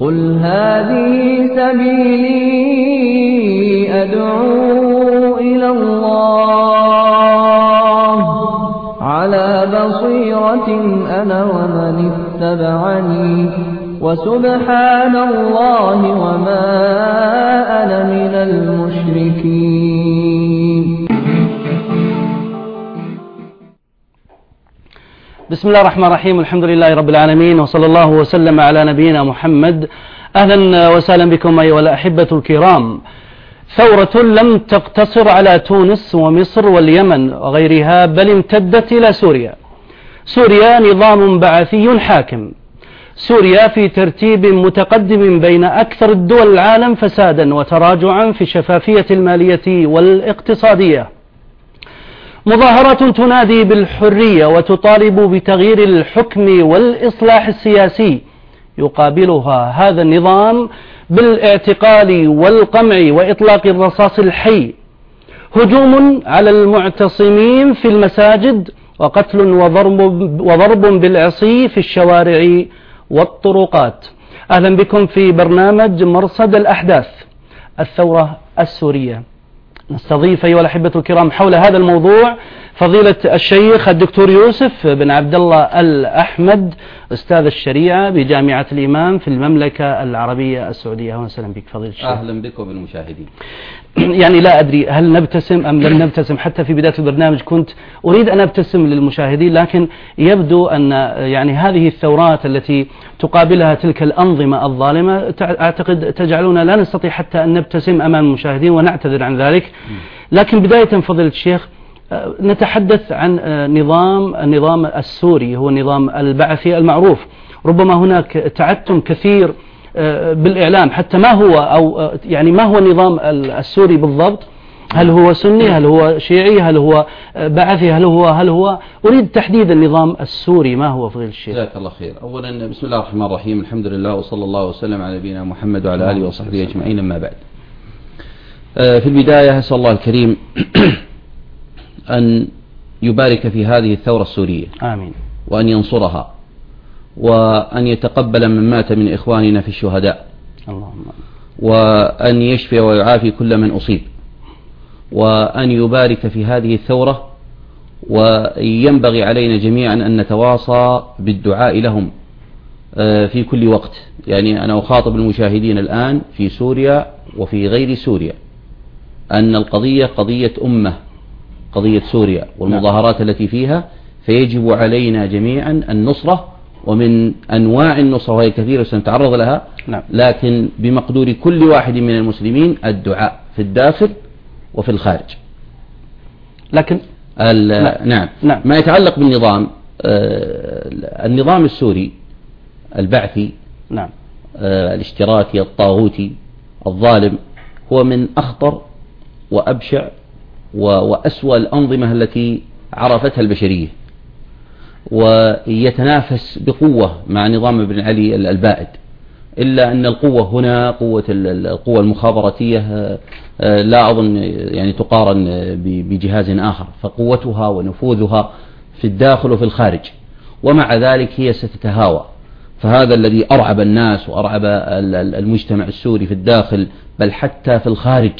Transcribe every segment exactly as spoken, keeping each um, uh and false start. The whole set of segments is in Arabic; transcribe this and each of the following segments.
قل هذه سبيلي أدعو إلى الله على بصيرة أنا ومن اتبعني وسبحان الله وما أنا من المشركين. بسم الله الرحمن الرحيم. الحمد لله رب العالمين، وصلى الله وسلم على نبينا محمد. أهلا وسهلا بكم أيها الأحبة الكرام. ثورة لم تقتصر على تونس ومصر واليمن وغيرها، بل امتدت إلى سوريا. سوريا نظام بعثي حاكم. سوريا في ترتيب متقدم بين أكثر الدول العالم فسادا وتراجعا في الشفافية المالية والاقتصادية. مظاهرات تنادي بالحرية وتطالب بتغيير الحكم والإصلاح السياسي، يقابلها هذا النظام بالاعتقال والقمع وإطلاق الرصاص الحي. هجوم على المعتصمين في المساجد، وقتل وضرب, وضرب بالعصي في الشوارع والطرقات. أهلا بكم في برنامج مرصد الأحداث، الثورة السورية. نستضيف أيها الأحبة الكرام حول هذا الموضوع فضيلة الشيخ الدكتور يوسف بن عبد الله الأحمد، أستاذ الشريعة بجامعة الإمام في المملكة العربية السعودية. أهلا وسهلا بك فضيلة الشيخ. أهلا بكم بالمشاهدين. يعني لا أدري هل نبتسم أم لن نبتسم. حتى في بداية البرنامج كنت أريد أن أبتسم للمشاهدين، لكن يبدو أن يعني هذه الثورات التي تقابلها تلك الأنظمة الظالمة أعتقد تجعلنا لا نستطيع حتى أن نبتسم أمام المشاهدين، ونعتذر عن ذلك. لكن بداية فضيلة الشيخ نتحدث عن نظام النظام السوري، هو النظام البعثي المعروف. ربما هناك تعتم كثير بالإعلام حتى ما هو أو يعني ما هو النظام السوري بالضبط. هل هو سني؟ هل هو شيعي؟ هل هو بعثي؟ هل هو هل هو أريد تحديد النظام السوري ما هو فضيلة الشيخ؟ جزاك الله خير. أولا بسم الله الرحمن الرحيم، الحمد لله وصلى الله وسلم على نبينا محمد وعلى آله وصحبه أجمعين، أما بعد. في البداية أسأل الله الكريم أن يبارك في هذه الثورة السورية، آمين، وأن ينصرها، وأن يتقبل من مات من إخواننا في الشهداء، اللهم، وأن يشفي ويعافي كل من أصيب، وأن يبارك في هذه الثورة. وينبغي علينا جميعا أن نتواصى بالدعاء لهم في كل وقت. يعني أنا أخاطب المشاهدين الآن في سوريا وفي غير سوريا أن القضية قضية أمة، قضية سوريا والمظاهرات التي فيها، فيجب علينا جميعا النصرة، ومن أنواع النصرة وهي كثيرة سنتعرض لها، لكن بمقدور كل واحد من المسلمين الدعاء في الداخل وفي الخارج. لكن نعم. نعم ما يتعلق بالنظام، النظام السوري البعثي، نعم، الاشتراكي الطاغوتي الظالم، هو من أخطر وأبشع وأسوأ الأنظمة التي عرفتها البشرية، ويتنافس بقوة مع نظام ابن علي البائد. إلا أن القوة هنا قوة القوة المخابراتية لا أظن يعني تقارن بجهاز آخر، فقوتها ونفوذها في الداخل وفي الخارج، ومع ذلك هي ستتهاوى. فهذا الذي أرعب الناس وأرعب المجتمع السوري في الداخل بل حتى في الخارج.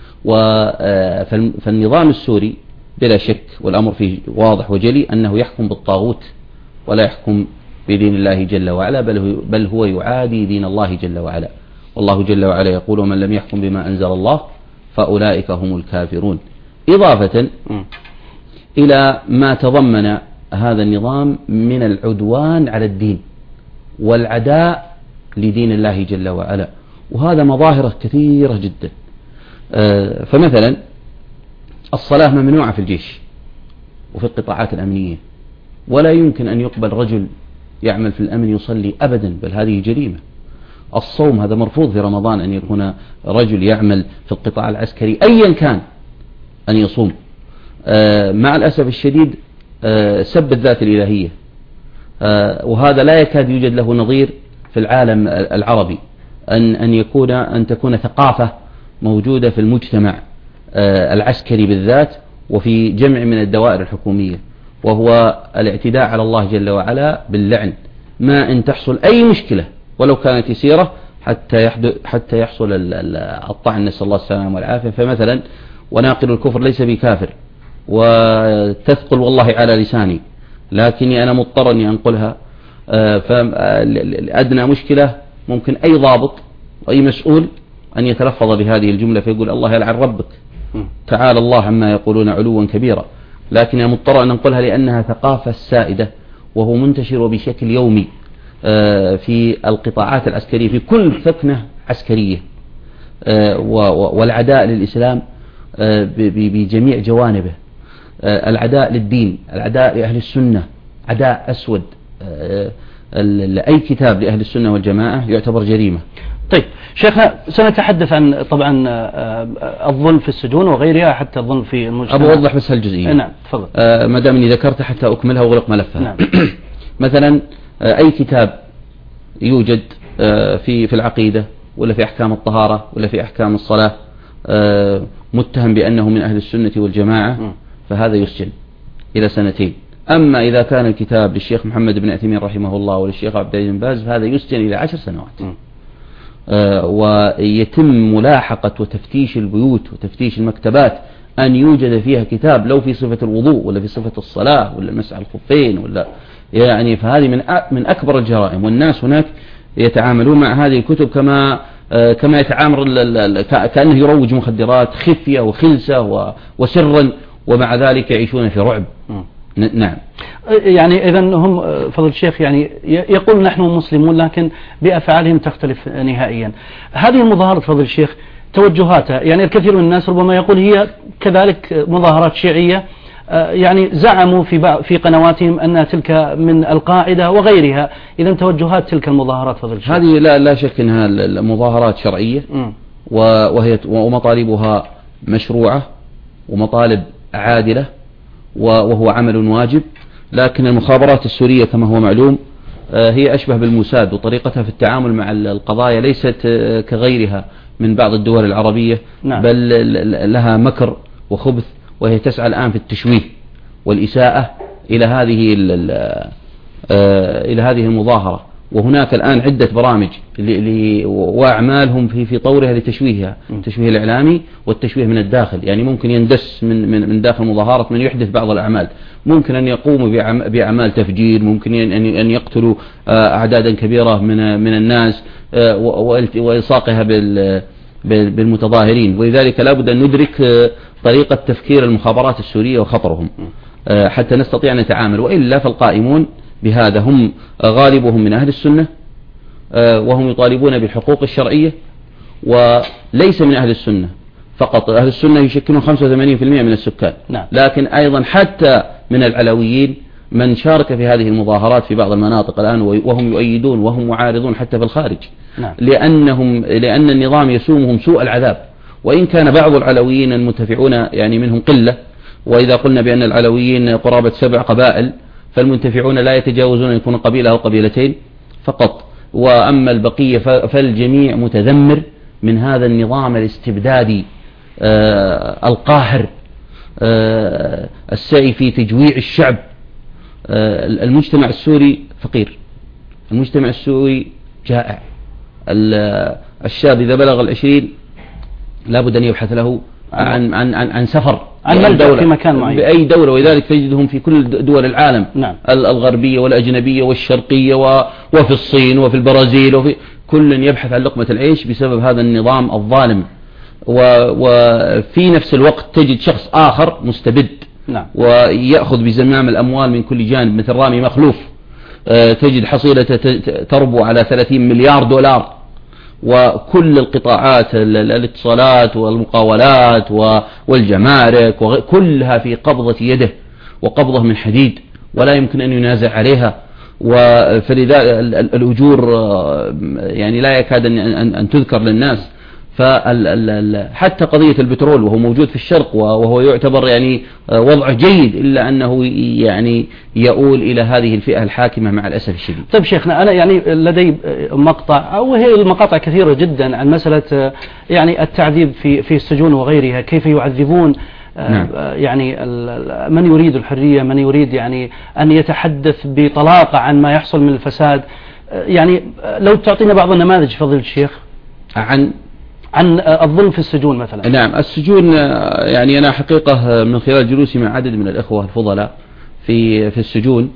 فالنظام السوري بلا شك، والأمر فيه واضح وجلي، أنه يحكم بالطاغوت ولا يحكم بدين الله جل وعلا، بل, بل هو يعادي دين الله جل وعلا. والله جل وعلا يقول: ومن لم يحكم بما أنزل الله فأولئك هم الكافرون. إضافة إلى ما تضمن هذا النظام من العدوان على الدين والعداء لدين الله جل وعلا، وهذا مظاهره كثيرة جدا. فمثلا الصلاة ممنوعة في الجيش وفي القطاعات الأمنية، ولا يمكن أن يقبل رجل يعمل في الأمن يصلي أبدا، بل هذه جريمة. الصوم هذا مرفوض في رمضان، أن يكون رجل يعمل في القطاع العسكري أيا كان أن يصوم. مع الأسف الشديد سب الذات الإلهية، وهذا لا يكاد يوجد له نظير في العالم العربي، أن أن يكون أن تكون ثقافة موجودة في المجتمع العسكري بالذات وفي جمع من الدوائر الحكومية، وهو الاعتداء على الله جل وعلا باللعن. ما إن تحصل أي مشكلة ولو كانت يسيرة حتى يحدث حتى يحصل الطعن، نسأل الله السلامة والعافية. فمثلا وناقل الكفر ليس بكافر، وتثقل والله على لساني، لكني أنا مضطر أني أنقلها. فأدنى مشكلة ممكن أي ضابط وأي مسؤول أن يتلفظ بهذه الجملة فيقول الله يلعن ربك، تعالى الله عما يقولون علوا كبيرا، لكن أنا مضطر أن أنقلها لأنها ثقافة سائدة، وهو منتشر بشكل يومي في القطاعات العسكرية في كل ثكنة عسكرية، والعداء للإسلام بجميع جوانبه، العداء للدين، العداء لأهل السنة، عداء أسود. أي كتاب لأهل السنة والجماعة يعتبر جريمة. طيب شيخنا، سنتحدث عن طبعا الظلم في السجون وغيرها، حتى الظلم في المجتمع. أبو أوضح بس هالجزئية. نعم تفضل. ما دام اني ذكرت حتى أكملها وأغلق ملفها. نعم. مثلا أي كتاب يوجد في في العقيدة ولا في أحكام الطهارة ولا في أحكام الصلاة متهم بأنه من أهل السنة والجماعة، فهذا يسجن إلى سنتين. أما إذا كان الكتاب للشيخ محمد بن عثيمين رحمه الله وللشيخ عبد العزيز بن باز، فهذا يسجن إلى عشر سنوات. م. آه ويتم ملاحقة وتفتيش البيوت وتفتيش المكتبات أن يوجد فيها كتاب لو في صفة الوضوء ولا في صفة الصلاة ولا مسح الخفين ولا يعني، فهذه من من أكبر الجرائم. والناس هناك يتعاملون مع هذه الكتب كما آه كما يتعامل كأنه يروج مخدرات خفية وخلسة وسرا، ومع ذلك يعيشون في رعب. م. نعم. يعني إذا هم فضل الشيخ يعني يقول نحن مسلمون، لكن بأفعالهم تختلف نهائيا. هذه المظاهرات فضل الشيخ توجهاتها، يعني الكثير من الناس ربما يقول هي كذلك مظاهرات شيعية، يعني زعموا في في قنواتهم أن تلك من القاعدة وغيرها. إذا توجهات تلك المظاهرات فضل الشيخ هذه لا لا شك أنها المظاهرات شرعية، م. وهي ومطالبها مشروعة ومطالب عادلة، وهو عمل واجب. لكن المخابرات السورية كما هو معلوم هي أشبه بالموساد، وطريقتها في التعامل مع القضايا ليست كغيرها من بعض الدول العربية. نعم. بل لها مكر وخبث، وهي تسعى الآن في التشويه والإساءة إلى هذه إلى هذه المظاهرة. وهناك الآن عدة برامج وأعمالهم في في طورها لتشويهها، التشويه الإعلامي والتشويه من الداخل. يعني ممكن يندس من من من داخل مظاهرة من يحدث بعض الأعمال، ممكن أن يقوموا بأعمال تفجير، ممكن أن أن يقتلوا أعدادا كبيرة من من الناس وإلصاقها بالمتظاهرين. ولذلك لابد أن ندرك طريقة تفكير المخابرات السورية وخطرهم حتى نستطيع أن نتعامل، وإلا فالقائمون بهذا هم غالبهم من أهل السنة، وهم يطالبون بالحقوق الشرعية، وليس من أهل السنة فقط. أهل السنة يشكلون خمسة وثمانين بالمئة من السكان. نعم. لكن أيضا حتى من العلويين من شارك في هذه المظاهرات في بعض المناطق الآن، وهم يؤيدون وهم معارضون حتى في الخارج. نعم. لأنهم لأن النظام يسومهم سوء العذاب. وإن كان بعض العلويين المنتفعون يعني منهم قلة، وإذا قلنا بأن العلويين قرابة سبع قبائل، فالمنتفعون لا يتجاوزون أن يكون قبيلة أو قبيلتين فقط، وأما البقية فالجميع متذمر من هذا النظام الاستبدادي آه القاهر آه السعي في تجويع الشعب. آه المجتمع السوري فقير، المجتمع السوري جائع. الشاب إذا بلغ العشرين لابد أن يبحث له عن عن عن, عن سفر عن ملجأ في مكان معين بأي دولة، ولذلك تجدهم في كل دول العالم. نعم. الغربية والأجنبية والشرقية، وفي الصين وفي البرازيل، وفي كل يبحث عن لقمة العيش بسبب هذا النظام الظالم. وفي نفس الوقت تجد شخص آخر مستبد. نعم. ويأخذ بزمام الأموال من كل جانب، مثل رامي مخلوف، تجد حصيلة تربو على ثلاثين مليار دولار، وكل القطاعات الاتصالات والمقاولات والجمارك كلها في قبضة يده، وقبضة من حديد ولا يمكن أن ينازع عليها. فلذا الأجور يعني لا يكاد أن تذكر للناس. فحتى قضية البترول وهو موجود في الشرق وهو يعتبر يعني وضعه جيد، إلا أنه يعني يؤول إلى هذه الفئة الحاكمة مع الأسف الشديد. طيب شيخنا، أنا يعني لدي مقطع، أو هي المقاطع كثيرة جدا، عن مسألة يعني التعذيب في في السجون وغيرها، كيف يعذبون نعم. يعني من يريد الحرية، من يريد يعني أن يتحدث بطلاقة عن ما يحصل من الفساد. يعني لو تعطينا بعض النماذج فضيلة الشيخ عن عن الظلم في السجون مثلا. نعم، السجون يعني أنا حقيقة من خلال جلوسي مع عدد من الإخوة الفضلاء في في السجون،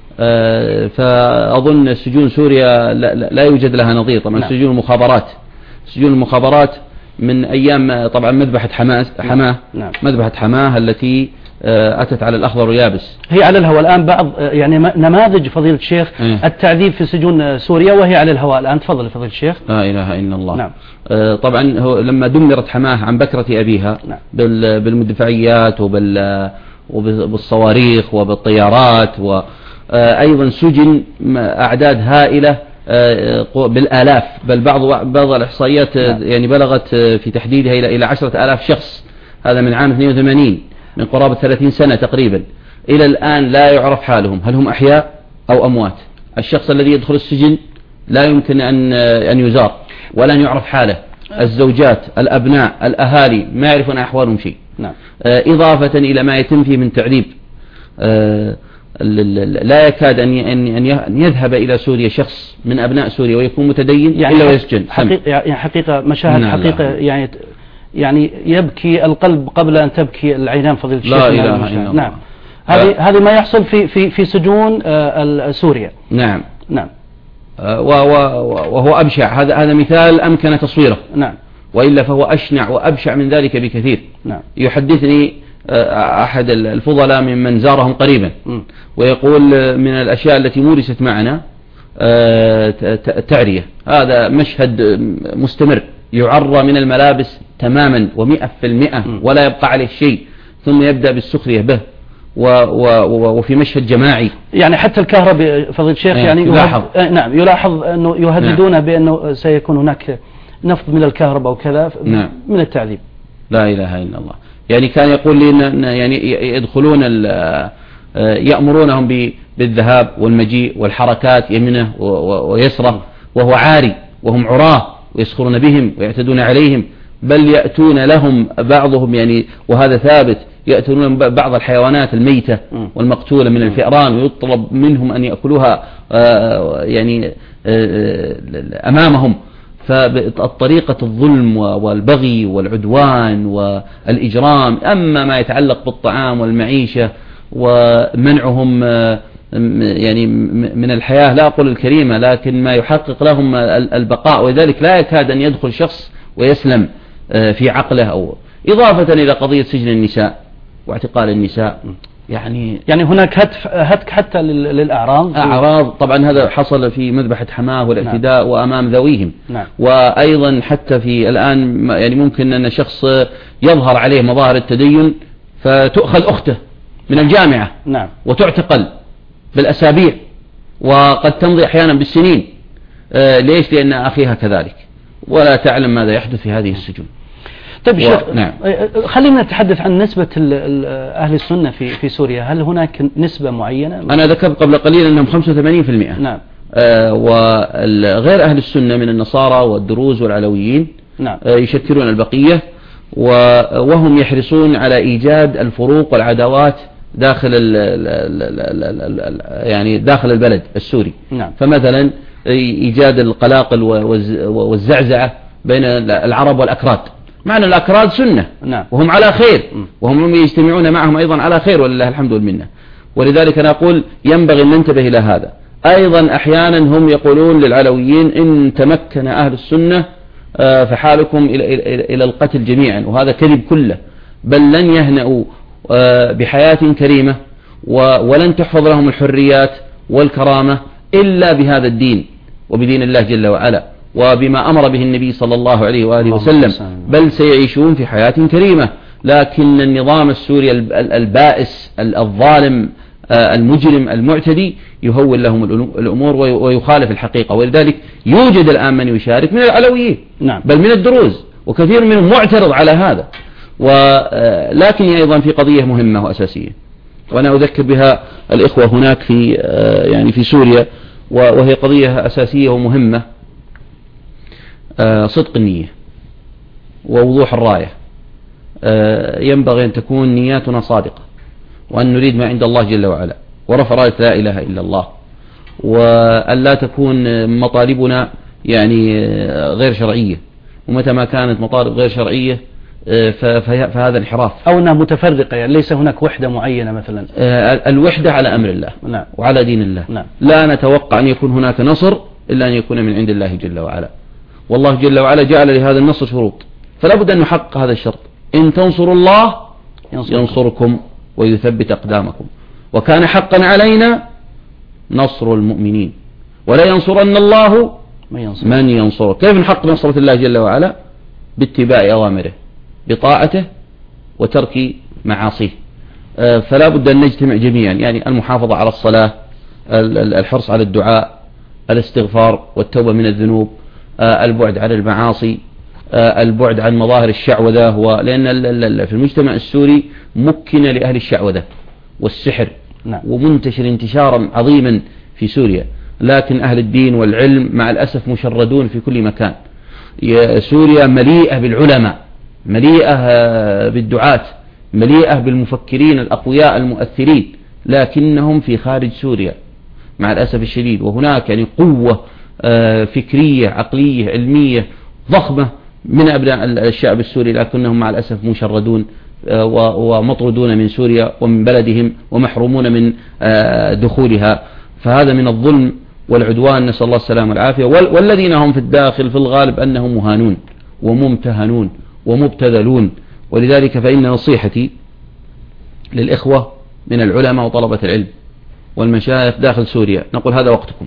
فأظن سجون سوريا لا, لا يوجد لها نظير. طبعا نعم. سجون المخابرات سجون المخابرات من أيام طبعا مذبحة حماه حماه نعم. مذبحة حماه التي أتت على الأخضر واليابس، هي على الهواء الآن. بعض يعني نماذج فضيلة الشيخ إيه؟ التعذيب في سجون سوريا وهي على الهواء الآن. تفضل فضيلة الشيخ. لا إله إلا الله. نعم. طبعا هو لما دمرت حماه عن بكرة أبيها نعم. بالمدفعيات وبال وبالصواريخ وبالطيارات، وأيضا سجن أعداد هائلة بالآلاف، بل بعض بعض الإحصائيات نعم. يعني بلغت في تحديدها إلى إلى عشرة آلاف شخص. هذا من عام اثنين وثمانين، من قرابة ثلاثين سنة تقريبا. إلى الآن لا يعرف حالهم، هل هم أحياء أو أموات. الشخص الذي يدخل السجن لا يمكن أن أن يزار ولا أن يعرف حاله. الزوجات، الأبناء، الأهالي ما يعرفون أحوالهم شيء. نعم. إضافة إلى ما يتم فيه من تعذيب. لا يكاد أن أن يذهب إلى سوريا شخص من أبناء سوريا ويكون متدين يعني إلا ويسجن. حقيقة يعني حقيقة مشاهد نعم حقيقة لا. يعني يعني يبكي القلب قبل أن تبكي العينان فضيلة الشيخ. لا إله إلا الله. نعم. هذه ف... هذه ما يحصل في في في سجون سوريا. نعم نعم. وهو أبشع. هذا هذا مثال أمكن تصويره. نعم. وإلا فهو أشنع وأبشع من ذلك بكثير. نعم. يحدثني أحد الفضلاء ممن زارهم قريبا م. ويقول من الأشياء التي مورست معنا تعرية. هذا مشهد مستمر، يعرى من الملابس تماما ومئة في المئة ولا يبقى عليه شيء، ثم يبدأ بالسخرية به و و وفي مشهد جماعي. يعني حتى الكهرباء فضيلة الشيخ يعني يلاحظ نعم يلاحظ أنه يهددون نعم. بأنه سيكون هناك نفض من الكهرباء وكذا نعم. من التعذيب. لا إله إلا الله. يعني كان يقول لي إن يعني يدخلون يأمرونهم بالذهاب والمجيء والحركات يمينه ويسره وهو عاري وهم عراه، ويسخرون بهم ويعتدون عليهم، بل يأتون لهم بعضهم يعني وهذا ثابت يأتون بعض الحيوانات الميتة والمقتولة من الفئران ويطلب منهم أن يأكلوها يعني أمامهم. فالطريقة الظلم والبغي والعدوان والإجرام. أما ما يتعلق بالطعام والمعيشة ومنعهم يعني من الحياة لا أقول الكريمة، لكن ما يحقق لهم البقاء، ولذلك لا يكاد أن يدخل شخص ويسلم في عقله. أو إضافة إلى قضية سجن النساء واعتقال النساء، يعني يعني هناك هتف هتك حتى للأعراض. أعراض طبعا هذا حصل في مذبحة حماه والاعتداء نعم. وأمام ذويهم نعم. وأيضا حتى في الآن يعني ممكن أن شخص يظهر عليه مظاهر التدين فتؤخذ أخته من الجامعة نعم. وتعتقل بالأسابيع وقد تمضي أحيانا بالسنين. آه ليش؟ لأن أخيها كذلك ولا تعلم ماذا يحدث في هذه السجون. طيب شيخ نعم. خلينا نتحدث عن نسبة أهل السنة في في سوريا. هل هناك نسبة معينة؟ أنا ذكرت قبل قليل أنهم خمسة وثمانين بالمئة. نعم. آه وغير أهل السنة من النصارى والدروز والعلويين نعم. آه يشكلون البقية، وهم يحرصون على إيجاد الفروق والعداوات داخل ال ال ال ال يعني داخل البلد السوري. نعم. فمثلا إيجاد القلاقل والزعزعة بين العرب والأكراد، معنى الأكراد سنة نعم. وهم على خير وهم يجتمعون معهم أيضا على خير ولله الحمد والمنة. ولذلك أنا أقول ينبغي أن ننتبه إلى هذا. أيضا أحيانا هم يقولون للعلويين إن تمكن أهل السنة فحالكم إلى, إلى, إلى القتل جميعا، وهذا كذب كله، بل لن يهنأوا بحياة كريمة ولن تحفظ لهم الحريات والكرامة إلا بهذا الدين وبدين الله جل وعلا وبما أمر به النبي صلى الله عليه وآله وسلم، بل سيعيشون في حياة كريمة. لكن النظام السوري البائس الظالم المجرم المعتدي يهول لهم الأمور ويخالف الحقيقة. ولذلك يوجد الآن من يشارك من العلويين نعم. بل من الدروز، وكثير منهم معترض على هذا. ولكن أيضا في قضية مهمة وأساسية وأنا أذكر بها الإخوة هناك في يعني في سوريا، وهي قضية أساسية ومهمة، صدق النية ووضوح الراية. ينبغي أن تكون نياتنا صادقة وأن نريد ما عند الله جل وعلا ورفع راية لا إله إلا الله وأن لا تكون مطالبنا يعني غير شرعية، ومتى ما كانت مطالب غير شرعية فهذا انحراف، أو أنها متفرقة، يعني ليس هناك وحدة معينة مثلا. الوحدة على أمر الله نعم. وعلى دين الله. نعم. لا نتوقع أن يكون هناك نصر إلا أن يكون من عند الله جل وعلا، والله جل وعلا جعل لهذا النصر شروط، فلا بد أن نحقق هذا الشرط. إن تنصروا الله ينصركم, ينصركم ويثبت أقدامكم، وكان حقا علينا نصر المؤمنين، ولا ينصرن الله من ينصر. من ينصره. كيف نحقق نصرة الله جل وعلا؟ باتباع أوامره، بطاعته، وترك معاصيه. فلا بد أن نجتمع جميعا، يعني المحافظة على الصلاة، الحرص على الدعاء، الاستغفار والتوبة من الذنوب، البعد عن المعاصي، البعد عن مظاهر الشعوذة، ولأن في المجتمع السوري مكن لأهل الشعوذة والسحر. نعم. ومنتشر انتشارا عظيما في سوريا، لكن أهل الدين والعلم مع الأسف مشردون في كل مكان. سوريا مليئة بالعلماء، مليئة بالدعاة، مليئة بالمفكرين الأقوياء المؤثرين، لكنهم في خارج سوريا مع الأسف الشديد. وهناك يعني قوة فكرية عقلية علمية ضخمة من أبناء الشعب السوري، لكنهم مع الأسف مشردون ومطردون من سوريا ومن بلدهم ومحرومون من دخولها. فهذا من الظلم والعدوان، نسأل الله السلامة والعافية. والذين هم في الداخل في الغالب أنهم مهانون وممتهنون ومبتذلون. ولذلك فإن نصيحتي للإخوة من العلماء وطلبة العلم والمشايخ داخل سوريا، نقول هذا وقتكم،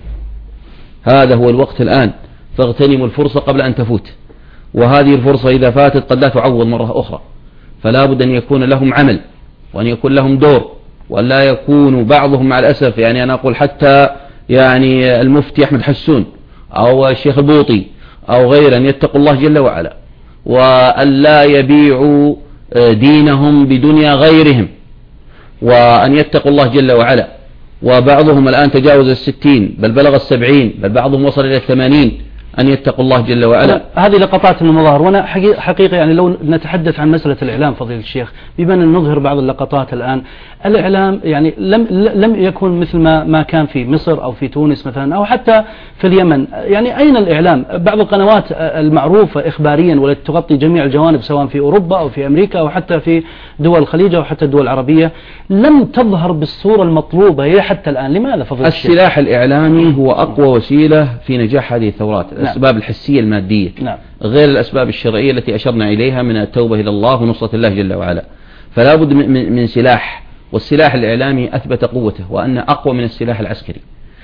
هذا هو الوقت الآن، فاغتنموا الفرصة قبل أن تفوت. وهذه الفرصة إذا فاتت قد لا تعوض مرة أخرى، فلا بد أن يكون لهم عمل، وأن يكون لهم دور، وأن لا يكونوا بعضهم مع الأسف، يعني أنا أقول حتى يعني المفتي أحمد حسون أو الشيخ البوطي أو غيره أن يتقوا الله جل وعلا، وأن لا يبيعوا دينهم بدنيا غيرهم، وأن يتقوا الله جل وعلا. وبعضهم الآن تجاوز الستين بل بلغ السبعين، بل بعضهم وصل إلى الثمانين، أن يتقوا الله جل وعلا. هذه لقطات من المظاهر. وأنا حقيقة يعني لو نتحدث عن مسألة الإعلام فضيلة الشيخ، بما أن نظهر بعض اللقطات الآن، الإعلام يعني لم لم يكن مثل ما ما كان في مصر أو في تونس مثلا أو حتى في اليمن. يعني أين الإعلام؟ بعض القنوات المعروفة إخباريا والتي تغطي جميع الجوانب سواء في أوروبا أو في أمريكا أو حتى في دول الخليج أو حتى الدول العربية لم تظهر بالصورة المطلوبة هي حتى الآن. لماذا فضيلة الشيخ؟ السلاح الإعلامي هو أقوى وسيلة في نجاح هذه الثورات. الأسباب الحسية المادية، نعم، غير الأسباب الشرعية التي أشرنا إليها من التوبة إلى الله ونصرة الله جل وعلا. فلا بد من سلاح، والسلاح الإعلامي أثبت قوته وأن أقوى من السلاح العسكري.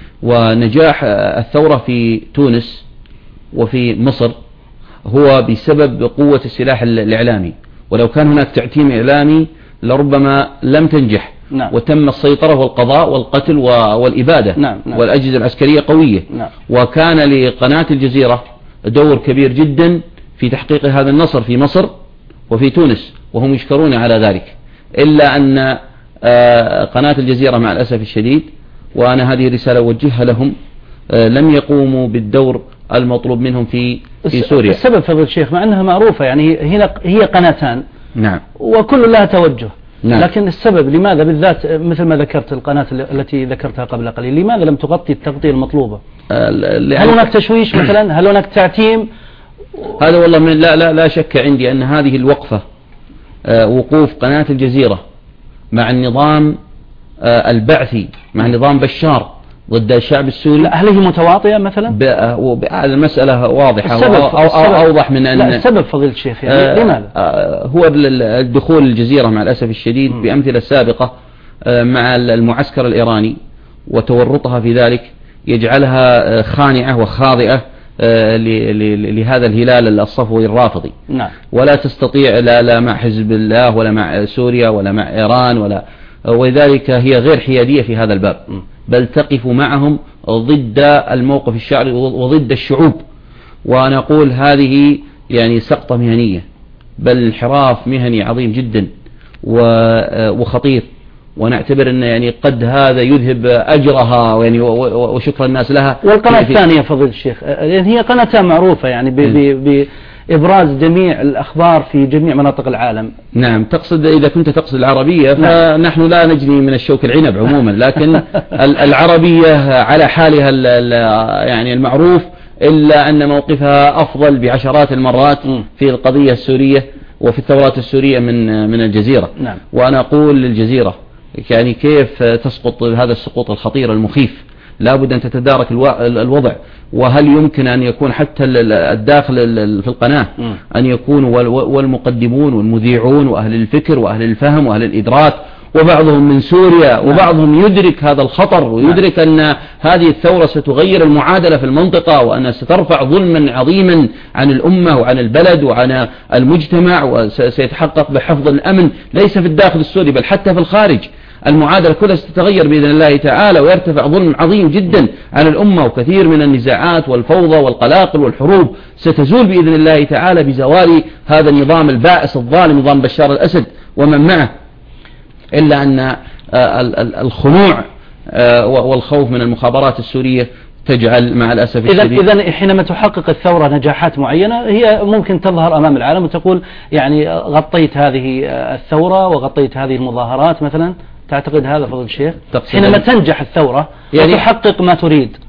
ونجاح الثورة في تونس وفي مصر هو بسبب قوة السلاح الإعلامي، ولو كان هناك تعتيم إعلامي لربما لم تنجح. نعم. وتم السيطرة والقضاء والقتل والإبادة. نعم. نعم. والأجهزة العسكرية قوية. نعم. وكان لقناة الجزيرة دور كبير جدا في تحقيق هذا النصر في مصر وفي تونس، وهم يشكرون على ذلك. إلا أن قناة الجزيرة مع الأسف الشديد، وأنا هذه رسالة أوجهها لهم، لم يقوموا بالدور المطلوب منهم في في سوريا. السبب فضيلة الشيخ مع أنها معروفة، يعني هنا هي قناتان، نعم، وكل لها توجه. نعم. لكن السبب لماذا بالذات مثل ما ذكرت القناة التي ذكرتها قبل قليل، لماذا لم تغطي التغطية المطلوبة؟ هل هناك تشويش مثلا؟ هل هناك تعتيم؟ هذا والله من لا لا لا شك عندي أن هذه الوقفة، وقوف قناة الجزيرة مع النظام البعثي، مع نظام بشار ضد الشعب السوري، هل هي متواطئة مثلا؟ المسألة واضحة السبب أو أو أوضح من أن لا السبب فضيلة الشيخ يعني آه لماذا؟ آه هو الدخول الجزيرة مع الأسف الشديد م. بأمثلة سابقة آه مع المعسكر الإيراني وتورطها في ذلك يجعلها خانعة وخاضئة آه لهذا الهلال الصفوي الرافضي. نعم. ولا تستطيع لا, لا مع حزب الله ولا مع سوريا ولا مع إيران ولا، ولذلك هي غير حيادية في هذا الباب، بل تقف معهم ضد الموقف الشعبي وضد الشعوب. ونقول هذه يعني سقطة مهنية، بل انحراف مهني عظيم جدا وخطير، ونعتبر أن يعني قد هذا يذهب أجرها يعني وشكر الناس لها. والقناة الثانية فضيلة الشيخ هي قناة معروفة يعني ب ب إبراز جميع الأخبار في جميع مناطق العالم. نعم، تقصد إذا كنت تقصد العربية فنحن لا نجني من الشوك العنب عموما، لكن العربية على حالها يعني المعروف، إلا أن موقفها أفضل بعشرات المرات في القضية السورية وفي الثورات السورية من من الجزيرة. نعم. وأنا أقول للجزيرة يعني كيف تسقط هذا السقوط الخطير المخيف؟ لا بد أن تتدارك الوضع. وهل يمكن أن يكون حتى الداخل في القناة أن يكونوا والمقدمون والمذيعون وأهل الفكر وأهل الفهم وأهل الإدراك وبعضهم من سوريا وبعضهم يدرك هذا الخطر ويدرك أن هذه الثورة ستغير المعادلة في المنطقة وأنها سترفع ظلما عظيما عن الأمة وعن البلد وعن المجتمع وسيتحقق بحفظ الأمن ليس في الداخل السوري بل حتى في الخارج. المعادلة كلها ستتغير بإذن الله تعالى ويرتفع ظلم عظيم جدا عن الأمة، وكثير من النزاعات والفوضى والقلاقل والحروب ستزول بإذن الله تعالى بزوال هذا النظام البائس الظالم، نظام بشار الأسد ومن معه. إلا أن الخنوع والخوف من المخابرات السورية تجعل مع الأسف الشديد. إذا إذا حينما تحقق الثورة نجاحات معينة هي ممكن تظهر أمام العالم وتقول يعني غطيت هذه الثورة وغطيت هذه المظاهرات مثلا، تعتقد هذا فضل الشيخ؟ حينما تنجح الثورة يعني وتحقق ما تريد.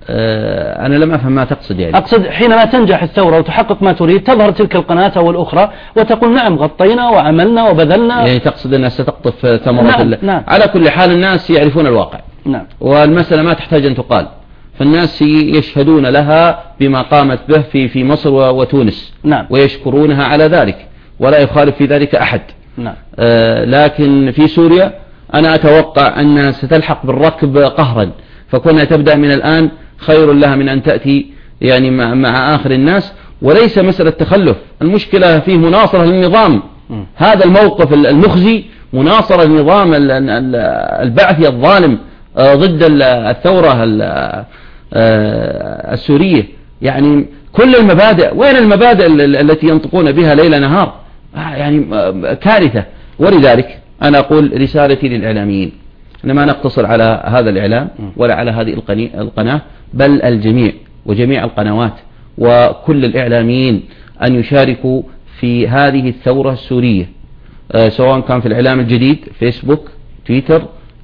أه أنا لم أفهم ما تقصد يعني. أقصد حينما تنجح الثورة وتحقق ما تريد تظهر تلك القناة أو الأخرى وتقول نعم غطينا وعملنا وبذلنا. يعني تقصد أنها ستقطف ثمرة. نعم نعم. على كل حال الناس يعرفون الواقع. نعم. والمسألة ما تحتاج أن تقال، فالناس يشهدون لها بما قامت به في في مصر وتونس. نعم. ويشكرونها على ذلك ولا يخالف في ذلك أحد. نعم. آه لكن في سوريا أنا أتوقع أنها ستلحق بالركب قهرا، فكونها تبدأ من الآن خير لها من أن تأتي يعني مع, مع آخر الناس. وليس مسألة تخلف، المشكلة فيه مناصرة للنظام. م. هذا الموقف المخزي مناصرة للنظام البعثي الظالم ضد الثورة السورية. يعني كل المبادئ، وين المبادئ التي ينطقون بها ليل نهار؟ يعني كارثة. ولذلك أنا أقول رسالتي للإعلاميين أن ما نقتصر على هذا الإعلام ولا على هذه القناة بل الجميع وجميع القنوات وكل الإعلاميين أن يشاركوا في هذه الثورة السورية، سواء كان في الإعلام الجديد فيسبوك تويتر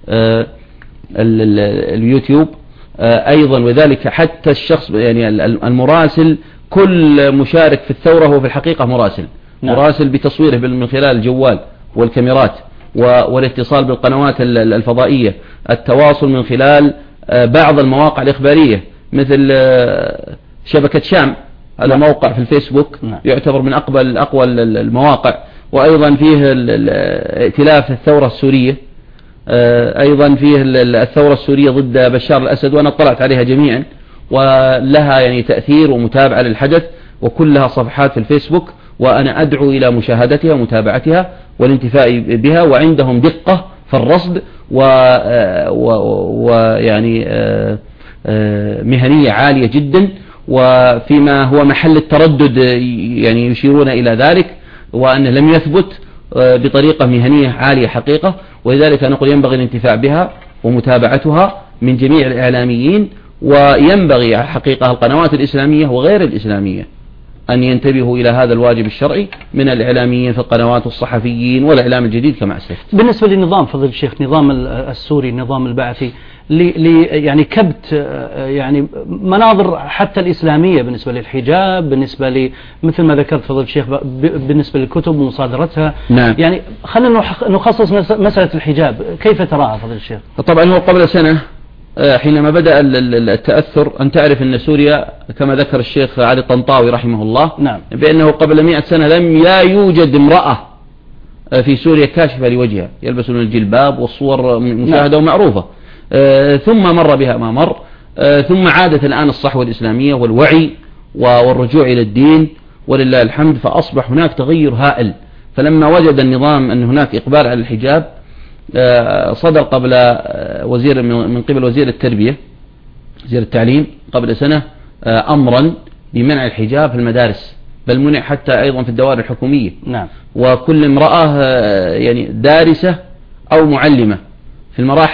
اليوتيوب أيضا، وذلك حتى الشخص يعني المراسل، كل مشارك في الثورة هو في الحقيقة مراسل. نعم. مراسل بتصويره من خلال الجوال والكاميرات والاتصال بالقنوات الفضائية، التواصل من خلال بعض المواقع الإخبارية مثل شبكة شام، هذا نعم. موقع في الفيسبوك نعم. يعتبر من أقوى أقوى المواقع، وأيضا فيه ائتلاف الثورة السورية، أيضا فيه الثورة السورية ضد بشار الأسد، وأنا اطلعت عليها جميعا ولها يعني تأثير ومتابعة للحدث، وكلها صفحات في الفيسبوك، وأنا أدعو إلى مشاهدتها ومتابعتها والانتفاع بها. وعندهم دقة في الرصد ويعني مهنية عالية جدا، وفيما هو محل التردد يعني يشيرون إلى ذلك، وأنه لم يثبت بطريقة مهنية عالية حقيقة. ولذلك نقول ينبغي الانتفاع بها ومتابعتها من جميع الإعلاميين، وينبغي حقيقة القنوات الإسلامية وغير الإسلامية أن ينتبهوا إلى هذا الواجب الشرعي من الإعلاميين في القنوات والصحفيين والإعلام الجديد كما أسلفت. بالنسبة للنظام فضل الشيخ، نظام السوري النظام البعثي لي يعني كبت يعني مناظر حتى الإسلامية بالنسبة للحجاب، بالنسبة ل مثل ما ذكرت فضل الشيخ بالنسبة للكتب ومصادرتها. نعم. يعني خلينا نخصص مسألة الحجاب، كيف تراها فضل الشيخ؟ طبعا هو قبل سنة حينما بدأ التأثر، أن تعرف أن سوريا كما ذكر الشيخ علي الطنطاوي رحمه الله نعم. بأنه قبل مئة سنة لم لا يوجد امرأة في سوريا كاشفة لوجهها، يلبسون الجلباب والصور مشاهدة نعم. ومعروفة. ثم مر بها ما مر، ثم عادت الآن الصحوة الإسلامية والوعي والرجوع إلى الدين ولله الحمد، فأصبح هناك تغير هائل. فلما وجد النظام أن هناك إقبال على الحجاب، صدر قبل وزير من قبل وزير التربية وزير التعليم قبل سنة أمرا بمنع الحجاب في المدارس، بل منع حتى أيضا في الدوائر الحكومية. نعم. وكل امرأة يعني دارسة أو معلمة في المراحل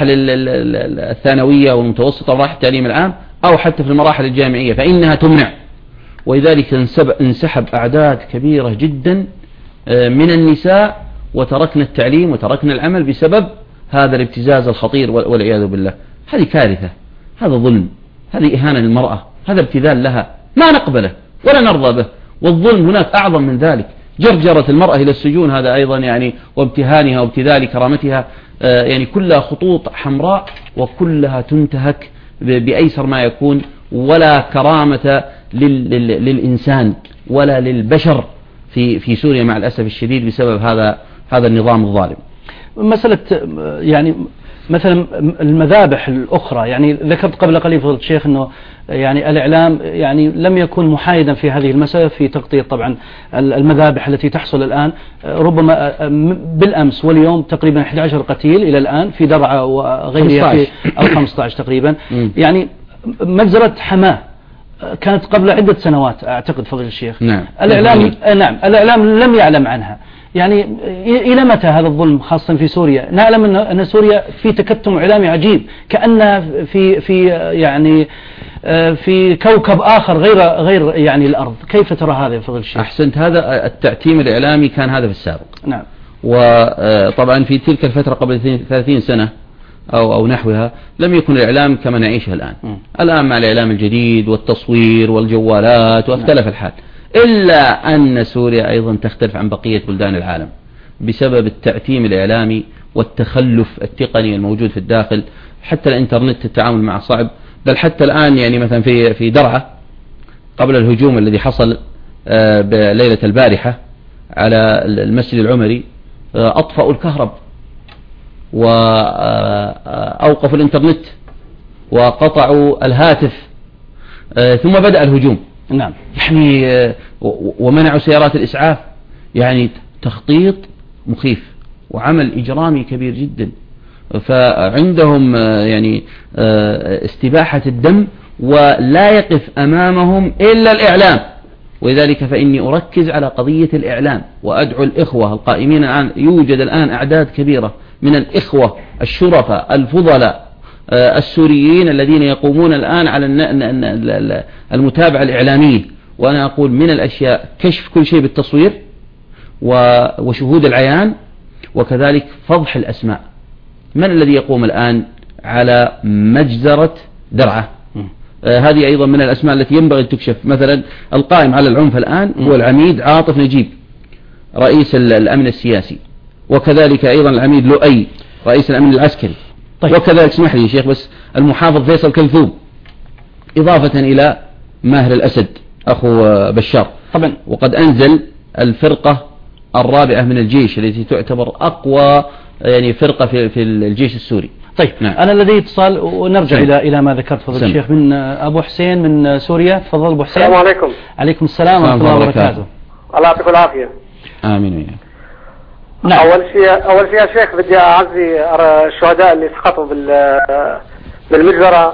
الثانوية والمتوسطة ومراحل التعليم العام أو حتى في المراحل الجامعية فإنها تمنع. ولذلك انسحب أعداد كبيرة جدا من النساء، وتركنا التعليم وتركنا العمل بسبب هذا الابتزاز الخطير والعياذ بالله. هذه كارثة، هذا ظلم، هذه إهانة للمرأة، هذا ابتذال لها ما نقبله ولا نرضى به. والظلم هناك أعظم من ذلك، جرجرة المرأة إلى السجون هذا أيضا يعني، وابتهانها وابتذال كرامتها، يعني كلها خطوط حمراء وكلها تنتهك بأيسر ما يكون، ولا كرامة للإنسان ولا للبشر في في سوريا مع الأسف الشديد بسبب هذا هذا النظام الظالم. مسألة يعني مثلا المذابح الأخرى، يعني ذكرت قبل قليل فضيلة الشيخ أنه يعني الإعلام يعني لم يكن محايدا في هذه المسألة في تغطية طبعا المذابح التي تحصل الآن، ربما بالأمس واليوم تقريبا أحد عشر قتيل إلى الآن في درعا وغيرها في أو خمسة عشر تقريبا. يعني مجزرة حماه كانت قبل عدة سنوات أعتقد فضيلة الشيخ. نعم. الإعلام نعم الإعلام لم يعلم عنها. يعني إلى متى هذا الظلم خاصة في سوريا؟ نعلم أن سوريا في تكتم إعلامي عجيب، كأنها في في يعني في كوكب آخر غير غير يعني الأرض. كيف ترى هذا يا فضيلة الشيخ؟ أحسنت، هذا التعتيم الإعلامي كان هذا في السابق. نعم. وطبعا في تلك الفترة قبل ثلاثين سنة أو أو نحوها لم يكن الإعلام كما نعيشه الآن. م. الآن مع الإعلام الجديد والتصوير والجوالات واختلف نعم. الحال، إلا أن سوريا أيضا تختلف عن بقية بلدان العالم بسبب التعتيم الإعلامي والتخلف التقني الموجود في الداخل. حتى الإنترنت التعامل معه صعب، بل حتى الآن يعني مثلا في في درعا قبل الهجوم الذي حصل بليلة البارحة على المسجد العمري أطفأوا الكهرب وأوقفوا الإنترنت وقطعوا الهاتف، ثم بدأ الهجوم. نعم. يعني ومنعوا سيارات الإسعاف. يعني تخطيط مخيف وعمل إجرامي كبير جدا. فعندهم يعني استباحة الدم ولا يقف أمامهم إلا الإعلام. ولذلك فإني أركز على قضية الإعلام وأدعو الإخوة القائمين الآن. يوجد الآن أعداد كبيرة من الإخوة الشرفاء الفضلاء السوريين الذين يقومون الآن على المتابعة الإعلامية. وأنا أقول من الأشياء كشف كل شيء بالتصوير وشهود العيان، وكذلك فضح الأسماء. من الذي يقوم الآن على مجزرة درعا؟ آه هذه أيضا من الأسماء التي ينبغي أن تكشف. مثلا القائم على العنف الآن هو العميد عاطف نجيب رئيس الأمن السياسي، وكذلك أيضا العميد لؤي رئيس الأمن العسكري. طيب. وكذلك اسمح لي يا شيخ بس المحافظ فيصل كلثوم، إضافة إلى ماهر الأسد أخو بشار. طبعا. وقد أنزل الفرقة الرابعة من الجيش التي تعتبر أقوى يعني فرقة في في الجيش السوري. طيب. نعم. أنا لدي اتصال ونرجع إلى إلى ما ذكرت فضل الشيخ من أبو حسين من سوريا. تفضل أبو حسين. السلام عليكم. عليكم السلام ورحمة الله وبركاته. الله يعطيكم العافية. آمين. نعم. أول شيء أول شيء يا شيخ بدي أعزي الشهداء اللي سقطوا بال بالمجزرة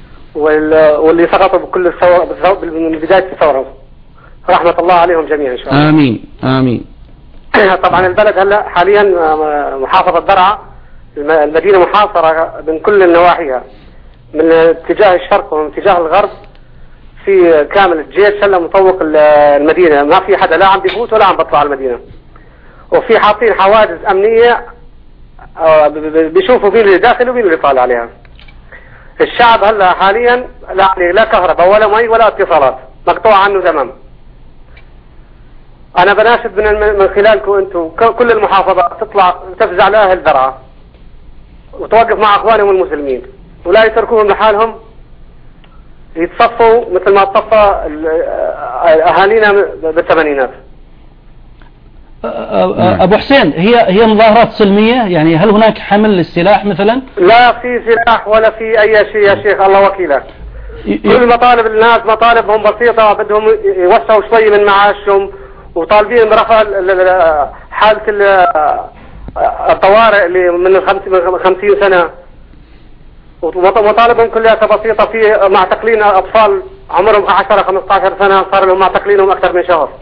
واللي سقطوا بكل الثورة من بداية الثورة، رحمة الله عليهم جميعا إن شاء الله. آمين آمين. طبعا البلد هلا حاليا محافظة درعا المدينة محاصرة من كل النواحيها، من اتجاه الشرق ومن اتجاه الغرب. في كامل الجيش هلا مطوق المدينة، ما في حدا لا عم بيفوت ولا عم بيطلع على المدينة. وفي حاطين حواجز أمنية بيشوفوا مين اللي داخل ومين اللي طالع عليها. الشعب هلا حاليا لا لا كهرباء ولا مي ولا اتصالات، مقطوع عنه تمام. أنا بناشد من من خلالكم أنتم كل المحافظات تطلع تفزع لأهل درعا وتوقف مع أخوانهم المسلمين ولا يتركوهم لحالهم، يتصفوا مثل ما تصفى أهالينا بالثمانينات. أبو حسين، هي هي مظاهرات سلمية؟ يعني هل هناك حمل للسلاح مثلا؟ لا في سلاح ولا في أي شيء يا شيخ، الله وكيله. كل مطالب الناس مطالبهم بسيطة، بدهم يوسعوا شوي من معاشهم وطالبين برفع حالة الطوارئ اللي من خمسين سنة، ومطالبهم كلها بسيطة. في معتقلين أطفال عمرهم عشرة خمسة عشر سنة صار لهم معتقلينهم أكثر من شهر،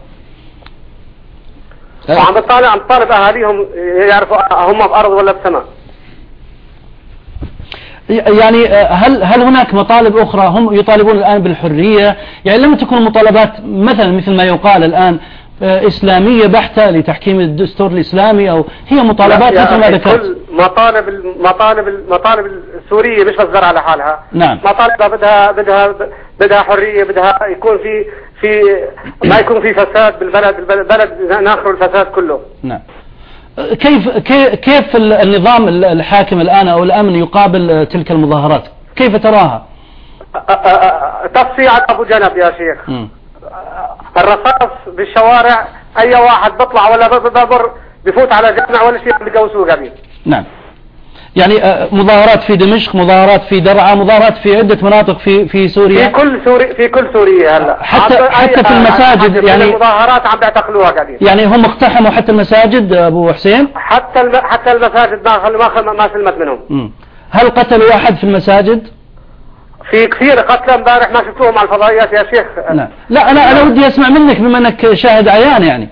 وعم بطالب عم بطالب أهاليهم يعرفوا هم بأرض ولا بسماء. يعني هل هل هناك مطالب أخرى؟ هم يطالبون الآن بالحرية، يعني لم تكن مطالبات مثلا مثل ما يقال الآن إسلامية بحتة لتحكيم الدستور الإسلامي، أو هي مطالبات مثل ما ذكرت؟ كل مطالب المطالب المطالب السورية مش بس على حالها. نعم. مطالبها بدها بدها بدها حرية، بدها يكون في في ما يكون في فساد بالبلد، البلد ناخر الفساد كله. نعم. كيف كيف النظام الحاكم الآن أو الأمن يقابل تلك المظاهرات؟ كيف تراها؟ تفصي على أبو جنب يا شيخ. م. الرصاص بالشوارع، أي واحد بيطلع ولا ببر بفوت على جامع ولا شيء بيجوزوه قبل. نعم. يعني مظاهرات في دمشق، مظاهرات في درعا، مظاهرات في عدة مناطق في في سوريا. في كل سوري في كل سوريا هلا. حتى حتى في المساجد يعني المظاهرات عم بيعتقلوها قاعدين. يعني هم اقتحموا حتى المساجد ابو حسين؟ حتى الم... حتى المساجد ما ما ما سلمت منهم. م. هل قتلوا واحد في المساجد؟ في كثير قتلى امبارح ما شفتوهم على الفضائيات يا شيخ. لا لا انا انا ودي اسمع منك بما انك شاهد عيان يعني.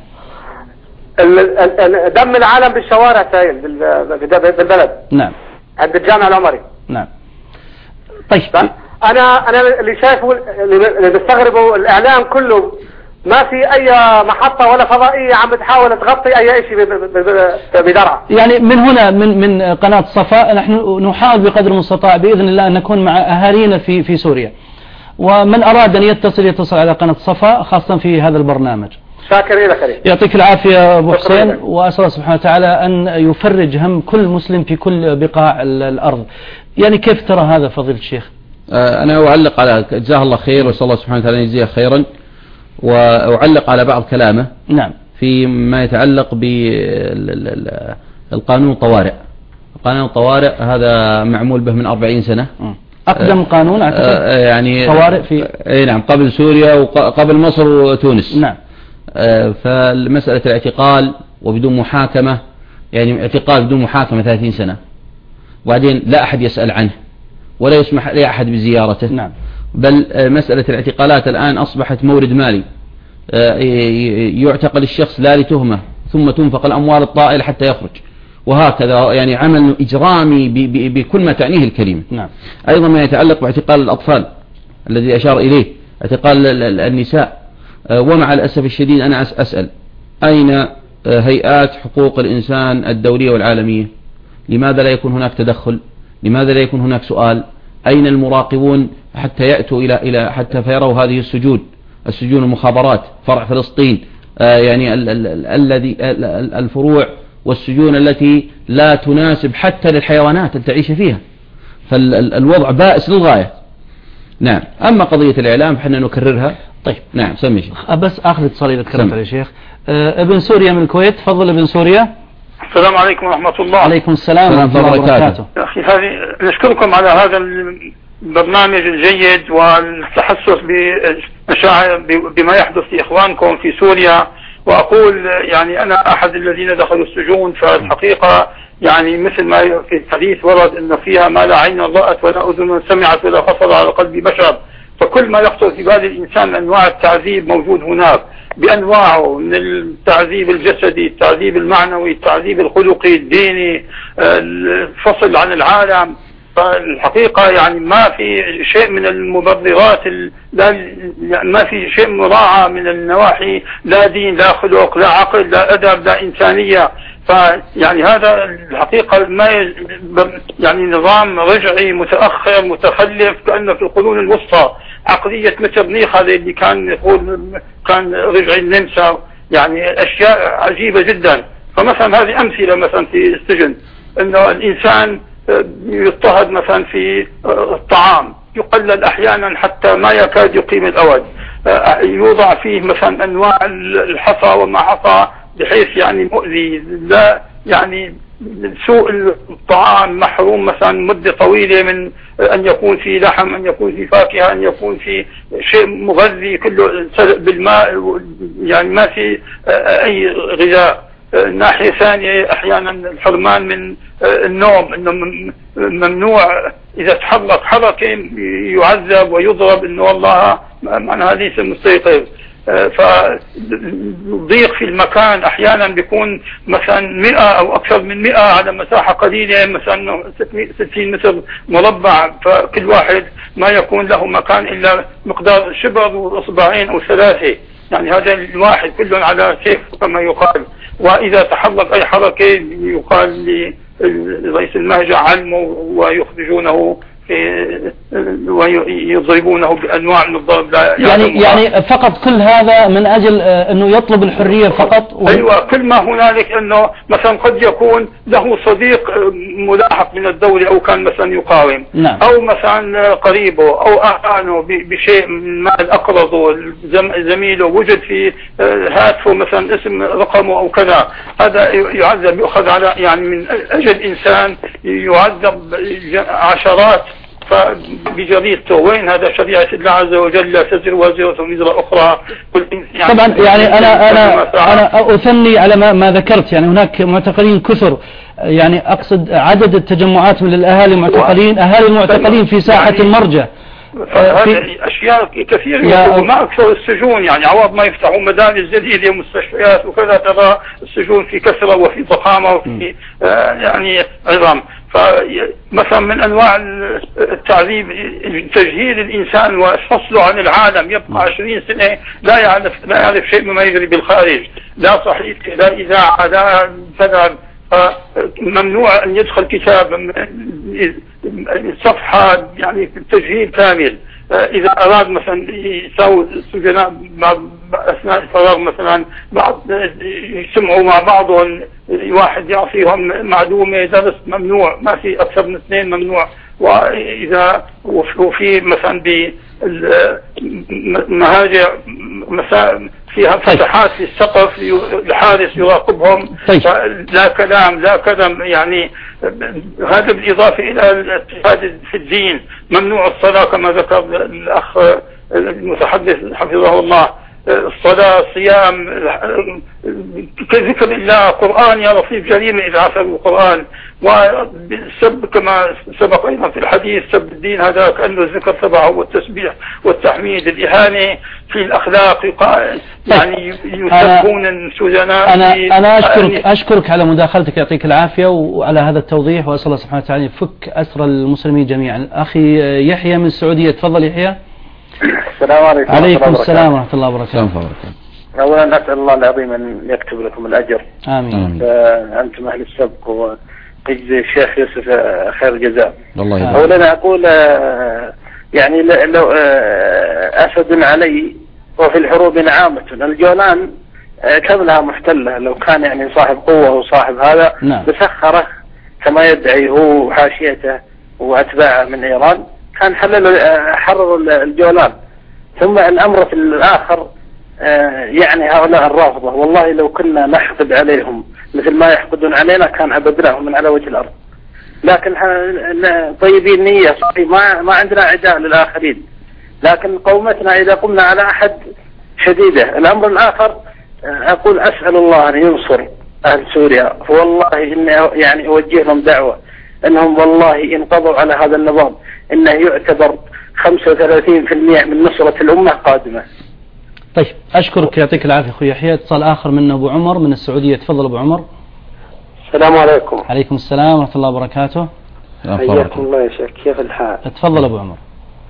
دم العالم بالشوارع سايل بالبلد. نعم. عند الجامع العمري. نعم. طيب انا انا اللي شايفه اللي بستغربه الاعلام كله ما في اي محطة ولا فضائية عم بتحاول تغطي اي شيء بدرعا. يعني من هنا من من قناة صفاء نحن نحاول بقدر المستطاع باذن الله ان نكون مع اهالينا في في سوريا، ومن اراد ان يتصل يتصل على قناة صفاء خاصة في هذا البرنامج. شاكر لك كريم. يعطيك العافية أبو حسين، وأسأل الله سبحانه وتعالى أن يفرج هم كل مسلم في كل بقاع الأرض. يعني كيف ترى هذا فضيلة الشيخ؟ أنا أعلق على جزاه الله خير وصلى الله سبحانه وتعالى يجزيه خيرا، وأعلق على بعض كلامه. نعم. فيما يتعلق بالقانون الطوارئ. قانون الطوارئ هذا معمول به من أربعين سنة. أقدم قانون أعتقد يعني طوارئ في أي نعم، قبل سوريا وقبل مصر وتونس. نعم. فالمسألة الاعتقال وبدون محاكمة، يعني اعتقال بدون محاكمة ثلاثين سنة، وبعدين لا أحد يسأل عنه ولا يسمح لأحد بزيارته. نعم. بل مسألة الاعتقالات الآن أصبحت مورد مالي، يعتقل الشخص لا لتهمة ثم تنفق الأموال الطائلة حتى يخرج، وهكذا يعني عمل إجرامي بكل ما تعنيه الكلمة. نعم. أيضا ما يتعلق باعتقال الأطفال الذي أشار إليه، اعتقال النساء. ومع الأسف الشديد أنا أسأل أين هيئات حقوق الإنسان الدولية والعالمية؟ لماذا لا يكون هناك تدخل؟ لماذا لا يكون هناك سؤال؟ أين المراقبون حتى يأتوا إلى إلى حتى فيروا هذه السجون، السجون المخابرات فرع فلسطين، يعني الذي الفروع والسجون التي لا تناسب حتى للحيوانات أن تعيش فيها، فالوضع بائس للغاية. نعم. أما قضية الإعلام فإحنا نكررها. طيب. نعم سمي شيخ. بس آخر اتصالي للكلام يا شيخ. أه ابن سوريا من الكويت، تفضل ابن سوريا. السلام عليكم ورحمة الله. عليكم السلام ورحمة الله وبركاته. أخي هذه نشكركم على هذا البرنامج الجيد والتحسس بما يحدث في إخوانكم في سوريا. وأقول يعني أنا أحد الذين دخلوا السجون، فالحقيقة يعني مثل ما في الحديث ورد أن فيها ما لا عين رأت ولا أذن سمعت ولا خطر على قلب بشر. فكل ما يخطر في بال الإنسان أنواع التعذيب موجود هناك بأنواعه، من التعذيب الجسدي، التعذيب المعنوي، التعذيب الخلقي، الديني، الفصل عن العالم. فالحقيقة يعني ما في شيء من المبررات، لا ما في شيء مراعى من النواحي، لا دين لا خلق لا عقل لا أدب لا إنسانية. فيعني هذا الحقيقة ما يعني نظام رجعي متأخر متخلف، كأنه في القرون الوسطى. عقلية مترنيخ هذا اللي كان يقول كان رجعي النمسا، يعني أشياء عجيبة جدا. فمثلا هذه أمثلة مثلا في السجن، أنه الإنسان يضطهد مثلا في الطعام، يقلل أحيانا حتى ما يكاد يقيم الأود، يوضع فيه مثلا أنواع الحصى وما حصى بحيث يعني مؤذي، لا يعني سوء الطعام، محروم مثلا مدة طويلة من أن يكون في لحم، أن يكون في فاكهة، أن يكون في شيء مغذي، كله بالماء، يعني ما في أي غذاء. ناحية ثانية أحيانا الحرمان من النوم، إنه ممنوع إذا تحرك حركة يعذب ويضرب، إنه والله معنى هذه مستيقظ. فضيق في المكان أحيانا بيكون مثلا مئة أو أكثر من مئة على مساحة قليلة، مثلا ستين متر مربع، فكل واحد ما يكون له مكان إلا مقدار شبر وإصبعين أو ثلاثة، يعني هذا الواحد كلهم على سيف كما يقال. وإذا تحرك أي حركة يقال لرئيس المهجع علمه ويخرجونه ويضربونه بأنواع من الضرب لا يعني يعني فقط كل هذا من أجل أنه يطلب الحرية فقط و... أيوة، كل ما هنالك أنه مثلا قد يكون له صديق ملاحق من الدولة أو كان مثلا يقاوم، نعم. أو مثلا قريبه أو أعانه بشيء من مال أقرضه زميله وجد في هاتفه مثلا اسم رقمه أو كذا، هذا يعذب، يؤخذ على يعني من أجل إنسان يعذب عشرات فبجريدته. وين هذا شريعة الله عز وجل لا تزر وازرة وزر أخرى. يعني طبعا يعني أنا أنا أنا أثني على ما ما ذكرت، يعني هناك معتقلين كثر، يعني أقصد عدد التجمعات من الأهالي المعتقلين، أهالي المعتقلين في ساحة يعني المرجة، هذه أشياء كثيرة وما أكثر السجون، يعني عوض ما يفتحوا مدارس جديدة ومستشفيات وكذا ترى السجون في كثرة وفي ضخامة وفي آه يعني عظام. فمثلا من أنواع التعذيب تجهيل الإنسان وفصله عن العالم، يبقى عشرين سنة لا يعرف لا يعرف شيء مما يجري بالخارج، لا صحيفة لا إذاعة لا كذا، ممنوع أن يدخل كتاب صفحة، يعني تجهيل كامل. إذا أراد مثلا يساوي السجناء أثناء الفراغ مثلا بعض يسمعوا مع بعضهم، واحد يعطيهم معلومة درس ممنوع، ما في أكثر من اثنين ممنوع. وإذا وفي مثلا بالمهاجر فيها فتحات في السقف الحارس يراقبهم، لا كلام لا كلام، يعني هذا بالإضافة إلى الاجتهاد في الدين، ممنوع الصلاة كما ذكر الأخ المتحدث حفظه الله، الصلاة صيام كذكر الله قرآن، يا لطيف جريمة إذا عثروا القرآن. والسب كما سبق أيضا في الحديث سب الدين هذا كأنه الذكر تبعه والتسبيح والتحميد. الإهانة في الأخلاق، يعني يسبون السجناء. أنا, أنا أشكرك, أشكرك على مداخلتك، يعطيك العافية وعلى هذا التوضيح، وأسأل الله سبحانه وتعالى يفك أسر المسلمين جميعا. أخي يحيى من السعودية، تفضل يحيى. السلام عليكم. عليكم السلام ورحمة الله وبركاته. أولا أسأل الله العظيم أن يكتب لكم الأجر. آمين. أنتم أهل السبق ويجزي الشيخ يوسف خير الجزاء. الله. أولا أقول يعني لو أسد علي وفي الحروب نعامة، الجولان كاملها محتلة، لو كان يعني صاحب قوة وصاحب هذا نعم. بسخره كما يدعي هو وحاشيته وأتباعه من إيران، كان حلل حرر الجولان. ثم الأمر في الآخر يعني هؤلاء الرافضة، والله لو كنا نحقد عليهم مثل ما يحقدون علينا كان عبدناهم من على وجه الأرض، لكن طيبين نية صحيح، ما ما عندنا عداء للآخرين، لكن قومتنا إذا قمنا على أحد شديدة. الأمر الآخر أقول أسأل الله أن ينصر أهل سوريا، فوالله إني يعني أوجه لهم دعوة أنهم والله إن قضوا على هذا النظام إنه يعتبر خمسة وثلاثين بالمئة من نصرة الأمة قادمة. طيب أشكرك يعطيك العافية أخوي يحيى. اتصال آخر من أبو عمر من السعودية، تفضل أبو عمر. السلام عليكم. عليكم السلام ورحمة الله وبركاته. حياكم الله يا شيخ، كيف الحال؟ تفضل أبو عمر.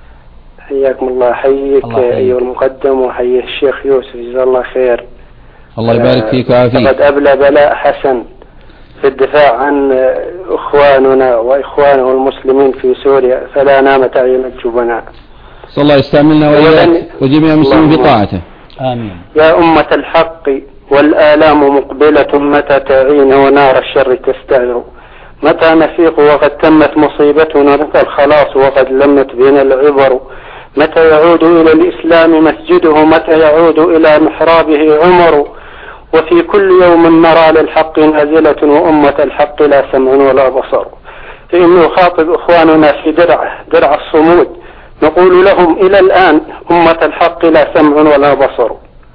حياكم الله. حيك أيها المقدم وحيي الشيخ يوسف جزاه الله خير. الله يبارك فيك وعافيك. قد أبلى بلاء حسن في الدفاع عن إخواننا وإخوانه المسلمين في سوريا، فلا نامت أعين الجبناء. صلى الله يستعملنا وإياك وجميع المسلمين بطاعته. آمين. يا أمة الحق والآلام مقبلة، متى تعين ونار الشر تستعر، متى نفيق وقد تمت مصيبتنا، متى الخلاص وقد لمت بنا العبر، متى يعود إلى الإسلام مسجده، متى يعود إلى محرابه عمر، وفي كل يوم نرى للحق نازلة، وأمة الحق لا سمع ولا بصر. فإنه يخاطب إخواننا في درع درع الصمود، نقول لهم إلى الآن أمة الحق لا سمع ولا بصر،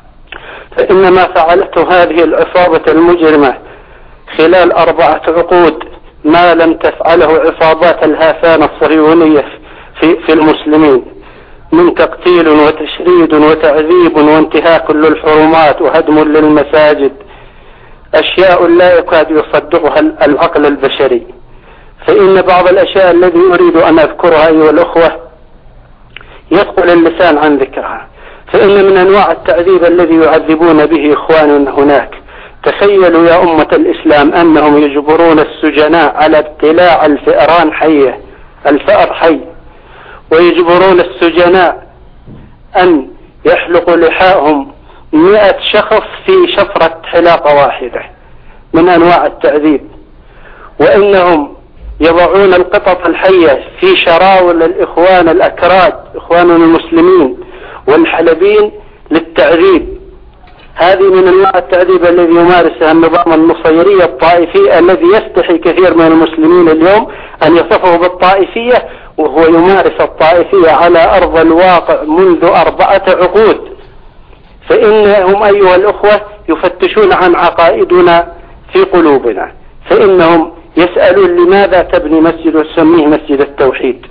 فإن ما فعلته هذه العصابة المجرمة خلال أربعة عقود ما لم تفعله عصابات الهافان الصهيونية في, في المسلمين. من تقتيل وتشريد وتعذيب وانتهاك للحرمات وهدم للمساجد، أشياء لا يكاد يصدقها العقل البشري. فإن بعض الأشياء التي أريد أن أذكرها أيها الأخوة يثقل اللسان عن ذكرها. فإن من أنواع التعذيب الذي يعذبون به إخواننا هناك، تخيلوا يا أمة الإسلام أنهم يجبرون السجناء على ابتلاع الفئران حية، الفأر حي، ويجبرون السجناء أن يحلقوا لحاهم مئة شخص في شفرة حلاقة واحدة من أنواع التعذيب. وإنهم يضعون القطط الحية في شراول الإخوان الأكراد إخواننا المسلمين والحلبين للتعذيب. هذه من أنواع التعذيب الذي يمارسها النظام النصيري الطائفي الذي يستحي كثير من المسلمين اليوم أن يصفه بالطائفية، وهو يمارس الطائفية على أرض الواقع منذ أربعة عقود. فإنهم أيها الأخوة يفتشون عن عقائدنا في قلوبنا، فإنهم يسألون لماذا تبني مسجد وتسميه مسجد التوحيد،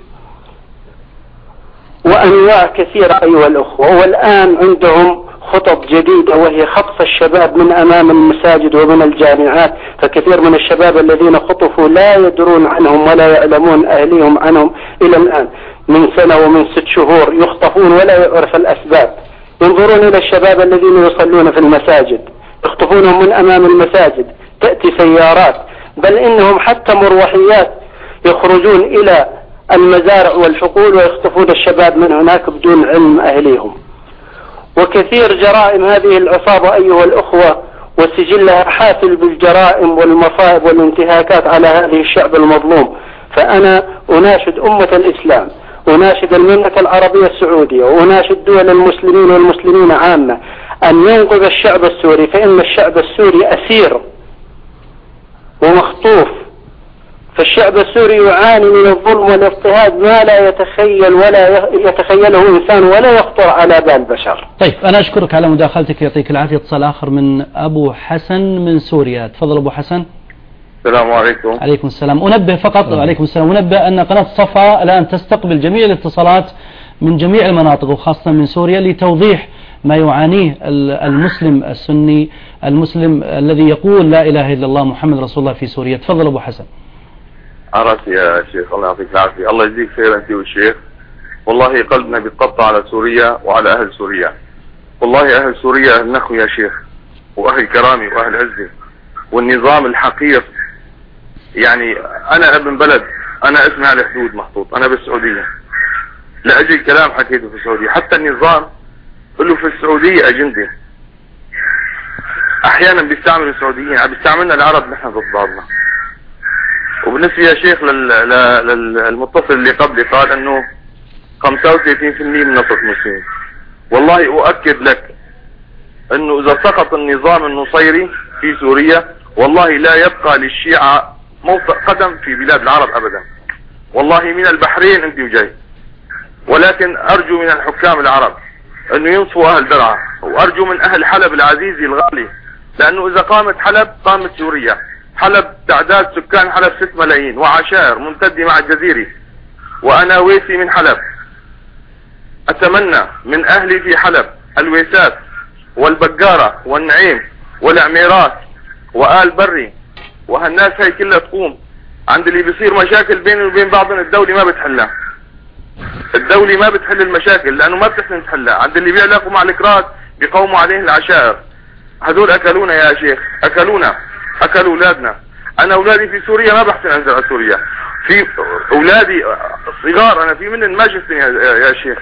وأنواع كثيرة أيها الأخوة. والآن عندهم خطط جديدة وهي خطف الشباب من أمام المساجد ومن الجامعات. فكثير من الشباب الذين خطفوا لا يدرون عنهم ولا يعلمون أهليهم عنهم إلى الآن، من سنة ومن ست شهور يخطفون ولا يعرف الأسباب. ينظرون إلى الشباب الذين يصلون في المساجد يخطفونهم من أمام المساجد، تأتي سيارات، بل إنهم حتى مروحيات يخرجون إلى المزارع والحقول ويخطفون الشباب من هناك بدون علم أهليهم. وكثير جرائم هذه العصابة أيها الأخوة وسجلها حافل بالجرائم والمصائب والانتهاكات على هذه الشعب المظلوم. فأنا أناشد أمة الإسلام، أناشد المملكة العربية السعودية، وأناشد دول المسلمين والمسلمين عامة أن ينقذ الشعب السوري، فإن الشعب السوري أسير ومخطوف. فالشعب السوري يعاني من الظلم والاضطهاد ما لا يتخيل ولا يتخيله إنسان ولا يخطر على بال بشر. طيب أنا أشكرك على مداخلتك، يعطيك العافية. اتصال آخر من أبو حسن من سوريا. تفضل أبو حسن. السلام عليكم. عليكم السلام. أنبه فقط أه. عليكم السلام. أنبه أن قناة صفا الآن تستقبل جميع الاتصالات من جميع المناطق وخاصة من سوريا لتوضيح ما يعانيه المسلم السني المسلم الذي يقول لا إله إلا الله محمد رسول الله في سوريا. تفضل أبو حسن. عرفت يا شيخ، الله يعطيك العافية. الله يجزيك خير أنت والشيخ. والله قلبنا بيتقطع على سوريا وعلى أهل سوريا. والله أهل سوريا أهل نخوة يا شيخ، وأهل كرامي وأهل عزة، والنظام الحقير. يعني أنا ابن بلد، أنا اسمي على حدود محطوط، أنا بالسعودية لأجل كلام حكيته في السعودية. حتى النظام له في السعودية أجندة، أحيانا بيستعمل السعوديين، بيستعملنا العرب نحن ضد بعضنا. وبالنسبة يا شيخ للمتصل اللي قبلي قال انه خمسة وثلاثين بالمئة من نصف المسلمين. والله اؤكد لك انه اذا سقط النظام النصيري في سوريا والله لا يبقى للشيعة موطئ قدم في بلاد العرب ابدا. والله من البحرين انت وجاي. ولكن ارجو من الحكام العرب انه ينصفوا اهل درعا، وارجو من اهل حلب العزيزي الغالي، لانه اذا قامت حلب قامت سوريا. حلب تعداد سكان حلب ست ملايين وعشائر ممتدة مع الجزيرة، وانا ويسي من حلب. اتمنى من اهلي في حلب الويسات والبقارة والنعيم والعميرات وآل بري وهالناس هاي كلها تقوم عند اللي بيصير مشاكل بين وبين بعضنا. الدولة ما بتحلها، الدولة ما بتحل المشاكل لانه ما بتحسن تحلها. عند اللي بيعلاقوا مع الكراد بيقوموا عليه العشائر. هذول اكلونا يا شيخ، اكلونا، اكلوا اولادنا. انا اولادي في سوريا ما بحسن انزل على سوريا، في اولادي صغار انا في منن ما شفتني يا شيخ.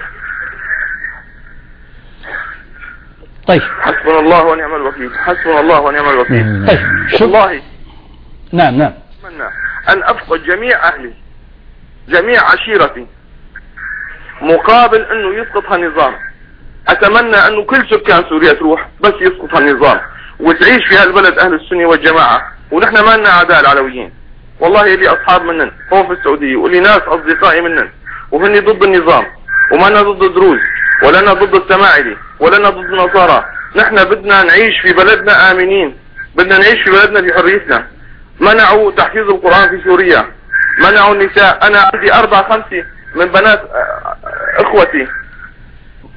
طيب حسبنا الله ونعم الوكيل، حسبنا الله ونعم الوكيل. طيب والله نعم نعم اتمنى ان افقد جميع اهلي جميع عشيرتي مقابل انه يسقط هالنظام. اتمنى انه كل سكان سوريا تروح بس يسقط هالنظام وتعيش في هالبلد اهل السنة والجماعة. ونحن ما لنا اعداء العلويين، والله اللي اصحاب منن هون في السعودية، واللي ناس اصدقائي منن وهني ضد النظام، وما لنا ضد الدروز ولا لنا ضد السماعلي ولا لنا ضد النصارى. نحن بدنا نعيش في بلدنا امنين، بدنا نعيش في بلدنا في حريتنا. منعوا تحفيظ القرآن في سوريا، منعوا النساء. انا عندي اربع خمسة من بنات اخوتي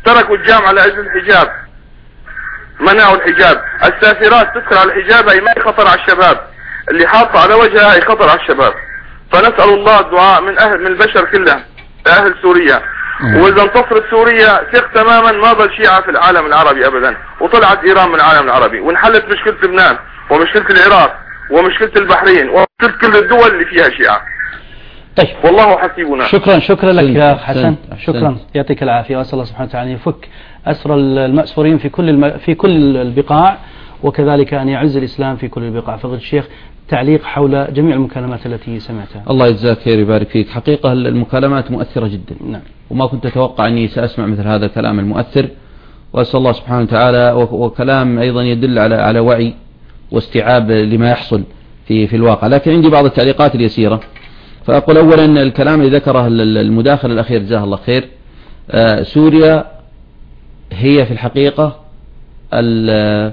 تركوا الجامعة لأجل الحجاب، منعوا الحجاب. السافرات تدخل على الحجاب، هي ما خطر على الشباب، اللي حاطة على وجهها هي خطر على الشباب. فنسأل الله الدعاء من أهل من البشر كلها أهل سوريا. وإذا انتصرت سوريا ثق تماما ما ظل شيعة في العالم العربي أبدا، وطلعت إيران من العالم العربي، وانحلت مشكلة لبنان ومشكلة العراق ومشكلة البحرين ومشكلة كل الدول اللي فيها شيعة. طيب والله حسيبنا. شكرا شكرا لك يا حسن، شكرا، يعطيك العافية، وأسأل الله سبحانه وتعالى أن يفك أسر المأسورين في كل الم... في كل البقاع، وكذلك أن يعز الإسلام في كل البقاع. فضل الشيخ تعليق حول جميع المكالمات التي سمعتها. الله يجزاك خير ويبارك فيك. حقيقة المكالمات مؤثرة جدا. نعم. وما كنت أتوقع أني سأسمع مثل هذا الكلام المؤثر، وأسأل الله سبحانه وتعالى، وكلام أيضا يدل على على وعي واستيعاب لما يحصل في في الواقع. لكن عندي بعض التعليقات اليسيرة. فأقول أولا الكلام اللي ذكره المداخل الأخير جزاه الله خير، آه سوريا هي في الحقيقة آه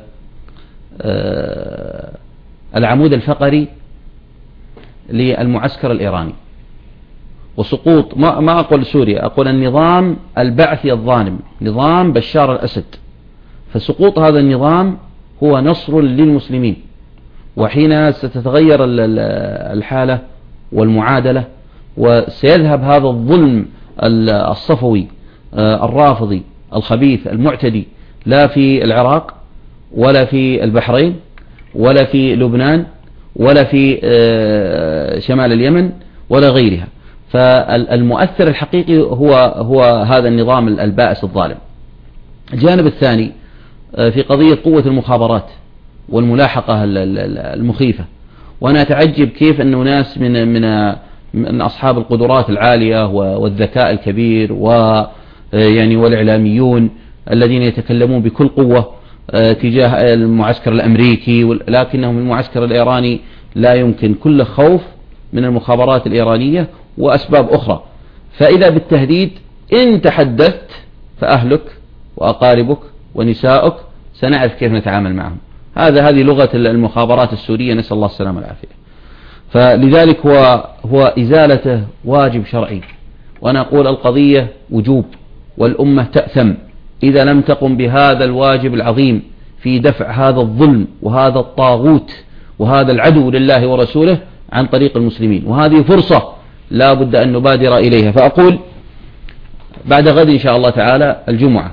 العمود الفقري للمعسكر الإيراني، وسقوط ما, ما أقول سوريا، أقول النظام البعثي الظالم، نظام بشار الأسد. فسقوط هذا النظام هو نصر للمسلمين، وحين ستتغير الحالة والمعادلة وسيذهب هذا الظلم الصفوي الرافضي الخبيث المعتدي، لا في العراق ولا في البحرين ولا في لبنان ولا في شمال اليمن ولا غيرها. فالمؤثر الحقيقي هو هو هذا النظام البائس الظالم. الجانب الثاني في قضية قوة المخابرات والملاحقة المخيفة، وأنا أتعجب كيف أنه ناس من من من أصحاب القدرات العالية والذكاء الكبير ويعني والإعلاميون الذين يتكلمون بكل قوة تجاه المعسكر الأمريكي، لكنهم المعسكر الإيراني لا يمكن، كل خوف من المخابرات الإيرانية وأسباب أخرى. فإذا بالتهديد إن تحدثت فأهلك وأقاربك ونسائك سنعرف كيف نتعامل معهم. هذا هذه لغة المخابرات السورية، نسأل الله السلامة والعافية. فلذلك هو هو إزالته واجب شرعي، وأنا أقول القضية وجوب، والأمة تأثم إذا لم تقم بهذا الواجب العظيم في دفع هذا الظلم وهذا الطاغوت وهذا العدو لله ورسوله عن طريق المسلمين. وهذه فرصة لا بد أن نبادر إليها. فأقول بعد غد إن شاء الله تعالى الجمعة،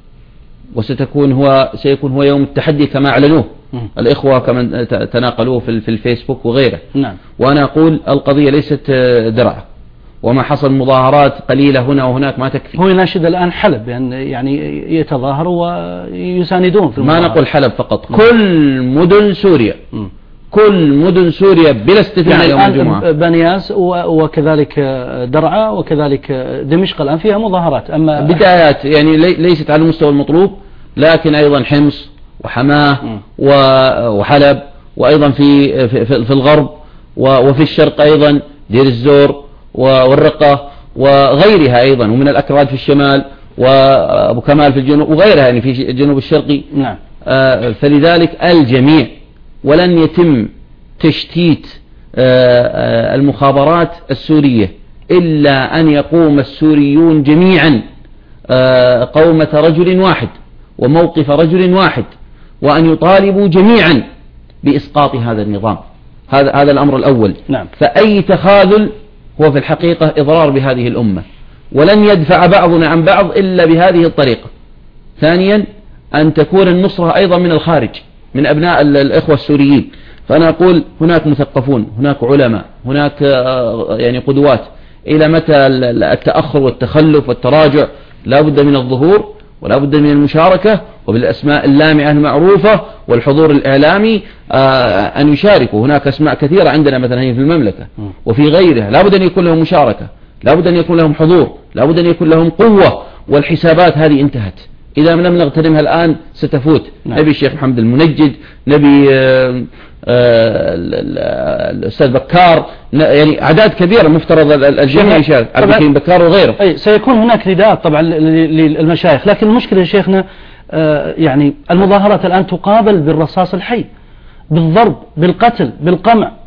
وستكون هو سيكون هو يوم التحدي كما أعلنوه الإخوة كما تناقلوه في الفيسبوك وغيره. نعم. وأنا أقول القضية ليست درع، وما حصل مظاهرات قليلة هنا وهناك ما تكفي. هو يناشد الآن حلب يعني يتظاهروا ويساندون في المظاهرات. ما نقول حلب فقط، كل مدن سوريا، م. كل مدن سوريا بلا استثناء يعني يوم الجمعة. بنياس وكذلك درعا وكذلك دمشق الآن فيها مظاهرات. أما بدايات يعني ليست على المستوى المطلوب، لكن أيضا حمص وحماه وحلب، وأيضا في في, في الغرب وفي الشرق أيضا دير الزور والرقة وغيرها أيضا، ومن الأكراد في الشمال وأبو كمال في الجنوب وغيرها يعني في الجنوب الشرقي. نعم. آه فلذلك الجميع، ولن يتم تشتيت آه آه المخابرات السورية إلا أن يقوم السوريون جميعا آه قومة رجل واحد وموقف رجل واحد، وأن يطالبوا جميعا بإسقاط هذا النظام. هذا هذا الأمر الأول. نعم. فأي تخاذل هو في الحقيقة إضرار بهذه الأمة، ولن يدفع بعضنا عن بعض إلا بهذه الطريقة. ثانيا أن تكون النصرة أيضا من الخارج، من أبناء الإخوة السوريين. فأنا أقول هناك مثقفون، هناك علماء، هناك يعني قدوات. إلى متى التأخر والتخلف والتراجع؟ لا بد من الظهور ولا بد من المشاركة، وبالأسماء اللامعة المعروفة والحضور الإعلامي أن يشاركوا. هناك أسماء كثيرة عندنا مثلا هي في المملكة وفي غيرها، لا بد أن يكون لهم مشاركة، لا بد أن يكون لهم حضور، لا بد أن يكون لهم قوة. والحسابات هذه انتهت، إذا لم نغتنمها الآن ستفوت. نعم. نبي الشيخ محمد المنجد، نبي آآ آآ الأستاذ بكار، يعني أعداد كبيرة مفترض الجميع يشارك، عبد الكريم بكار وغيره. أي سيكون هناك نداءات طبعا للمشايخ، لكن المشكلة يا شيخنا يعني المظاهرات الآن تقابل بالرصاص الحي، بالضرب، بالقتل، بالقمع.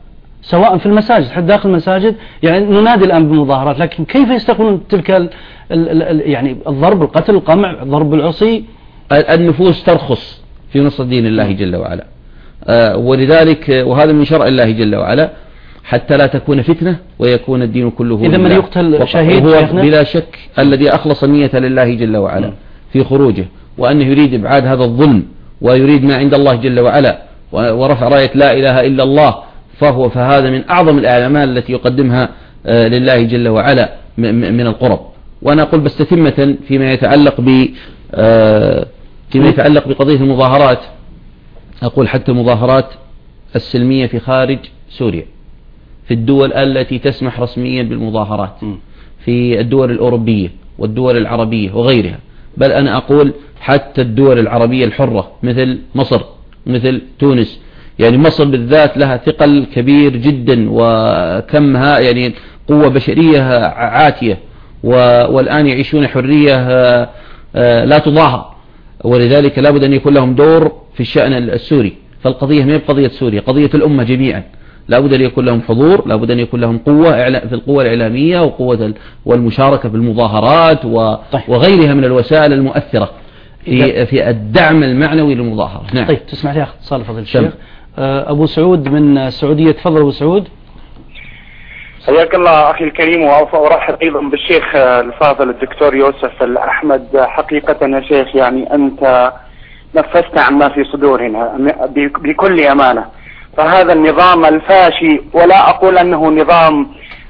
سواء في المساجد حتى داخل المساجد، يعني ننادي الآن بمظاهرات، لكن كيف يستقبلون تلك ال ال ال يعني الضرب، القتل، القمع، ضرب العصي؟ النفوس ترخص في نصر دين الله جل وعلا، آه ولذلك وهذا من شرع الله جل وعلا، حتى لا تكون فتنة ويكون الدين كله لله. إذا من يقتل شهيد هو بلا شك الذي أخلص النية لله جل وعلا في خروجه، وأنه يريد إبعاد هذا الظلم ويريد ما عند الله جل وعلا ورفع راية لا إله إلا الله، فهو فهذا من أعظم الأعمال التي يقدمها لله جل وعلا من القرب. وأنا أقول بس تتمة فيما يتعلق ب فيما يتعلق بقضية المظاهرات، أقول حتى المظاهرات السلمية في خارج سوريا، في الدول التي تسمح رسميا بالمظاهرات، في الدول الأوروبية والدول العربية وغيرها، بل أنا أقول حتى الدول العربية الحرة مثل مصر مثل تونس، يعني مصر بالذات لها ثقل كبير جدا وكمها يعني قوة بشرية عاتية، والآن يعيشون حرية لا تضاهى، ولذلك لابد أن يكون لهم دور في الشأن السوري. فالقضية ما هي بقضية سوريا، قضية الأمة جميعا، لابد أن يكون لهم حضور، لابد أن يكون لهم قوة في القوة الإعلامية وقوة والمشاركة في المظاهرات وغيرها من الوسائل المؤثرة في في الدعم المعنوي للمظاهرة. نعم. طيب تسمح لي أخ اتصال فضيلة الشيخ أبو سعود من السعودية، تفضل أبو سعود. حياك الله أخي الكريم، وأرحب أيضا بالشيخ الفاضل الدكتور يوسف الأحمد. حقيقة يا شيخ يعني أنت نفست عما في صدورنا بكل أمانة، فهذا النظام الفاشي، ولا أقول أنه نظام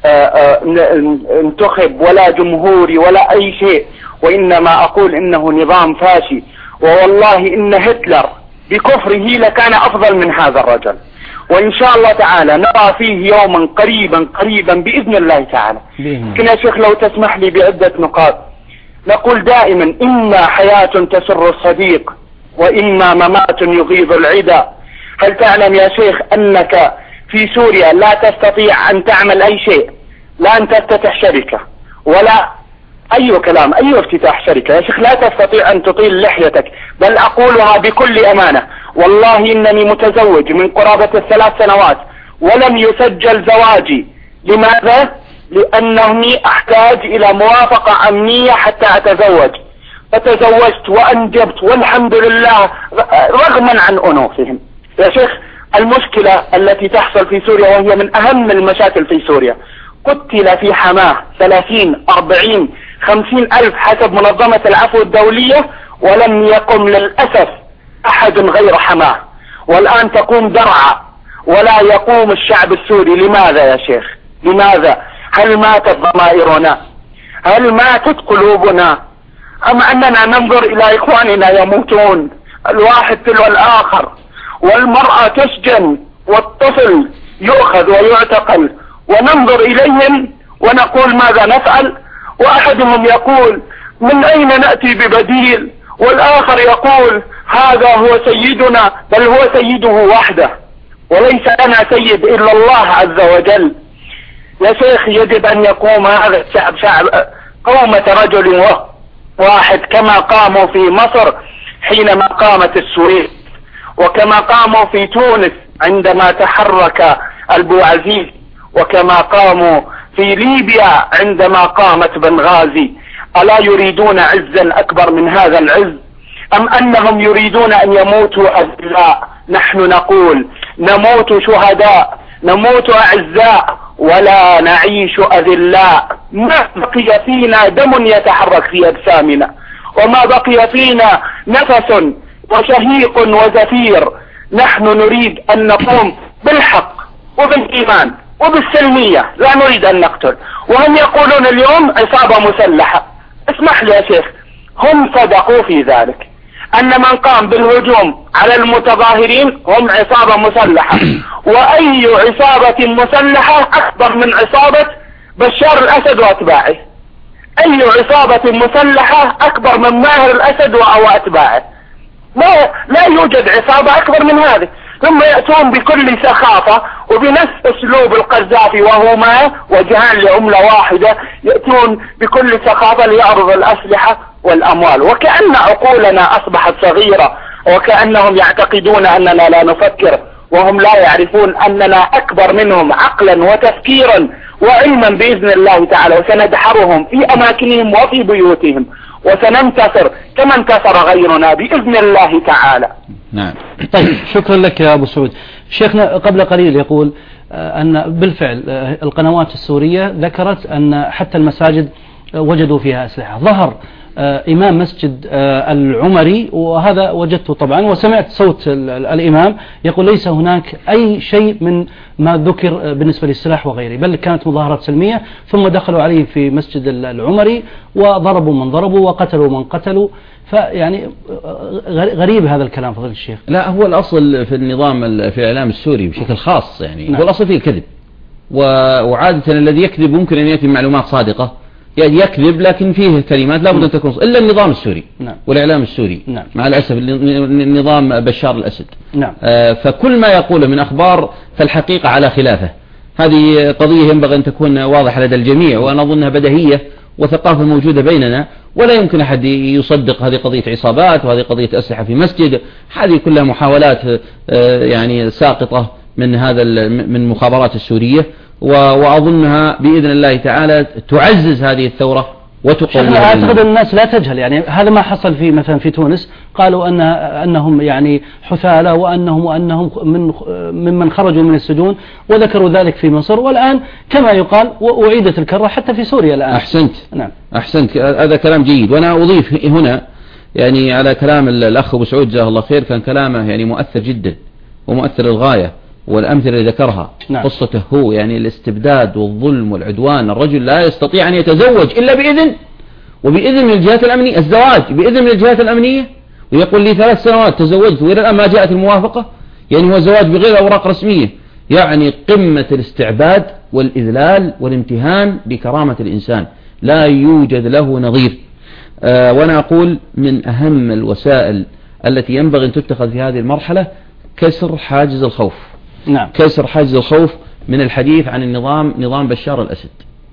انتخب ولا جمهوري ولا أي شيء، وإنما أقول إنه نظام فاشي، ووالله إن هتلر بكفره لكان أفضل من هذا الرجل، وإن شاء الله تعالى نرى فيه يوما قريبا قريبا بإذن الله تعالى. لكن يا شيخ لو تسمح لي بعدة نقاط، نقول دائما إما حياة تسر الصديق وإما ممات يغيظ العدا. هل تعلم يا شيخ أنك في سوريا لا تستطيع أن تعمل أي شيء، لا أن تفتتح شركة ولا أي كلام، أي افتتاح شركة يا شيخ، لا تستطيع أن تطيل لحيتك، بل أقولها بكل أمانة، والله إنني متزوج من قرابة الثلاث سنوات ولم يسجل زواجي. لماذا؟ لأنني أحتاج إلى موافقة أمنية حتى أتزوج، فتزوجت وأنجبت والحمد لله رغما عن أنوفهم. يا شيخ المشكلة التي تحصل في سوريا، وهي من أهم المشاكل في سوريا، قتل في حماه ثلاثين أربعين خمسين ألف حسب منظمة العفو الدولية، ولم يقم للأسف أحد غير حماه، والآن تقوم درعا ولا يقوم الشعب السوري. لماذا يا شيخ؟ لماذا؟ هل ماتت ضمائرنا؟ هل ماتت قلوبنا؟ أم أننا ننظر إلى إخواننا يموتون الواحد تلو الآخر، والمرأة تسجن والطفل يؤخذ ويعتقل، وننظر إليهم ونقول ماذا نفعل؟ وأحدهم يقول من أين نأتي ببديل، والآخر يقول هذا هو سيدنا، بل هو سيده وحده، وليس لنا سيد إلا الله عز وجل. يا شيخ يجب أن يقوم هذا الشعب شعب قومة رجل واحد، كما قاموا في مصر حينما قامت السويس، وكما قاموا في تونس عندما تحرك البوعزيز، وكما قاموا في ليبيا عندما قامت بنغازي. ألا يريدون عزا أكبر من هذا العز، أم أنهم يريدون أن يموتوا أذلاء؟ نحن نقول نموت شهداء، نموت أعزاء، ولا نعيش أذلاء. ما بقي فينا دم يتحرك في أجسامنا، وما بقي فينا نفس وشهيق وزفير. نحن نريد أن نقوم بالحق وبالإيمان وبالسلمية، لا نريد أن نقتل. وهم يقولون اليوم عصابة مسلحة. اسمح لي يا شيخ، هم صدقوا في ذلك، أن من قام بالهجوم على المتظاهرين هم عصابة مسلحة، وأي عصابة مسلحة أكبر من عصابة بشار الأسد وأتباعه؟ أي عصابة مسلحة أكبر من ماهر الأسد وأتباعه؟ ما لا يوجد عصابة أكبر من هذه. ثم يأتون بكل سخافة وبنفس أسلوب القذافي، وهما وجهان لعملة واحدة، يأتون بكل سخافة ليعرض الأسلحة والأموال، وكأن عقولنا أصبحت صغيرة، وكأنهم يعتقدون أننا لا نفكر وهم لا يعرفون أننا أكبر منهم عقلا وتفكيرا وعلما بإذن الله تعالى، وسندحرهم في أماكنهم وفي بيوتهم، وسننتصر كما انتصر غيرنا بإذن الله تعالى. نعم. طيب شكرا لك يا أبو سعود. شيخنا قبل قليل يقول أن بالفعل القنوات السورية ذكرت أن حتى المساجد وجدوا فيها أسلحة. ظهر إمام مسجد العمري، وهذا وجدته طبعا وسمعت صوت الإمام يقول ليس هناك أي شيء من ما ذكر بالنسبة للسلاح وغيره، بل كانت مظاهرات سلمية، ثم دخلوا عليه في مسجد العمري وضربوا من ضربوا وقتلوا من قتلوا. فيعني غريب هذا الكلام فضيلة الشيخ. لا، هو الأصل في النظام في الإعلام السوري بشكل خاص يعني نعم. هو الأصل فيه الكذب، وعادة الذي يكذب ممكن أن يأتي بمعلومات صادقة، يعني يكذب لكن فيه كلمات لا بد أن تكون إلا النظام السوري نعم. والإعلام السوري نعم. مع الأسف النظام بشار الأسد نعم. آه فكل ما يقوله من أخبار فالحقيقة على خلافه. هذه قضية ينبغي أن تكون واضحة لدى الجميع، وأنا أظنها بديهية وثقافة موجودة بيننا، ولا يمكن أحد يصدق هذه قضية عصابات وهذه قضية أسلحة في مسجد. هذه كلها محاولات آه يعني ساقطة من هذا من المخابرات السورية، وأظنها بإذن الله تعالى تعزز هذه الثورة وتقويها. أعتقد الناس لا تجهل، يعني هذا ما حصل في مثلا في تونس، قالوا أن أنهم يعني حثالى وأنهم وأنهم من ممن خرجوا من السجون، وذكروا ذلك في مصر، والآن كما يقال وأعيدت الكرة حتى في سوريا الآن. أحسنت. نعم. أحسنت، هذا كلام جيد. وأنا أضيف هنا يعني على كلام الأخ أبو سعود جزاه الله خير، كان كلامه يعني مؤثر جدا ومؤثر للغاية، والأمثلة اللي ذكرها نعم. قصته هو يعني الاستبداد والظلم والعدوان. الرجل لا يستطيع أن يتزوج إلا بإذن، وبإذن من الجهات الأمنية، الزواج بإذن من الجهات الأمنية، ويقول لي ثلاث سنوات تزوجت وإلى الآن ما جاءت الموافقة، يعني هو زواج بغير أوراق رسمية. يعني قمة الاستعباد والإذلال والامتهان بكرامة الإنسان، لا يوجد له نظير. آه وأنا أقول من أهم الوسائل التي ينبغي أن تتخذ في هذه المرحلة كسر حاجز الخوف. نعم. كسر حاجز الخوف من الحديث عن النظام، نظام بشار الأسد،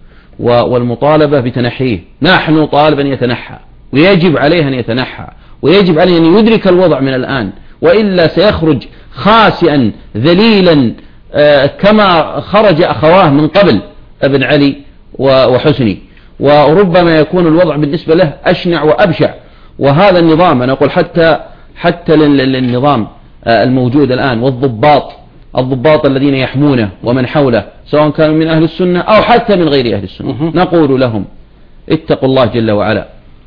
والمطالبة بتنحيه. نحن طالب أن يتنحى، ويجب عليه أن يتنحى، ويجب عليه أن يدرك الوضع من الآن، وإلا سيخرج خاسئا ذليلا آه كما خرج أخواه من قبل ابن علي وحسني، وربما يكون الوضع بالنسبة له أشنع وأبشع. وهذا النظام أنا أقول حتى حتى للنظام آه الموجود الآن، والضباط الضباط الذين يحمونه ومن حوله سواء كانوا من أهل السنة أو حتى من غير أهل السنة، نقول لهم اتقوا الله جل وعلا،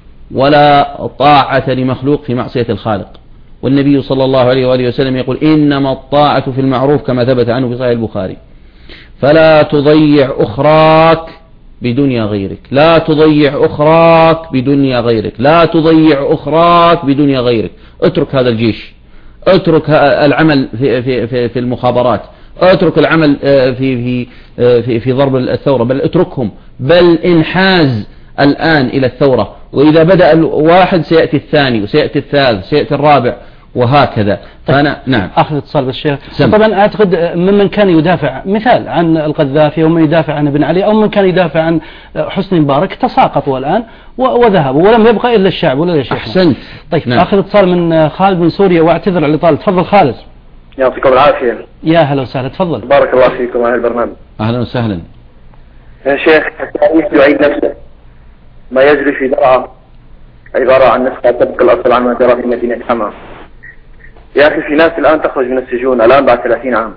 ولا طاعة لمخلوق في معصية الخالق. والنبي صلى الله عليه وآله وسلم يقول إنما الطاعة في المعروف كما ثبت عنه في صحيح البخاري. فلا تضيع أخراك بدنيا غيرك، لا تضيع أخراك بدنيا غيرك، لا تضيع أخراك بدنيا غيرك. اترك هذا الجيش، اترك العمل في في في, في المخابرات، اترك العمل في في في, في ضرب الثورة، بل اتركهم، بل انحاز الآن إلى الثورة. وإذا بدأ الواحد سيأتي الثاني وسيأتي الثالث سيأتي الرابع وهكذا. فأنا نعم أخذ اتصال بالشيخ. طبعا أعتقد ممن كان يدافع مثال عن القذافي ومن يدافع عن ابن علي أو من كان يدافع عن حسني مبارك تساقطوا الآن وذهبوا، ولم يبقى إلا الشعب ولا شيء. أحسنت. طيب نعم. أخذ اتصال من خالد من سوريا، واعتذر على الإطالة. تفضل خالد. يعطيكم العافية. يا هلا وسهلا، تفضل. بارك الله فيكم على البرنامج. أهلا وسهلا. يا شيخ يعيد نفسه، ما يجري في درعا عبارة عن نسخة تبقى الأصل عن ما جرى في مدينة حما. يا أخي في ناس الآن تخرج من السجون الآن بعد ثلاثين عام.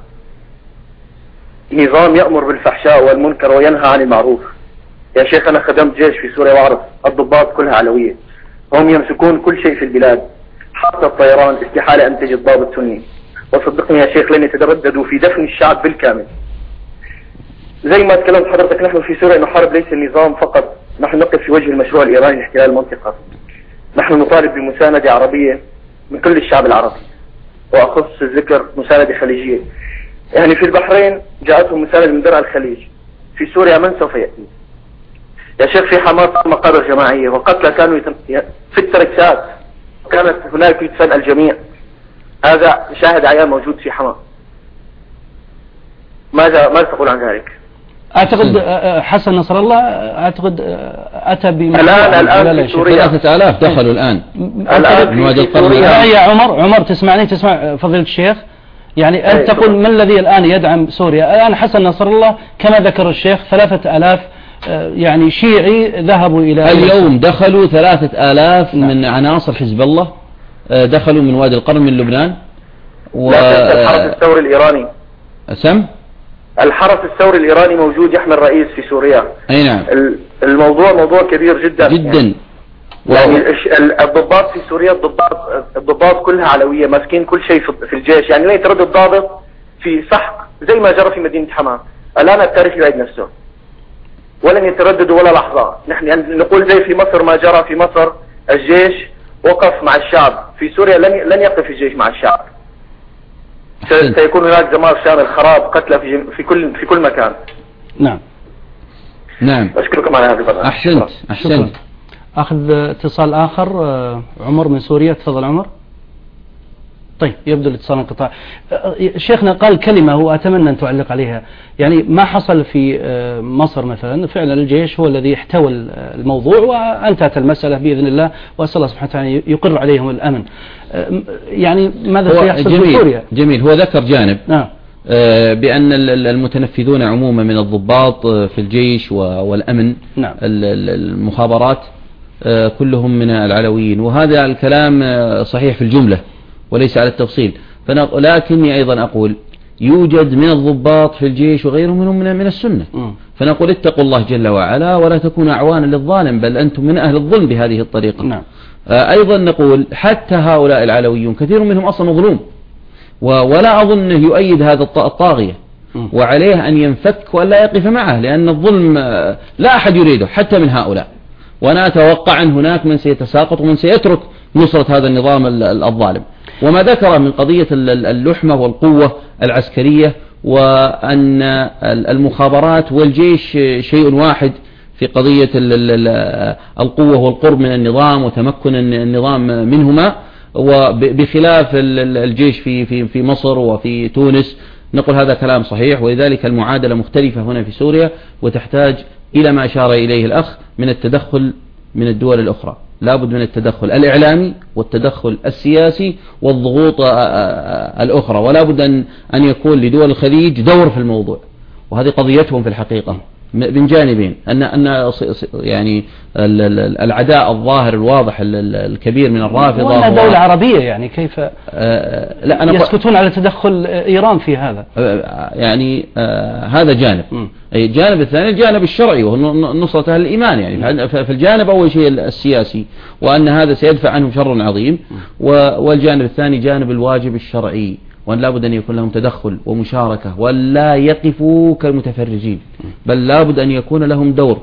نظام يأمر بالفحشاء والمنكر وينهى عن المعروف. يا شيخ أنا خدمت جيش في سوريا وأعرف الضباط كلها علوية، هم يمسكون كل شيء في البلاد حتى الطيران، استحالة أن تجد ضابط سني. وصدقني يا شيخ لن يترددوا في دفن الشعب بالكامل. زي ما تكلمت حضرتك، نحن في سوريا نحارب ليس النظام فقط، نحن نقف في وجه المشروع الإيراني لاحتلال المنطقة. نحن نطالب بمساندة عربية من كل الشعب العربي، وأخص الذكر مساندة خليجية. يعني في البحرين جاءتهم مساندة من درع الخليج، في سوريا من سوف يأتي؟ يا شيخ في حماس مقابر جماعية وقتلى كانوا يتم... في التركات، كانت هناك يدفن الجميع. هذا شاهد عيان موجود في حماس. ماذا ماذا تقول عن ذلك؟ أعتقد حسن نصر الله أعتقد أتى بما الآن الآن في سوريا ثلاثة آلاف دخلوا الآن الآن في سوريا. يا عمر عمر تسمعني تسمع فضيلة الشيخ، يعني أنت تقول من الذي الآن يدعم سوريا؟ الآن حسن نصر الله كما ذكر الشيخ ثلاثة آلاف يعني شيعي ذهبوا إلى اليوم دخلوا ثلاثة آلاف نعم. من عناصر حزب الله دخلوا من وادي القرن من لبنان. و الحرس الثوري الإيراني سم الحرس الثوري الإيراني موجود يحمل رئيس في سوريا. أي نعم. الموضوع موضوع كبير جدا جدا يعني, يعني الضباط في سوريا الضباط الضباط كلها علوية ماسكين كل شيء في الجيش، يعني لا يتردد الضابط في سحق زي ما جرى في مدينة حماة. الآن التاريخ يعيد نفسه ولن يترددوا ولا لحظة. نحن يعني نقول زي في مصر ما جرى في مصر، الجيش وقف مع الشعب، في سوريا لن لن يقف الجيش مع الشعب. سيكون هناك دمار شامل، خراب، قتلى في في كل في كل مكان. نعم نعم. أشكركم على هذه البرنامج. أحسنت أحسنت. أخذ اتصال آخر. عمر من سوريا، تفضل عمر. طيب يبدو الاتصال انقطاع. شيخنا قال كلمة هو أتمنى أن تعلق عليها، يعني ما حصل في مصر مثلا فعلا الجيش هو الذي احتوى الموضوع وانتهت المسألة بإذن الله، وأسأل الله سبحانه وتعالى يقر عليهم الأمن. يعني ماذا سيحصل في سوريا؟ جميل. هو ذكر جانب نعم بأن المتنفذون عموما من الضباط في الجيش والأمن نعم. المخابرات كلهم من العلويين، وهذا الكلام صحيح في الجملة وليس على التفصيل. لكني أيضا أقول يوجد من الضباط في الجيش وغيرهم منهم من, من السنة م. فنقول اتقوا الله جل وعلا ولا تكونوا أعوانا للظالم، بل أنتم من أهل الظلم بهذه الطريقة. نعم. أيضا نقول حتى هؤلاء العلويون كثير منهم أصلا مظلوم، ولا أظن أنه يؤيد هذا الطاغية م. وعليه أن ينفك ولا يقف معه، لأن الظلم لا أحد يريده حتى من هؤلاء. وأنا أتوقع أن هناك من سيتساقط ومن سيترك نصرة هذا النظام الظالم. وما ذكر من قضية اللحمة والقوة العسكرية وأن المخابرات والجيش شيء واحد في قضية القوة والقرب من النظام وتمكن النظام منهما، وبخلاف الجيش في في في مصر وفي تونس. نقول هذا كلام صحيح، ولذلك المعادلة مختلفة هنا في سوريا وتحتاج إلى ما أشار إليه الأخ من التدخل من الدول الأخرى. لابد من التدخل الإعلامي والتدخل السياسي والضغوط الأخرى، ولا بد أن أن يكون لدول الخليج دور في الموضوع، وهذه قضيتهم في الحقيقة من جانبين. أن أن يعني العداء الظاهر الواضح الكبير من الرافضة وأنها دولة عربية، يعني كيف آه لا أنا يسكتون على تدخل إيران في هذا؟ آه يعني آه هذا جانب. الجانب الثاني الجانب الشرعي وهو نصرة أهل الإيمان. يعني في الجانب أول شيء السياسي وأن هذا سيدفع عنهم شر عظيم، والجانب الثاني جانب الواجب الشرعي، وأن لا بد أن يكون لهم تدخل ومشاركة ولا يقفوا كالمتفرجين، بل لا بد أن يكون لهم دور،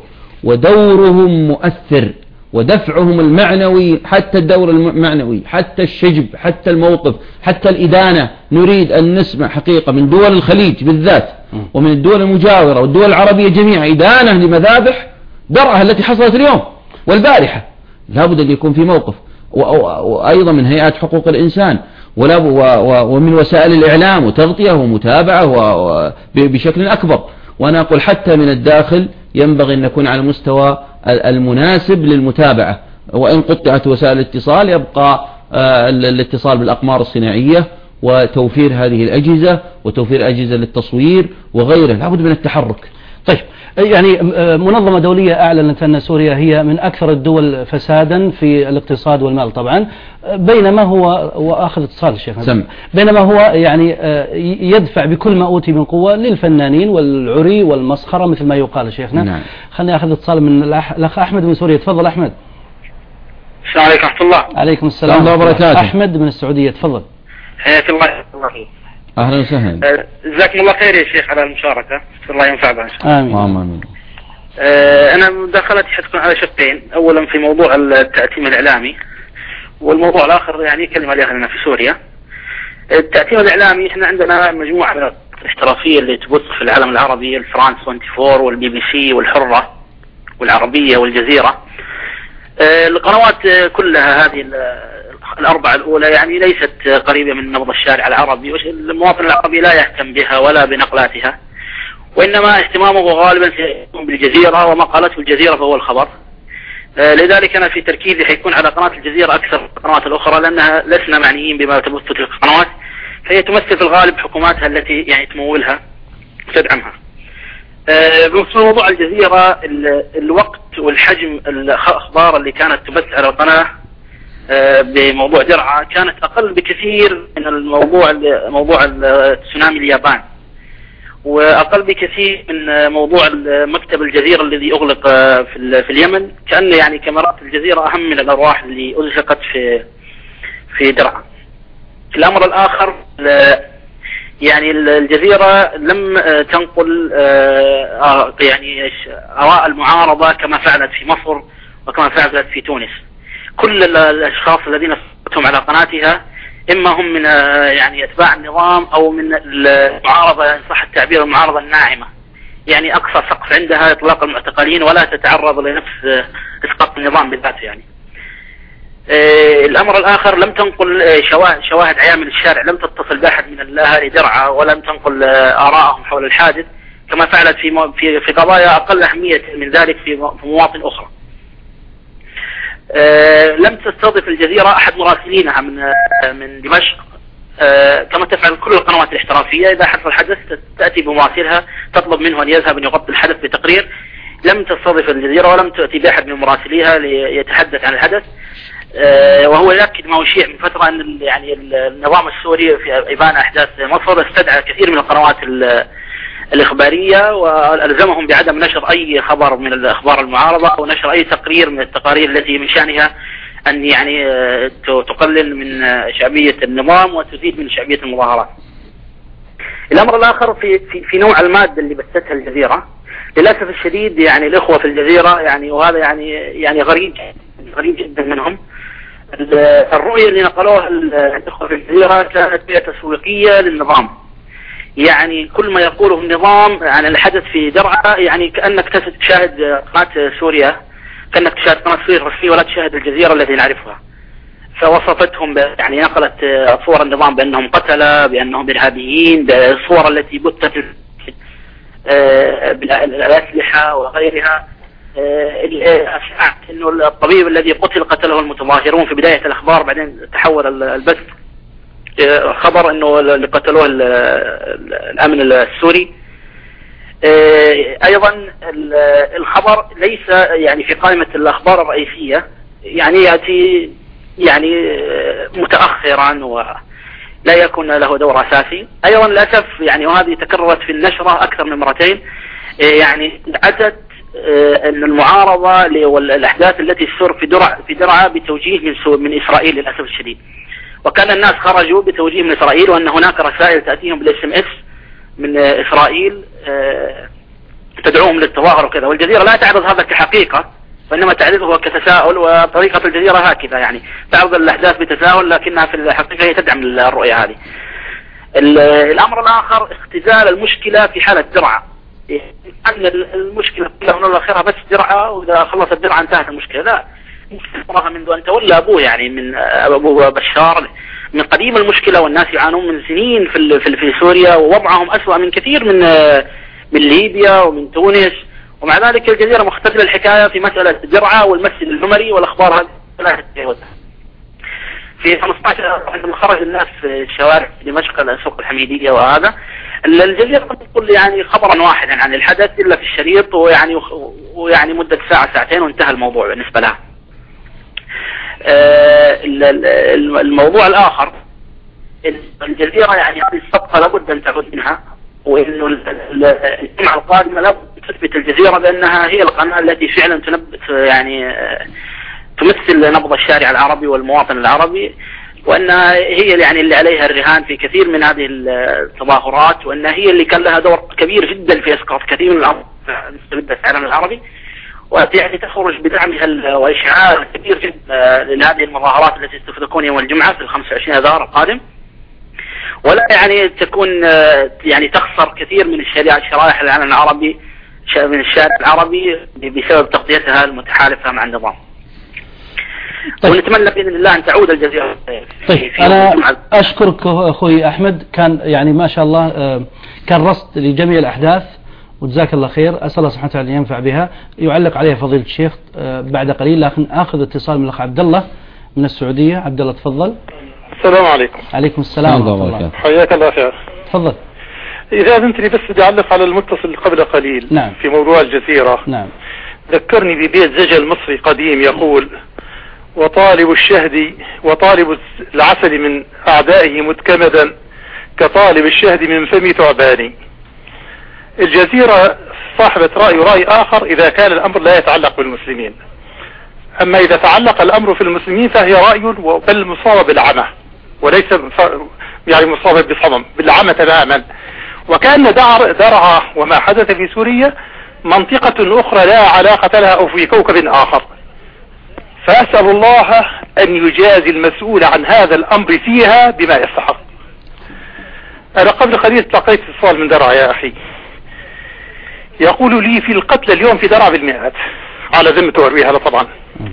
ودورهم مؤثر، ودفعهم المعنوي، حتى الدور المعنوي، حتى الشجب، حتى الموقف، حتى الإدانة. نريد أن نسمع حقيقة من دول الخليج بالذات ومن الدول المجاورة والدول العربية جميعا إدانة لمذابح درعا التي حصلت اليوم والبارحة. لا بد أن يكون في موقف، وأيضا من هيئات حقوق الإنسان ولا ومن وسائل الإعلام وتغطية ومتابعة بشكل أكبر. وأنا أقول حتى من الداخل ينبغي أن نكون على المستوى المناسب للمتابعة، وإن قطعت وسائل الاتصال يبقى الاتصال بالأقمار الصناعية وتوفير هذه الأجهزة وتوفير أجهزة للتصوير وغيره. لا بد من التحرك. طيب، يعني منظمة دولية أعلنت أن سوريا هي من أكثر الدول فسادا في الاقتصاد والمال طبعا، بينما هو وآخذ اتصال الشيخ سم. بينما هو يعني يدفع بكل ما أوتي من قوة للفنانين والعري والمسخرة مثل ما يقال شيخنا. نعم. خليني أخذ اتصال من الأخ أحمد من سوريا. تفضل أحمد. السلام عليكم ورحمة الله. عليكم السلام ورحمة الله وبركاته. أحمد من السعودية، تفضل. حياك الله. أهلا وسهلا. جزاكم الله خير يا شيخ على المشاركة، الله ينفع بها إن شاء الله. آمين. آمين. أه أنا مداخلتي حتكون على شقين، أولا في موضوع التأتيم الإعلامي، والموضوع الآخر يعني كلمة لأهلنا في سوريا. التأتيم الإعلامي، إحنا عندنا مجموعة من الاحترافية اللي تبث في العالم العربي، الفرانس أربعة وعشرين والبي بي سي والحرة والعربية والجزيرة. أه القنوات كلها هذه الأربعة الأولى يعني ليست قريبة من نبض الشارع العربي، المواطن العربي لا يهتم بها ولا بنقلاتها، وإنما اهتمامه غالبا سيكون بالجزيرة، وما قالته الجزيرة فهو الخبر. آه لذلك أنا في تركيزي حيكون على قناة الجزيرة أكثر من القنوات الأخرى، لأنها لسنا معنيين بما تبث تلك القنوات، فهي تمثل في الغالب حكوماتها التي يعني تمولها وتدعمها. بخصوص موضوع الجزيرة، الوقت والحجم الأخبار اللي كانت تبث على القناة بموضوع درعا كانت أقل بكثير من الموضوع موضوع تسونامي اليابان، وأقل بكثير من موضوع مكتب الجزيرة الذي أغلق في في اليمن، كأن يعني كاميرات الجزيرة أهم من الأرواح اللي أزهقت في في درعا. الأمر الآخر، يعني الجزيرة لم تنقل يعني آراء المعارضة كما فعلت في مصر وكما فعلت في تونس. كل الأشخاص الذين صوتهم على قناتها إما هم من يعني أتباع النظام أو من المعارضة، إن صح التعبير المعارضة الناعمة، يعني أقصى سقف عندها إطلاق المعتقلين ولا تتعرض لنفس إسقاط النظام بالذات. يعني الأمر الآخر، لم تنقل شواهد, شواهد عيان من الشارع، لم تتصل بأحد من الأهالي درعا ولم تنقل آراءهم حول الحادث كما فعلت في في في قضايا أقل أهمية من ذلك في مواطن أخرى. لم تستضف الجزيرة أحد مراسلينها من من دمشق كما تفعل كل القنوات الاحترافية. إذا حصل حدث تأتي بمراسلها تطلب منه أن يذهب أن يغطي الحدث بتقرير. لم تستضف الجزيرة ولم تأتي بأحد من مراسليها ليتحدث عن الحدث، وهو يؤكد ما أشيع من فترة أن يعني النظام السوري في إبان أحداث مصر استدعى كثير من القنوات الإخبارية وألزمهم بعدم نشر أي خبر من الأخبار المعارضة أو نشر أي تقرير من التقارير التي من شأنها أن يعني تقلل من شعبية النظام وتزيد من شعبية المظاهرات. الأمر الآخر في في في نوع المادة اللي بثتها الجزيرة. للأسف الشديد يعني الإخوة في الجزيرة يعني وهذا يعني يعني غريب غريب جدا منهم، الرؤية اللي نقلوها الإخوة في الجزيرة كانت بيئة تسويقية للنظام. يعني كل ما يقوله النظام عن الحدث في درعا يعني كأنك تشاهد قناة سوريا، كأنك تشاهد قناة سوريا الرسمية ولا تشاهد الجزيرة التي نعرفها. فوصفتهم يعني نقلت صور النظام بأنهم قتلة، بأنهم إرهابيين، بالصور التي بثت بالأسلحة وغيرها. أشعت أنه الطبيب الذي قتل قتله المتظاهرون في بداية الأخبار، بعدين تحول البث خبر أنه اللي قتلوه الأمن السوري. أيضا الخبر ليس يعني في قائمة الأخبار الرئيسية، يعني يأتي يعني متأخرا ولا يكون له دور أساسي. أيضا للأسف يعني وهذه تكررت في النشرة أكثر من مرتين، يعني أتت أن المعارضة والأحداث التي تصير في درعا في درعا بتوجيه من من إسرائيل للأسف الشديد. وكان الناس خرجوا بتوجيه من إسرائيل، وأن هناك رسائل تأتيهم بالاس ام اس من إسرائيل تدعوهم للتظاهر وكذا. والجزيرة لا تعرض هذا كحقيقة، وإنما تعرضه كتساؤل، وطريقة الجزيرة هكذا يعني تعرض الأحداث بتساؤل لكنها في الحقيقة هي تدعم الرؤية هذه. الأمر الآخر اختزال المشكلة في حالة درعا. أن المشكلة كلها من الأخيرها بس درعا، وإذا خلصت درعا انتهت المشكلة. لا، مشكلة منذ أن تولى أبوه يعني من أبو بشار من قديم المشكلة، والناس يعانون من سنين في في سوريا، ووضعهم أسوأ من كثير من من ليبيا ومن تونس. ومع ذلك الجزيرة مختزلة الحكاية في مسألة درعا والمسجد العمري والأخبار هذه لا تتجاوزها. في خمسة عشر عندما خرج الناس في الشوارع في دمشق سوق الحميدية، وهذا الجزيرة تقول يعني خبرا واحدا عن الحدث إلا في الشريط، ويعني ويعني مدة ساعة ساعتين وانتهى الموضوع بالنسبة لها. الموضوع الآخر، الجزيرة يعني هذه الصفقة لابد أن تعود منها، وإنه الجمعة القادمة لابد تثبت الجزيرة بأنها هي القناة التي فعلا تنبت يعني تمثل نبض الشارع العربي والمواطن العربي، وأنها هي يعني اللي عليها الرهان في كثير من هذه التظاهرات، وأنها هي اللي كان لها دور كبير جدا في إسقاط كثير من الأمر المستبدة في العالم العربي، ويعني تخرج بدعمها وإشعار كبير جدا لهذه المظاهرات التي ستكون يوم الجمعة في الخمسة وعشرين آذار القادم، ولا يعني تكون يعني تخسر كثير من الشرائح شرائح العالم العربي من الشارع العربي بسبب تغطيتها المتحالفة مع النظام. طيب. ونتمنى بإذن الله أن تعود الجزيرة. طيب أنا أشكرك أخوي أحمد، كان يعني ما شاء الله كان رصد لجميع الأحداث، وجزاك الله خير. أسأل الله سبحانه وتعالى أن ينفع بها. يعلق عليها فضيلة الشيخ بعد قليل، لكن آخذ اتصال من الأخ عبد الله من السعودية. عبد الله تفضل. السلام عليكم. عليكم السلام ورحمة الله. حياك الله خير. تفضل. إذا أذنتني بس بدي أعلق على المتصل قبل قليل. نعم. في موضوع الجزيرة. نعم. ذكرني ببيت زجل مصري قديم يقول: وطالب الشهد وطالب العسل من أعدائه متكمدا كطالب الشهد من فم ثعبان. الجزيرة صاحبة رأي رأي آخر إذا كان الأمر لا يتعلق بالمسلمين، أما إذا تعلق الأمر في المسلمين فهي رأي بل مصابة بالعمى، وليس يعني مصابة بصمم، بالعمى تماما. وكان درعا وما حدث في سوريا منطقة أخرى لا علاقة لها أو في كوكب آخر. فأسأل الله أن يجازي المسؤول عن هذا الأمر فيها بما يستحق. أنا قبل قليل تلقيت اتصال من درعا يا أخي يقول لي في القتل اليوم في درعا بالمئات على ذمة وروي، هذا طبعا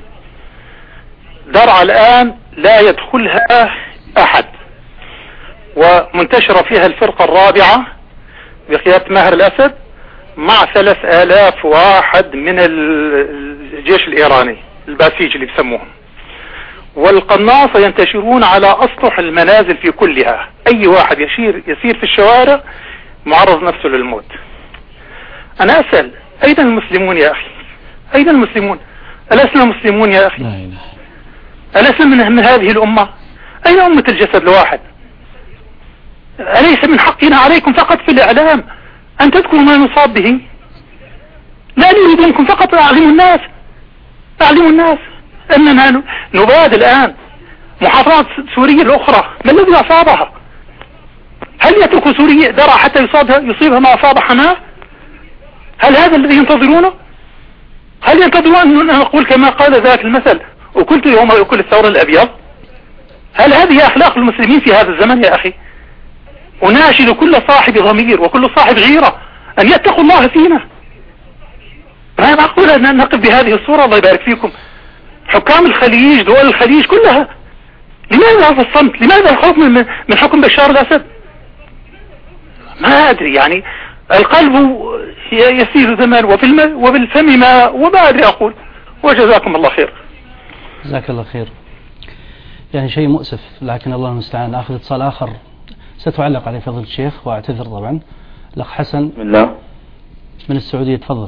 درعا الآن لا يدخلها أحد، ومنتشرة فيها الفرقة الرابعة بقيادة ماهر الأسد مع ثلاث آلاف واحد من الجيش الإيراني الباسيج اللي بسموهم، والقناصة ينتشرون على أسطح المنازل في كلها. أي واحد يسير يسير في الشوارع معرض نفسه للموت. أنا أسأل: أين المسلمون يا أخي؟ أين المسلمون؟ ألسنا مسلمون يا أخي؟ ألسنا من هذه الأمة؟ أين أمة الجسد الواحد؟ أليس من حقنا عليكم فقط في الإعلام أن تذكروا ما نصاب به؟ لا نريد منكم فقط أعلموا الناس أعلموا الناس أننا نباد الآن محافظات سوريا الأخرى. ما الذي أصابها؟ هل يترك سوريا درعا حتى يصابها يصيبها ما أصاب حماه؟ هل هذا الذي ينتظرونه؟ هل ينتظرون أن نقول كما قال ذاك المثل: وكلت يوم يأكل الثور الأبيض؟ هل هذه أخلاق المسلمين في هذا الزمن يا أخي؟ أناشد كل صاحب ضمير وكل صاحب غيرة أن يتقوا الله فينا. ما معقول أن نقف بهذه الصورة. الله يبارك فيكم. حكام الخليج، دول الخليج كلها، لماذا هذا الصمت؟ لماذا الخوف من من حكم بشار الأسد؟ ما أدري، يعني القلب يسير زمان وفي الم... وبالفم ما وما أدري أقول. وجزاكم الله خير. جزاك الله خير. يعني شيء مؤسف، لكن الله المستعان. أخذ اتصال آخر ستعلق عليه فضل الشيخ، وأعتذر طبعا. الأخ حسن بسم الله من السعودية، تفضل.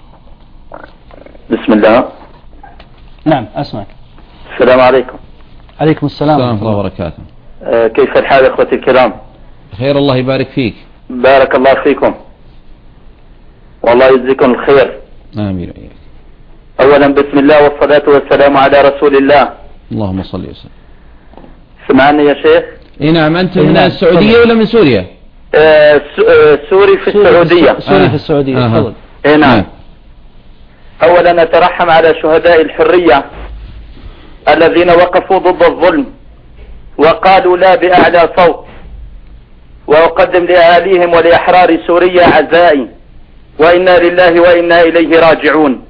بسم الله. نعم أسمعك. السلام عليكم. عليكم السلام ورحمة الله وبركاته. آه كيف الحال اخوتي الكرام؟ خير، الله يبارك فيك. بارك الله فيكم والله يجزيكم الخير. آمين. أولا بسم الله والصلاة والسلام على رسول الله. اللهم صل وسلم. سمعني يا شيخ؟ اي نعم. أنت من السعودية ولا من سوريا؟ آه سوري في السعودية. سوري في السعودية. تفضل. اي نعم. أولا أترحم على شهداء الحرية الذين وقفوا ضد الظلم وقالوا لا بأعلى صوت، وأقدم لأهاليهم ولأحرار سوريا عزائي، وإنا لله وإنا إليه راجعون.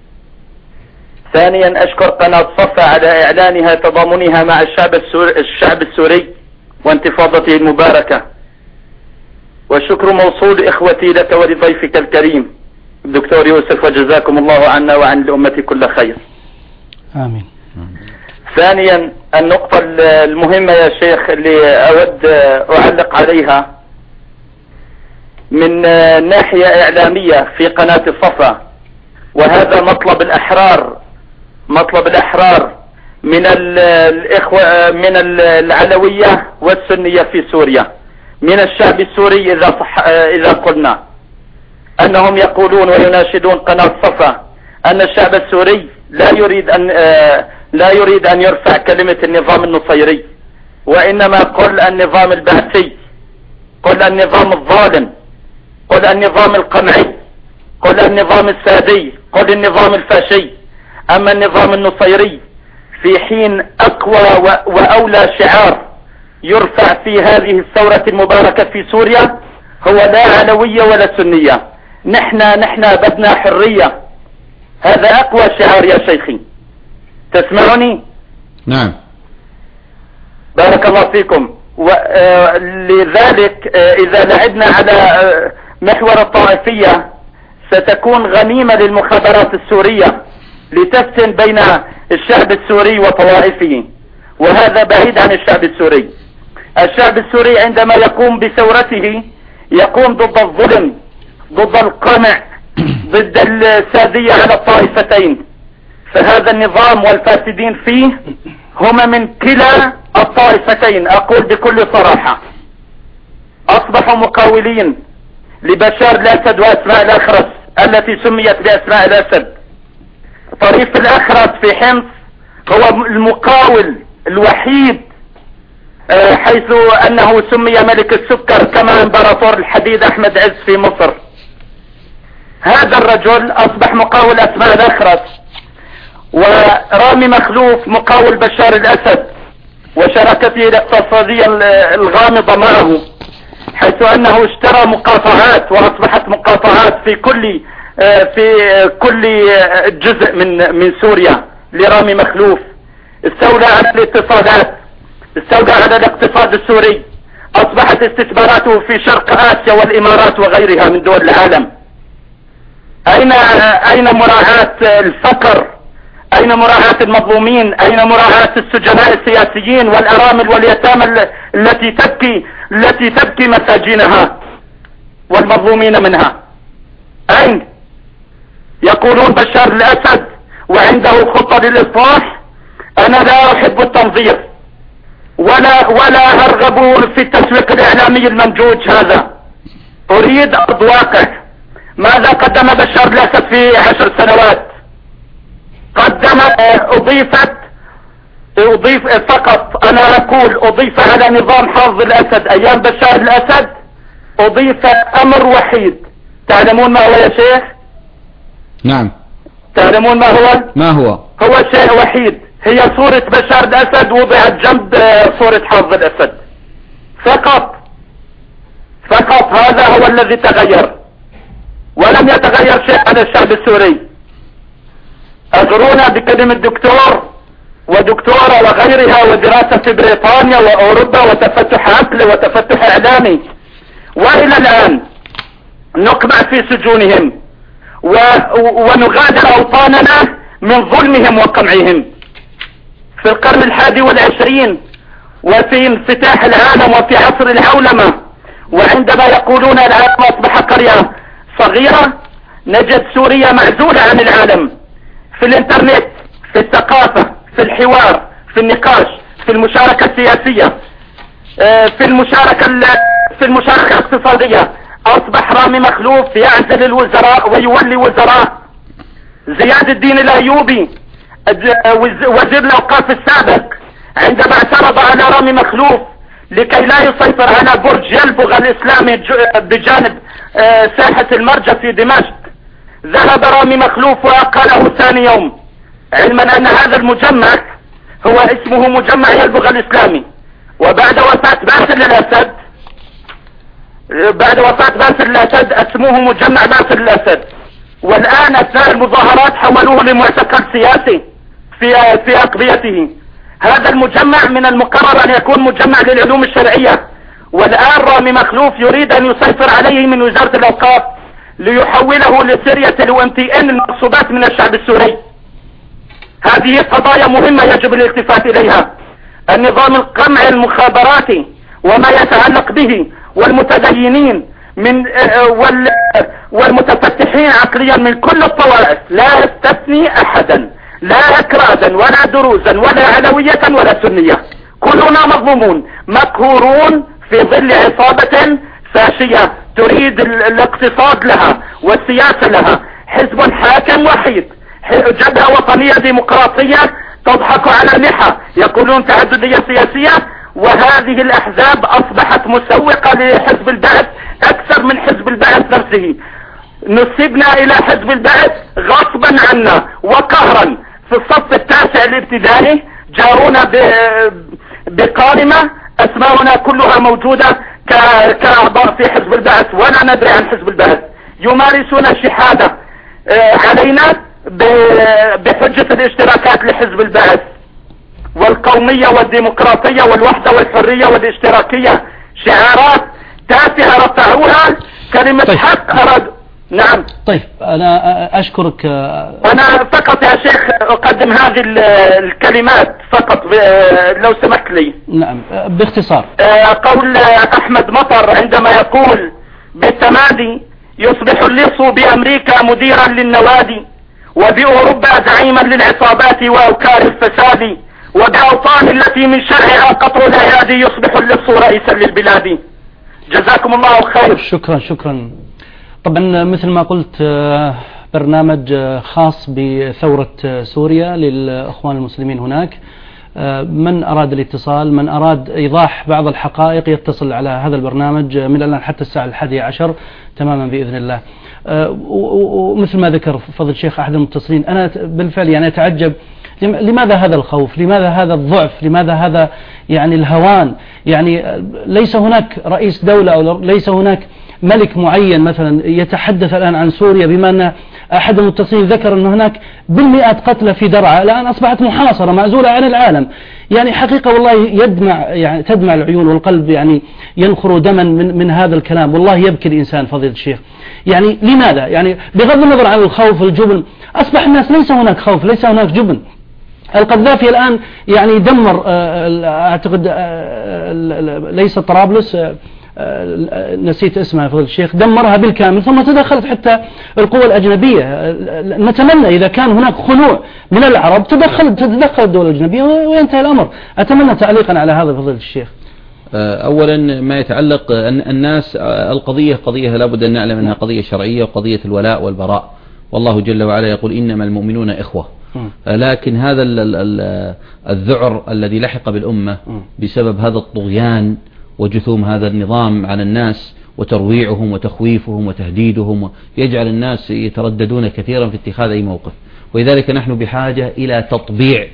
ثانيا أشكر قناة صفا على إعلانها تضامنها مع الشعب السوري, الشعب السوري وانتفاضته المباركة، والشكر موصول إخوتي لك ولضيفك الكريم الدكتور يوسف، وجزاكم الله عنا وعن الأمة كل خير. آمين. ثانيا النقطة المهمة يا شيخ اللي أود أعلق عليها من ناحية إعلامية في قناة الصفا، وهذا مطلب الأحرار مطلب الأحرار من الإخوة من العلوية والسنية في سوريا، من الشعب السوري إذا صح إذا قلنا أنهم يقولون ويناشدون قناة صفا أن الشعب السوري لا يريد أن لا يريد أن يرفع كلمة النظام النصيري، وإنما قل النظام البعثي، قل النظام الظالم، قل النظام القمعي، قل النظام السادي، قل النظام الفاشي. أما النظام النصيري في حين أقوى وأولى شعار يرفع في هذه الثورة المباركة في سوريا هو لا علوية ولا سنية. نحن نحن بدنا حرية، هذا أقوى شعار يا شيخي. تسمعني؟ نعم. بارك الله فيكم. ولذلك إذا لعبنا على محور الطائفية ستكون غنيمة للمخابرات السورية لتفتن بين الشعب السوري وطوائفه، وهذا بعيد عن الشعب السوري. الشعب السوري عندما يقوم بثورته يقوم ضد الظلم، ضد القمع، ضد السادية على الطائفتين. فهذا النظام والفاسدين فيه هم من كلا الطائفتين. أقول بكل صراحة أصبحوا مقاولين لبشار الأسد وأسماء الأخرس التي سميت بأسماء الأسد. طريف الأخرس في حمص هو المقاول الوحيد حيث أنه سمي ملك السكر كما امبراطور الحديد أحمد عز في مصر. هذا الرجل أصبح مقاول أسماء الأخرس، ورامي مخلوف مقاول بشار الأسد وشراكته الاقتصادية الغامضة معه، حيث أنه اشترى مقاطعات وأصبحت مقاطعات في كل في كل جزء من من سوريا لرامي مخلوف. استولى على الاتصالات، استولى على الاقتصاد السوري، أصبحت استثماراته في شرق آسيا والإمارات وغيرها من دول العالم. أين أين مراعاة الفقر؟ أين مراعاة المظلومين؟ أين مراعاة السجناء السياسيين والأرامل واليتامى التي تبكي التي تبكي مساجينها والمظلومين منها؟ أين؟ يقولون بشار الأسد وعنده خطة للإصلاح. أنا لا أحب التنظير ولا ولا أرغب في التسويق الإعلامي الممجوج هذا. أريد أرض واقع. ماذا قدم بشار الأسد في عشر سنوات؟ قدم أضيفت أضيف فقط، أنا أقول أضيف على نظام حافظ الأسد أيام بشار الأسد أضيف أمر وحيد. تعلمون ما هو يا شيخ؟ نعم. تعلمون ما هو؟ ما هو؟ هو شيء وحيد، هي صورة بشار الأسد وضعت جنب صورة حافظ الأسد فقط. فقط هذا هو الذي تغير، ولم يتغير شيء على الشعب السوري. أغرونا بكلمة دكتور ودكتورة وغيرها ودراسة في بريطانيا وأوروبا وتفتح عقل وتفتح إعلامي، وإلى الآن نقمع في سجونهم و... ونغادر أوطاننا من ظلمهم وقمعهم. في القرن الحادي والعشرين وفي انفتاح العالم وفي عصر العولمة، وعندما يقولون العالم أصبح قرية صغيرة، نجد سوريا معزولة عن العالم في الانترنت، في الثقافة، في الحوار، في النقاش، في المشاركة السياسية، في المشاركة في المشاركة الاقتصادية. أصبح رامي مخلوف يعزل الوزراء ويولي وزراء. زياد الدين الأيوبي وزير الأوقاف السابق عندما اعترض على رامي مخلوف لكي لا يسيطر على برج يلبغ الإسلامي بجانب ساحة المرجع في دمشق، ذهب رامي مخلوف وأقاله ثاني يوم، علما أن هذا المجمع هو اسمه مجمع يلبغ الإسلامي. وبعد وفاة باسل الأسد بعد وفاة باسل الأسد اسمه مجمع باسل الأسد، والآن أثناء المظاهرات حولوه لمعتقل سياسي في في أقضيته. هذا المجمع من المقرر أن يكون مجمع للعلوم الشرعية، والآن رامي مخلوف يريد أن يسيطر عليه من وزارة الأوقاف ليحوله لسرية اليو ام تي ان المقصودات من الشعب السوري. هذه قضايا مهمة يجب الالتفات إليها. النظام القمع المخابراتي وما يتعلق به والمتدينين من والمتفتحين عقليا من كل الطوائف لا يستثني أحدا، لا أكرادا ولا دروزا ولا علوية ولا سنية، كلنا مظلومون مقهورون في ظل عصابة فاشية تريد الاقتصاد لها والسياسة لها. حزب حاكم وحيد، جبهة وطنية ديمقراطية تضحك على اللحى، يقولون تعددية سياسية، وهذه الأحزاب أصبحت مسوقة لحزب البعث أكثر من حزب البعث نفسه. نسبنا إلى حزب البعث غصبا عنا وقهرا. في الصف التاسع الابتدائي جاءونا بقائمة أسماؤنا كلها موجودة كأعضاء في حزب البعث ولا ندري عن حزب البعث. يمارسون شحادة علينا بحجة الاشتراكات لحزب البعث والقومية والديمقراطية والوحدة والحرية والاشتراكية، شعارات تافهة رفعوها. كلمة طيب. حق أراد. نعم طيب أنا أشكرك. أنا فقط يا شيخ أقدم هذه الكلمات فقط لو سمحت لي. نعم باختصار. قول أحمد مطر عندما يقول بالتمادي يصبح اللص بأمريكا مديرا للنوادي، وبأوروبا زعيما للعصابات وأوكار الفساد، وبأوطان التي من شرعها قطر الأيادي يصبح اللص رئيسا للبلاد. جزاكم الله خير. شكرا شكرا. طبعا مثل ما قلت برنامج خاص بثورة سوريا للأخوان المسلمين هناك. من أراد الاتصال، من أراد إيضاح بعض الحقائق يتصل على هذا البرنامج من الآن حتى الساعة الحادية عشر تماما بإذن الله. ومثل ما ذكر فضل الشيخ أحد المتصلين، أنا بالفعل يعني أتعجب لماذا هذا الخوف، لماذا هذا الضعف، لماذا هذا يعني الهوان. يعني ليس هناك رئيس دولة أو ليس هناك ملك معين مثلا يتحدث الآن عن سوريا، بما أن أحد المتصلين ذكر أن هناك بالمئات قتلى في درعا، الآن أصبحت محاصرة معزولة عن العالم. يعني حقيقة والله يدمع، يعني تدمع العيون والقلب يعني ينخر دما من, من هذا الكلام. والله يبكي الإنسان فضيلة الشيخ. يعني لماذا؟ يعني بغض النظر عن الخوف والجبن، أصبح الناس ليس هناك خوف، ليس هناك جبن. القذافي الآن يعني دمر أعتقد ليس طرابلس، نسيت اسمها فضل الشيخ، دمرها بالكامل، ثم تدخلت حتى القوى الأجنبية. نتمنى إذا كان هناك خنوع من العرب تدخل تتدخل الدول الأجنبية وينتهي الأمر. أتمنى تعليقا على هذا فضل الشيخ. أولا ما يتعلق أن الناس، القضية قضية لابد أن نعلم أنها قضية شرعية وقضية الولاء والبراء، والله جل وعلا يقول إنما المؤمنون إخوة. لكن هذا الذعر الذي لحق بالأمة بسبب هذا الطغيان وجثوم هذا النظام على الناس وترويعهم وتخويفهم وتهديدهم يجعل الناس يترددون كثيرا في اتخاذ أي موقف. ولذلك نحن بحاجة إلى تطبيع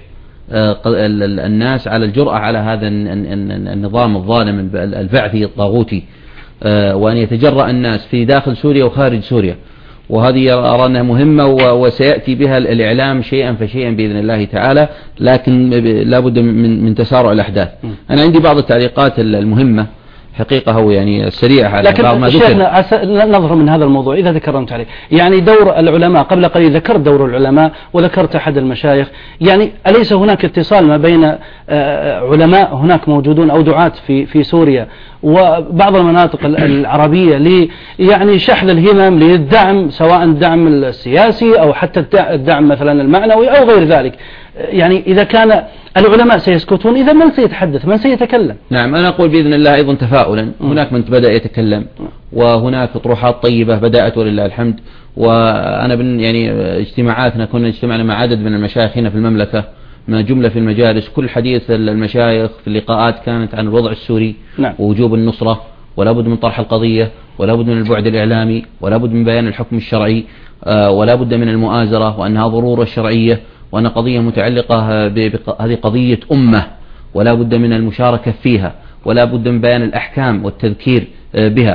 الناس على الجرأة على هذا النظام الظالم البعثي الطاغوتي، وأن يتجرأ الناس في داخل سوريا وخارج سوريا. وهذه أرى أنها مهمة وسيأتي بها الإعلام شيئا فشيئا بإذن الله تعالى، لكن لابد من من تسارع الأحداث. أنا عندي بعض التعليقات المهمة حقيقة هو يعني السريعة على لكن بعض ما ذكر. شيخنا نظر من هذا الموضوع إذا ذكرت عليه، يعني دور العلماء قبل قليل ذكرت دور العلماء وذكرت أحد المشايخ، يعني أليس هناك اتصال ما بين علماء هناك موجودون أو دعاة في في سوريا وبعض المناطق العربية ل يعني شحذ الهمم للدعم، سواء الدعم السياسي أو حتى الدعم مثلا المعنوي أو غير ذلك؟ يعني إذا كان العلماء سيسكتون إذا من سيتحدث، من سيتكلم؟ نعم أنا أقول بإذن الله أيضا تفاؤلا، هناك من بدأ يتكلم وهناك طروحات طيبة بدأت ولله الحمد. وأنا بن يعني اجتماعاتنا كنا اجتمعنا مع عدد من المشايخ هنا في المملكة، ما جملة في المجالس، كل حديث المشايخ في اللقاءات كانت عن الوضع السوري. نعم. ووجوب النصرة، ولا بد من طرح القضية، ولا بد من البعد الإعلامي، ولا بد من بيان الحكم الشرعي، ولا بد من المؤازرة، وأنها ضرورة شرعية، وأن قضية متعلقة بهذه قضية أمة ولا بد من المشاركة فيها، ولا بد من بيان الأحكام والتذكير بها.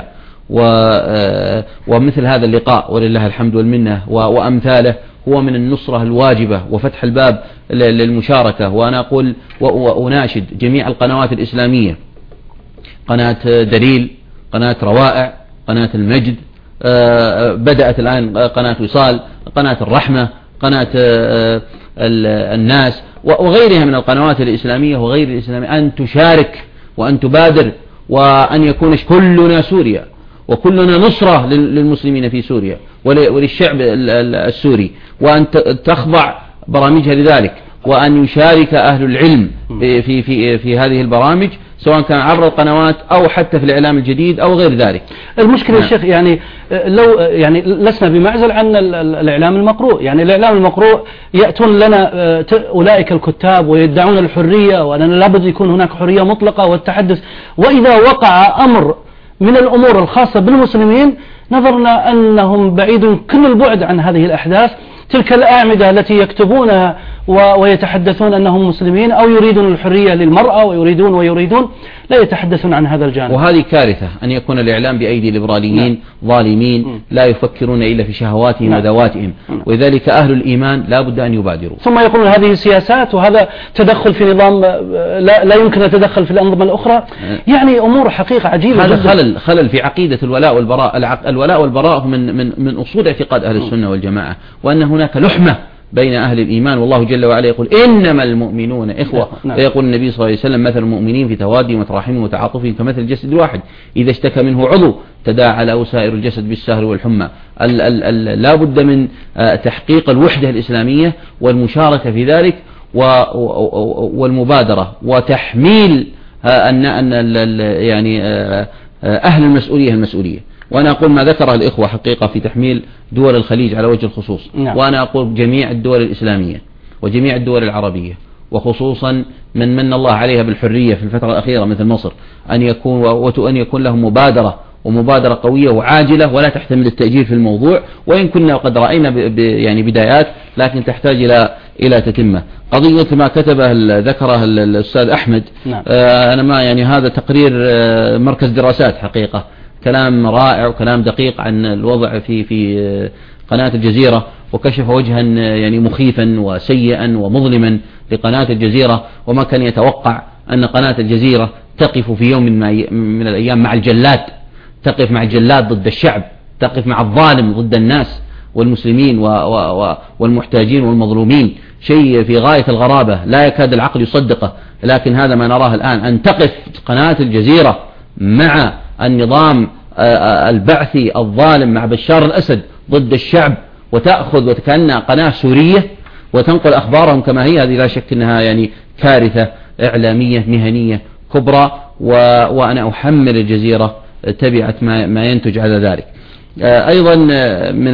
ومثل هذا اللقاء ولله الحمد والمنة وأمثاله هو من النصرة الواجبة وفتح الباب للمشاركة. وأنا أقول وأناشد جميع القنوات الإسلامية، قناة دليل، قناة روائع، قناة المجد، بدأت الآن قناة وصال، قناة الرحمة، قناة الناس وغيرها من القنوات الإسلامية وغير الإسلامية، أن تشارك وأن تبادر، وأن يكون كلنا سوريا وكلنا نصرة للمسلمين في سوريا وللشعب السوري، وأن تخضع برامجها لذلك، وأن يشارك أهل العلم في في في هذه البرامج سواء كان عبر القنوات أو حتى في الإعلام الجديد أو غير ذلك. المشكلة يا شيخ يعني لو يعني لسنا بمعزل عن الإعلام المقروء، يعني الإعلام المقروء يأتون لنا أولئك الكتاب ويدعون الحرية وأننا لابد يكون هناك حرية مطلقة والتحدث، وإذا وقع أمر من الأمور الخاصة بالمسلمين نظرنا أنهم بعيد كل البعد عن هذه الأحداث، تلك الأعمدة التي يكتبونها ويتحدثون أنهم مسلمين أو يريدون الحرية للمرأة ويريدون ويريدون لا يتحدثون عن هذا الجانب. وهذه كارثة أن يكون الإعلام بأيدي ليبراليين نعم. ظالمين لا يفكرون إلا في شهواتهم نعم. وذواتهم نعم. ولذلك أهل الإيمان لا بد أن يبادروا. ثم يقولون هذه سياسات وهذا تدخل في نظام لا, لا يمكن التدخل في الأنظمة الأخرى. يعني أمور حقيقة عجيبة. هذا خلل خلل في عقيدة الولاء والبراء. الولاء والبراء من من من أصول اعتقاد أهل السنة والجماعة، وأن هناك لحمة بين أهل الإيمان، والله جل وعلا يقول إنما المؤمنون إخوة نعم. ويقول النبي صلى الله عليه وسلم مثل المؤمنين في توادهم وتراحمهم وتعاطفهم كمثل الجسد الواحد إذا اشتكى منه عضو تداعى له سائر الجسد بالسهر والحمى. ال ال ال لا بد من تحقيق الوحدة الإسلامية والمشاركة في ذلك والمبادرة وتحميل أن أن يعني أهل المسؤولية المسؤولية. وأنا أقول ما ذكره الإخوة حقيقة في تحميل دول الخليج على وجه الخصوص نعم. وأنا أقول جميع الدول الإسلامية وجميع الدول العربية وخصوصا من من الله عليها بالحرية في الفترة الأخيرة مثل مصر أن يكون وأن يكون لهم مبادرة ومبادرة قوية وعاجلة ولا تحتمل التأجيل في الموضوع، وإن كنا قد رأينا يعني بدايات لكن تحتاج إلى إلى تتمة. قضية ما كتبه ذكره الأستاذ أحمد نعم. آه أنا ما يعني هذا تقرير آه مركز دراسات حقيقة، كلام رائع وكلام دقيق عن الوضع في في قناة الجزيرة، وكشف وجها يعني مخيفا وسيئا ومظلما لقناة الجزيرة، وما كان يتوقع أن قناة الجزيرة تقف في يوم من الأيام مع الجلاد، تقف مع الجلاد ضد الشعب، تقف مع الظالم ضد الناس والمسلمين والمحتاجين والمظلومين. شيء في غاية الغرابة لا يكاد العقل يصدقه، لكن هذا ما نراه الآن، أن تقف قناة الجزيرة مع النظام البعثي الظالم مع بشار الأسد ضد الشعب، وتأخذ وكأنها قناة سورية وتنقل أخبارهم كما هي. هذه لا شك أنها يعني كارثة إعلامية مهنية كبرى، وأنا أحمل الجزيرة تبعة ما ينتج على ذلك. أيضا من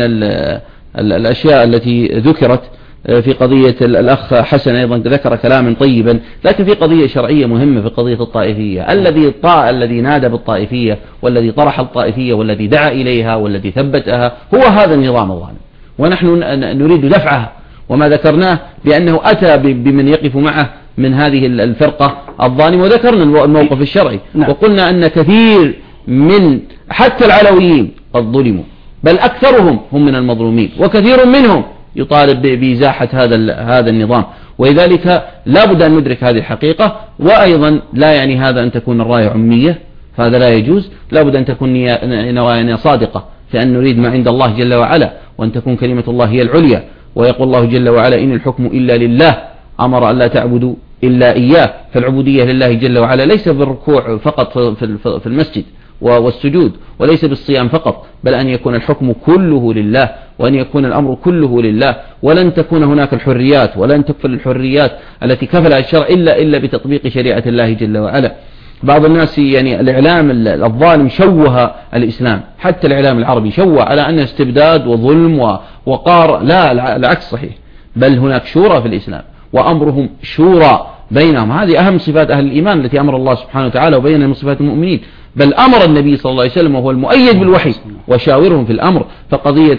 الأشياء التي ذكرت في قضية الأخ حسن أيضا ذكر كلاما طيبا، لكن في قضية شرعية مهمة في قضية الطائفية. الذي طاء الذي نادى بالطائفية والذي طرح الطائفية والذي دعا إليها والذي ثبتها هو هذا النظام الظالم، ونحن نريد دفعها. وما ذكرناه بأنه أتى بمن يقف معه من هذه الفرقة الظالمة، وذكرنا الموقف الشرعي نعم. وقلنا أن كثير من حتى العلويين قد ظلموا، بل أكثرهم هم من المظلومين، وكثير منهم يطالب بإزاحة هذا هذا النظام. ولذلك لا بد أن ندرك هذه الحقيقة. وأيضا لا يعني هذا أن تكون الراية عمية، فهذا لا يجوز. لا بد أن تكون نوايا صادقة في أن نريد ما عند الله جل وعلا، وأن تكون كلمة الله هي العليا. ويقول الله جل وعلا إن الحكم إلا لله، أمر أن لا تعبدوا إلا إياه. فالعبودية لله جل وعلا ليس بالركوع فقط في المسجد والسجود، وليس بالصيام فقط، بل أن يكون الحكم كله لله، وأن يكون الأمر كله لله. ولن تكون هناك الحريات ولن تكفل الحريات التي كفلها الشرع إلا إلا بتطبيق شريعة الله جل وعلا. بعض الناس يعني الإعلام الظالم شوه الإسلام، حتى الإعلام العربي شوه على أنه استبداد وظلم وقار. لا، العكس صحيح، بل هناك شورى في الإسلام وأمرهم شورى بينهم. هذه أهم صفات أهل الإيمان التي أمر الله سبحانه وتعالى وبينها من صفات المؤمنين. بل أمر النبي صلى الله عليه وسلم وهو المؤيد بالوحي وشاورهم في الأمر. فقضية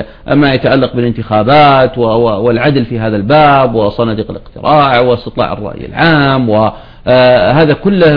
ما يتعلق بالانتخابات والعدل في هذا الباب وصناديق الاقتراع واستطلاع الرأي العام وهذا كله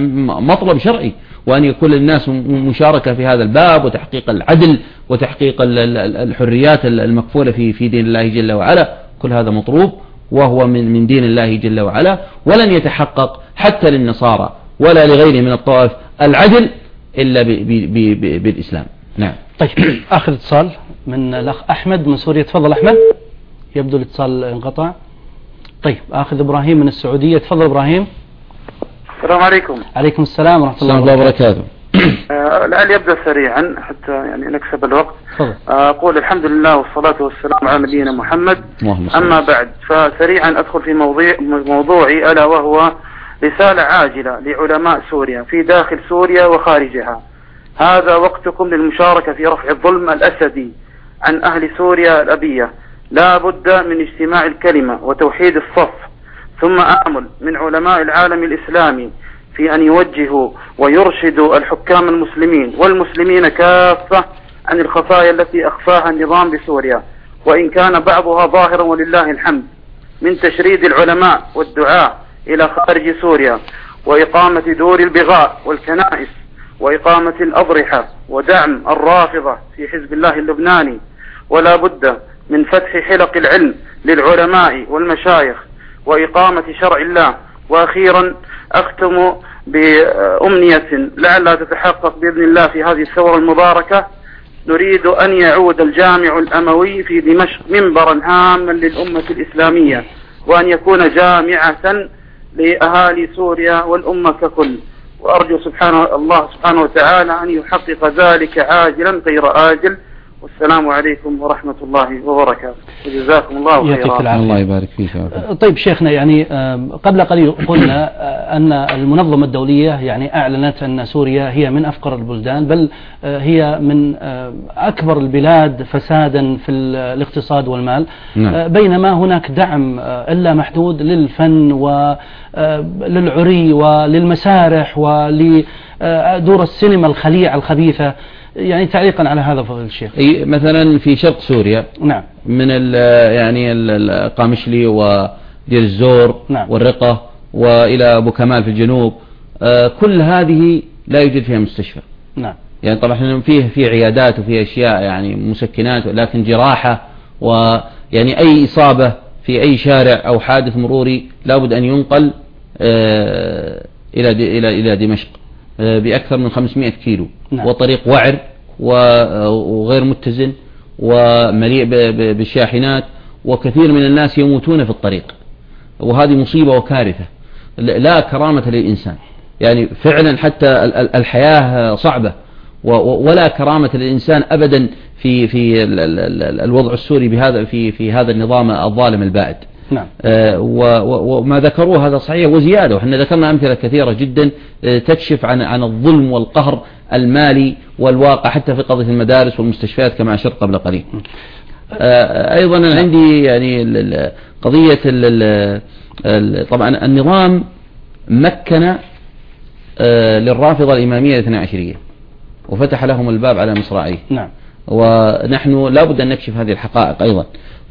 مطلب شرعي، وأن يكون الناس مشاركة في هذا الباب وتحقيق العدل وتحقيق الحريات المكفولة في في دين الله جل وعلا. كل هذا مطلوب وهو من من دين الله جل وعلا، ولن يتحقق حتى للنصارى ولا لغيره من الطوائف العدل إلا بالإسلام. نعم. طيب آخر اتصال من الأخ أحمد من سوريا. تفضل أحمد، يبدو الاتصال انقطع. طيب آخذ إبراهيم من السعودية. تفضل إبراهيم. السلام عليكم. عليكم السلام ورحمة الله وبركاته. الآن يبدأ سريعا حتى يعني نكسب الوقت. أقول الحمد لله والصلاة والسلام على نبينا محمد. أما بعد، فسريعا أدخل في موضوع موضوعي ألا وهو رسالة عاجلة لعلماء سوريا في داخل سوريا وخارجها. هذا وقتكم للمشاركة في رفع الظلم الأسدي عن أهل سوريا الأبية. لا بد من اجتماع الكلمة وتوحيد الصف، ثم آمل من علماء العالم الإسلامي في أن يوجهوا ويرشدوا الحكام المسلمين والمسلمين كافة عن الخفايا التي أخفاها النظام بسوريا، وإن كان بعضها ظاهرا ولله الحمد، من تشريد العلماء والدعاء إلى خارج سوريا، وإقامة دور البغاء والكنائس، وإقامة الأضرحة، ودعم الرافضة في حزب الله اللبناني. ولا بد من فتح حلق العلم للعلماء والمشايخ وإقامة شرع الله. وأخيرا أختم بأمنية لعلها تتحقق بإذن الله في هذه الثورة المباركة. نريد أن يعود الجامع الأموي في دمشق منبرا هاما للأمة الإسلامية، وأن يكون جامعة لأهالي سوريا والأمة ككل، وأرجو سبحانه الله سبحانه وتعالى أن يحقق ذلك عاجلا غير آجل. والسلام عليكم ورحمة الله وبركاته، وجزاكم الله خيرا. الله يبارك فيك. طيب شيخنا، يعني قبل قليل قلنا أن المنظمة الدولية يعني أعلنت أن سوريا هي من أفقر البلدان، بل هي من أكبر البلاد فسادا في الاقتصاد والمال. نعم. بينما هناك دعم إلا محدود للفن وللعري وللمسارح ولدور السينما الخليعة الخبيثة. يعني تعليقا على هذا فضل الشيخ. أي مثلا في شرق سوريا، نعم، من ال يعني القامشلي ودير الزور، نعم، والرقة وإلى أبو كمال في الجنوب، آه كل هذه لا يوجد فيها مستشفى. نعم. يعني طبعا فيه في عيادات وفي أشياء يعني مسكنات، لكن جراحة ويعني أي إصابة في أي شارع أو حادث مروري لابد أن ينقل آه إلى إلى إلى دمشق بأكثر من خمسمائة كيلو. نعم. وطريق وعر وغير متزن ومليء بالشاحنات، وكثير من الناس يموتون في الطريق، وهذه مصيبة وكارثة لا كرامة للإنسان. يعني فعلا حتى الحياة صعبة ولا كرامة للإنسان أبدا في في الوضع السوري بهذا في في هذا النظام الظالم البائد. نعم. آه وما ذكروه هذا صحيح وزيادة، وحنا ذكرنا أمثلة كثيرة جدا آه تكشف عن عن الظلم والقهر المالي والواقع حتى في قضية المدارس والمستشفيات كما أشرت قبل قليل. آه أيضا أنا عندي يعني قضية ال ال طبعا النظام مكن آه للرافضة الإمامية الاثنى عشرية وفتح لهم الباب على مصراعيه. نعم. ونحن لا بد أن نكشف هذه الحقائق أيضا.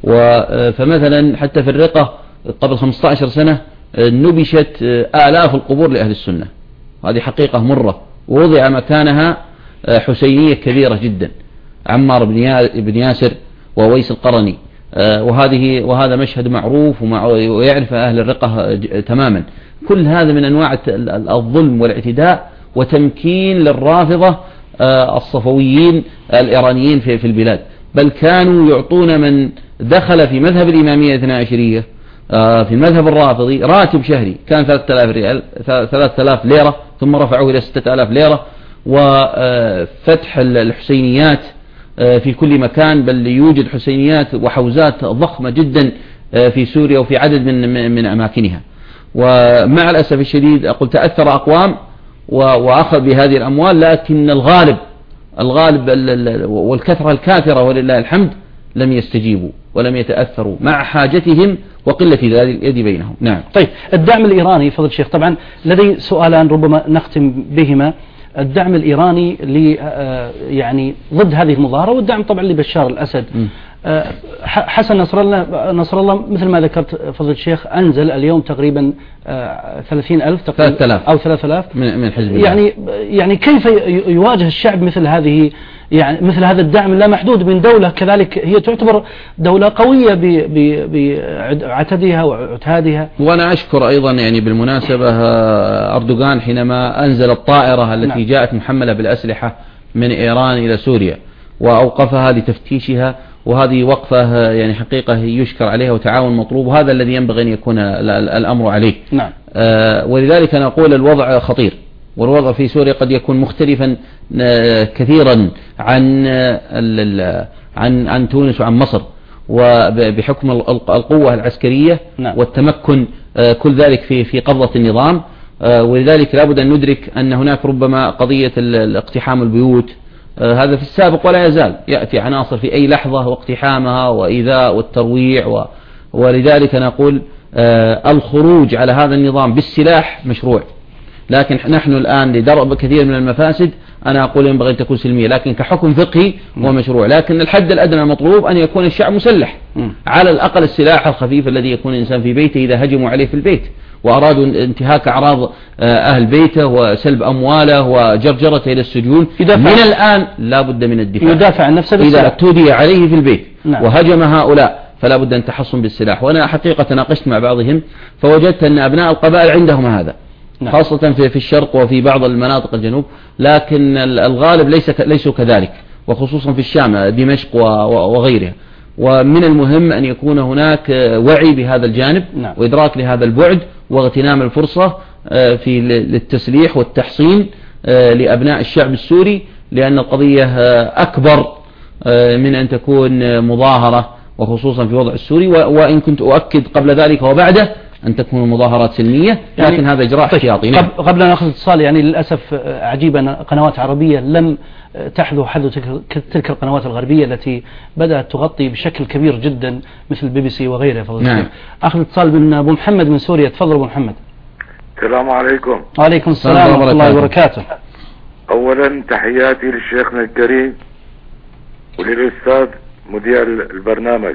فمثلا حتى في الرقة قبل خمسة عشر سنة نبشت آلاف القبور لأهل السنة، هذه حقيقة مرة، ووضع مكانها حسينية كبيرة جدا، عمار بن ياسر وويس القرني، وهذه وهذا مشهد معروف ويعرف أهل الرقة تماما. كل هذا من أنواع الظلم والاعتداء وتمكين للرافضة الصفويين الإيرانيين في في البلاد، بل كانوا يعطون من دخل في مذهب الإمامية الاثنى عشرية في المذهب الرافضي راتب شهري كان ثلاثة آلاف ريال ثلاثة آلاف ليرة، ثم رفعوه إلى ستة آلاف ليرة، وفتح الحسينيات في كل مكان، بل يوجد حسينيات وحوزات ضخمة جدا في سوريا وفي عدد من من أماكنها. ومع الأسف الشديد أقول تأثر أقوام وأخذ بهذه الأموال، لكن الغالب الغالب والكثرة الكاثرة ولله الحمد لم يستجيبوا ولم يتأثروا مع حاجتهم وقلة اليد بينهم. نعم. طيب الدعم الإيراني فضل الشيخ، طبعا لدي سؤالان ربما نختم بهما. الدعم الإيراني ل يعني ضد هذه المظاهرة، والدعم طبعا لبشار الأسد. م. حسن نصر الله نصر الله مثل ما ذكرت فضل الشيخ أنزل اليوم تقريبا ثلاثين ألف تقريبا أو ثلاثة آلاف من حزب الله. يعني يعني كيف يواجه الشعب مثل هذه يعني مثل هذا الدعم لا محدود من دولة كذلك هي تعتبر دولة قوية بعتدها وعتادها. وأنا أشكر أيضا يعني بالمناسبة أردوغان حينما أنزل الطائرة التي نعم. جاءت محملة بالأسلحة من إيران إلى سوريا وأوقفها لتفتيشها، وهذه وقفة يعني حقيقة يشكر عليها وتعاون مطلوب، وهذا الذي ينبغي أن يكون الأمر عليه. نعم. آه ولذلك أنا أقول الوضع خطير، والوضع في سوريا قد يكون مختلفا كثيرا عن عن عن تونس وعن مصر، وبحكم القوة العسكرية نعم. والتمكن كل ذلك في في قبضة النظام. ولذلك لابد أن ندرك أن هناك ربما قضية اقتحام البيوت، هذا في السابق ولا يزال يأتي عناصر في أي لحظة واقتحامها وإيذاء والترويع و... ولذلك نقول الخروج على هذا النظام بالسلاح مشروع، لكن نحن الآن لدرء كثير من المفاسد أنا أقول ينبغي أن تكون سلمية، لكن كحكم فقهي هو مشروع. لكن الحد الأدنى المطلوب أن يكون الشعب مسلح، على الأقل السلاح الخفيف الذي يكون الإنسان في بيته إذا هجموا عليه في البيت وأرادوا انتهاك أعراض أهل بيته وسلب أمواله وجرجرته إلى السجون، من الآن لا بد من الدفاع، يدافع عن نفسه بالسلاح. إذا اعتدي عليه في البيت نعم. وهجم هؤلاء فلا بد أن تحصن بالسلاح. وأنا حقيقة تناقشت مع بعضهم فوجدت أن أبناء القبائل عندهم هذا، نعم. خاصة في, في الشرق وفي بعض المناطق الجنوب، لكن الغالب ليس ليسوا كذلك، وخصوصا في الشام دمشق وغيرها. ومن المهم أن يكون هناك وعي بهذا الجانب، نعم. وإدراك لهذا البعد واغتنام الفرصة في للتسليح والتحصين لأبناء الشعب السوري، لأن القضية أكبر من أن تكون مظاهرة، وخصوصا في وضع السوري. وإن كنت أؤكد قبل ذلك وبعده أن تكون مظاهرات سلمية، لكن يعني هذا إجراء احتياطي. طيب قبل أن نأخذ اتصال، يعني للأسف عجيب أن قنوات عربية لم تحذو حذو تلك القنوات الغربية التي بدأت تغطي بشكل كبير جدا مثل بي بي سي وغيرها. نعم. أخذ اتصال من أبو محمد من سوريا. تفضل أبو محمد. السلام عليكم. وعليكم السلام ورحمة الله وبركاته. أولا تحياتي لشيخنا الكريم وللأستاذ مذيع البرنامج.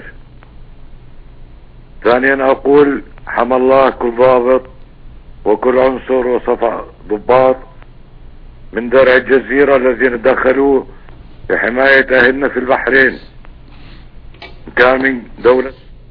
ثانيا أقول حمى الله كل ضابط وكل عنصر وصف ضباط من درع الجزيرة الذين دخلوا لحماية أهلنا في البحرين، كان من دولة.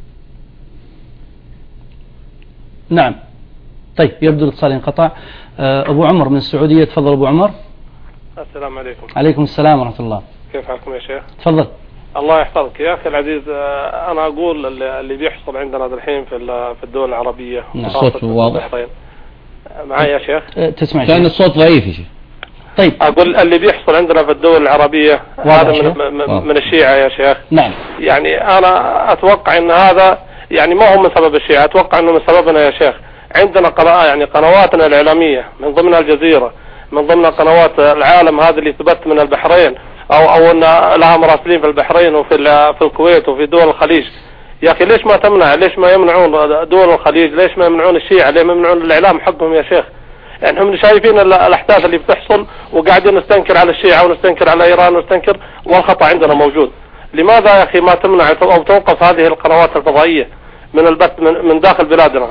نعم. طيب يبدو الاتصال انقطع. أبو عمر من السعودية. تفضل أبو عمر. السلام عليكم. عليكم السلام ورحمة الله. كيف حالكم يا شيخ؟ تفضل. الله يحفظك يا أخي العزيز. أنا أقول اللي بيحصل عندنا الحين في في الدول العربية. نعم. الصوت واضح معي يا شيخ؟ تسمع كان الصوت ضعيف يا شيخ. طيب أقول اللي بيحصل عندنا في الدول العربية هذا من, من, من الشيعة يا شيخ. نعم. يعني أنا أتوقع أن هذا يعني ما هو من سبب الشيعة، أتوقع أنه من سببنا يا شيخ. عندنا قناة يعني قنواتنا الإعلامية من ضمنها الجزيرة، من ضمن قنوات العالم هذا اللي ثبت من البحرين أو أو أن لها مراسلين في البحرين وفي في الكويت وفي دول الخليج. يا أخي ليش ما تمنع؟ ليش ما يمنعون دول الخليج؟ ليش ما يمنعون الشيعة؟ ليش ما يمنعون الإعلام حقهم يا شيخ؟ يعني هم شايفين الأحداث اللي بتحصل وقاعدين نستنكر على الشيعة ونستنكر على إيران ونستنكر، والخطأ عندنا موجود. لماذا يا أخي ما تمنع أو توقف هذه القنوات الفضائية من البث من, من داخل بلادنا؟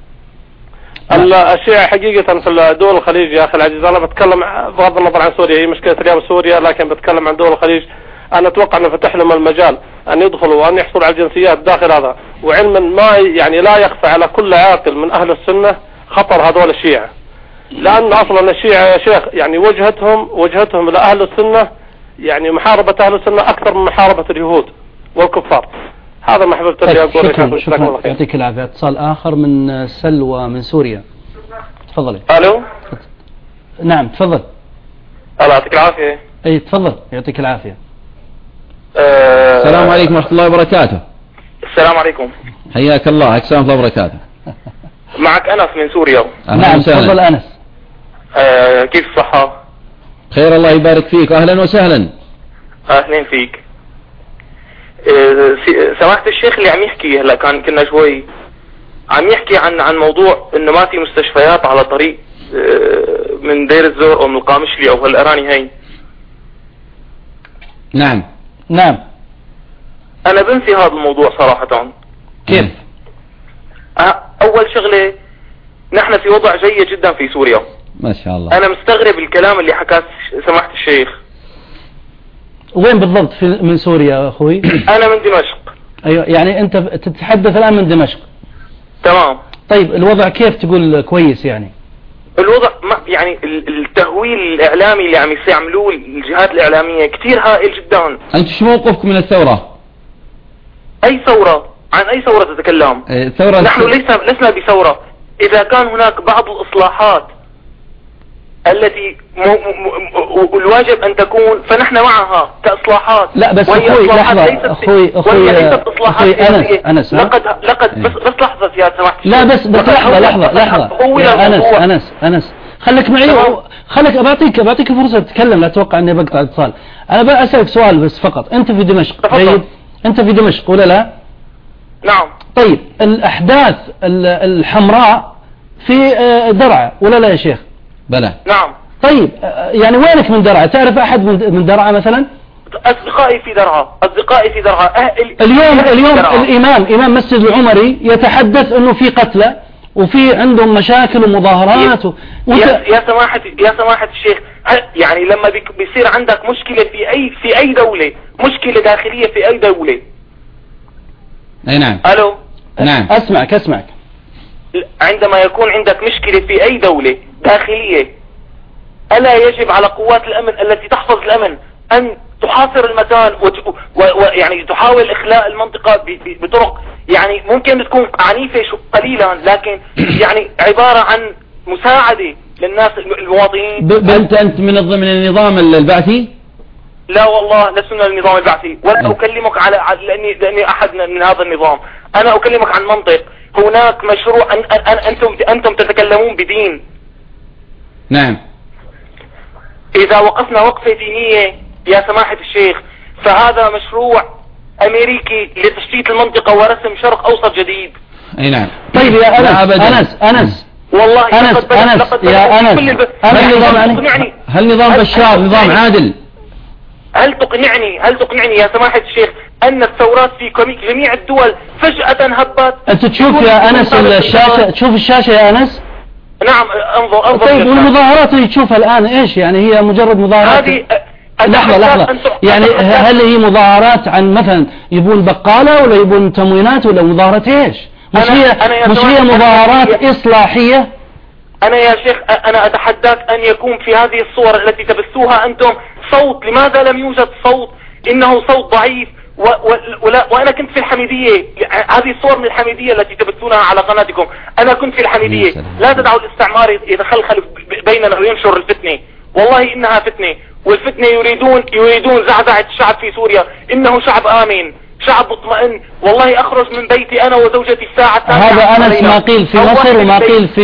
الشيعة حقيقة في الدول الخليج يا أخي العزيز، أنا بتكلم بغض النظر عن سوريا، هي مشكلة اليوم سوريا، لكن بتكلم عن دول الخليج. أنا أتوقع أن فتح لهم المجال أن يدخلوا وأن يحصلوا على الجنسيات داخل هذا، وعلما ما يعني لا يخفى على كل عاقل من أهل السنة خطر هذول الشيعة، لأن أصلا الشيعة يا شيخ يعني وجهتهم وجهتهم لأهل السنة يعني محاربة أهل السنة أكثر من محاربة اليهود والكفار. هذا ما حببت لي أقول لك. شكرا, شكرا. يعطيك العافية. اتصال آخر من سلوى من سوريا. تفضلي. ألو. نعم تفضل. الله يعطيك العافية. أي تفضل يعطيك العافية. أه السلام عليكم ورحمة الله وبركاته. السلام عليكم. حياك الله. السلام ورحمة الله وبركاته. معك أنس من سوريا. نعم تفضل أنس. أه كيف الصحة؟ خير الله يبارك فيك. أهلا وسهلا. أهلين فيك. أه سمعت الشيخ اللي عم يحكي هلا كان كنا شوي عم يحكي عن عن موضوع انه ما في مستشفيات على طريق أه من دير الزور او من القامشلي او هالاراني هاي. نعم نعم. انا بنسي هذا الموضوع صراحة. كيف؟ اول شغلة نحن في وضع جيد جدا في سوريا ما شاء الله. انا مستغرب الكلام اللي حكاه سماحة الشيخ. وين بالضبط في من سوريا اخوي؟ انا من دمشق. ايوه يعني انت تتحدث الان من دمشق. تمام. طيب الوضع كيف تقول كويس يعني؟ الوضع ما يعني التهويل الاعلامي اللي عم يستعملوه الجهات الاعلامية كثير هائل جدا. انت شو موقفك من الثورة؟ اي ثورة؟ عن اي ثورة تتكلم؟ ثورة نحن ليس لسنا بثورة. اذا كان هناك بعض الاصلاحات التي م... م... الواجب ان تكون فنحن معها كاصلاحات. لا بس اخوي لحظة اخوي اخوي اخوي انس انس لقد لقد بس بس لحظة يا سماحة. لا بس بس لحظة لحظة لحظة انس انس انس خليك معي خليك بعطيك بعطيك فرصة تتكلم. لا اتوقع اني بقطع الاتصال. انا بسألك سؤال بس فقط. انت في دمشق جيد؟ انت في دمشق ولا لا؟ نعم. طيب الاحداث الحمراء في درعا ولا لا يا شيخ؟ بلى. نعم. طيب يعني وينك من درعا؟ تعرف أحد من درعا مثلا؟ أصدقائي في درعا، أصدقائي في درعا. أهل اليوم اليوم الإمام إمام مسجد العمري يتحدث إنه في قتلى وفي عندهم مشاكل ومظاهرات و... يا, يا سماحة يا سماحة الشيخ، يعني لما بيصير عندك مشكلة في أي في أي دولة، مشكلة داخلية في أي دولة. أي نعم. ألو. نعم. أسمعك أسمعك. عندما يكون عندك مشكلة في أي دولة داخلية، ألا يجب على قوات الأمن التي تحفظ الأمن أن تحاصر المكان ويعني تحاول إخلاء المنطقة بطرق يعني ممكن تكون عنيفة شو قليلا، لكن يعني عبارة عن مساعدة للناس المواطنين. أنت أنت من ضمن النظام البعثي؟ لا والله لست من النظام البعثي، ولا أكلمك على لأني لأني أحد من هذا النظام. أنا أكلمك عن منطق. هناك مشروع أن أن أنتم أنتم تتكلمون بدين. نعم. إذا وقفنا وقفة دينية يا سماحة الشيخ فهذا مشروع أمريكي لتشتيت المنطقة ورسم شرق أوسط جديد. أي نعم. طيب يا أنس أنس أنس والله أنس لقد أنس لقد يا أنس هل نظام هل نظام بشار نظام عادل؟ هل تقنعني هل تقنعني يا سماحة الشيخ أن الثورات في جميع الدول فجأة هبت؟ أنت تشوف يا أنس الشاشة، تشوف الشاشة يا أنس؟ نعم انظر انظر. طيب والمظاهرات اللي تشوفها الآن إيش يعني؟ هي مجرد مظاهرات؟ هذه لحظة لحظة يعني هل هي مظاهرات عن مثلا يبون بقالة ولا يبون تموينات ولا مظاهرات إيش؟ مش أنا هي أنا مش هي مظاهرات إصلاحية؟ أنا يا شيخ أنا أتحداك أن يكون في هذه الصور التي تبثوها أنتم صوت. لماذا لم يوجد صوت؟ إنه صوت ضعيف. و و ولا وأنا كنت في الحميدية. هذه الصور من الحميدية التي تبثونها على قناتكم. أنا كنت في الحميدية. لا تدعوا الاستعمار يتخلخل بيننا وينشر الفتنة. والله إنها فتنة، والفتنة يريدون يريدون زعزعة الشعب في سوريا. إنه شعب آمن، شعب مطمئن. والله أخرج من بيتي أنا وزوجتي الساعة الثانية. هذا أنس ما قيل في مصر وما قيل في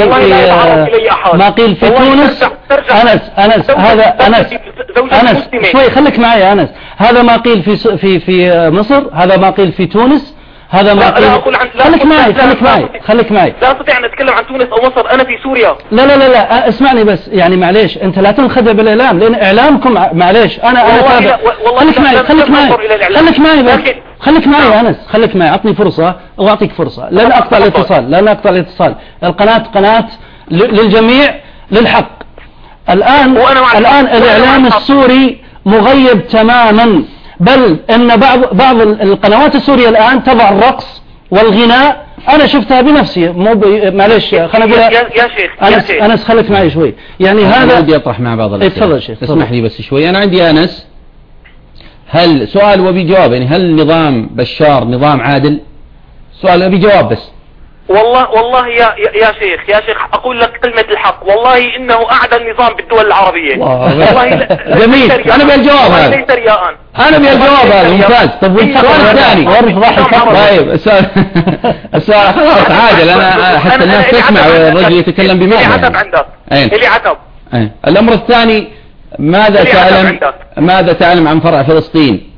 ما قيل في تونس. أنس أنس هذا أنس أنس شوي خليك معي يا أنس. هذا ما قيل في في في مصر، هذا ما قيل في تونس، هذا ما قيل. خليك معي خليك معي خليك معي. لا أستطيع أن أتكلم عن تونس أو مصر، أنا في سوريا. لا لا لا لا اسمعني بس يعني معليش أنت لا تنخدع بالإعلام لأن إعلامكم معليش أنا أنا تابع. خليك معي خليك معي خليك معي بس خليك معي يا أنس خليك معي. أعطني فرصة وأعطيك فرصة. لن أقطع الاتصال لن أقطع الاتصال. القناة قناة للجميع للحق. الآن الآن الإعلام السوري مغيب تماما، بل ان بعض بعض القنوات السورية الآن تضع الرقص والغناء. انا شفتها بنفسي مو معلش خلينا نقول يا, يا شيخ انس انس خليك معي شوي يعني هذا بدي اطرح مع بعض الاسئله. تفضل شيخ اسمح لي بس شوي. انا عندي انس هل سؤال وبجواب يعني هل نظام بشار نظام عادل؟ سؤال بجواب بس. والله والله يا يا شيخ يا شيخ اقول لك كلمة الحق، والله انه اعدى النظام بالدول العربية. والله جميل. انا بالجواب هذا ليس رياء. انا بالجواب هذا ممتاز. طب والسؤال الثاني طيب السؤال السؤال خلاص عادل. انا حتى الناس تسمع والرجل يتكلم بمعنى. اللي عتب عندك اللي عتب. الامر الثاني ماذا تعلم ماذا تعلم عن فرع فلسطين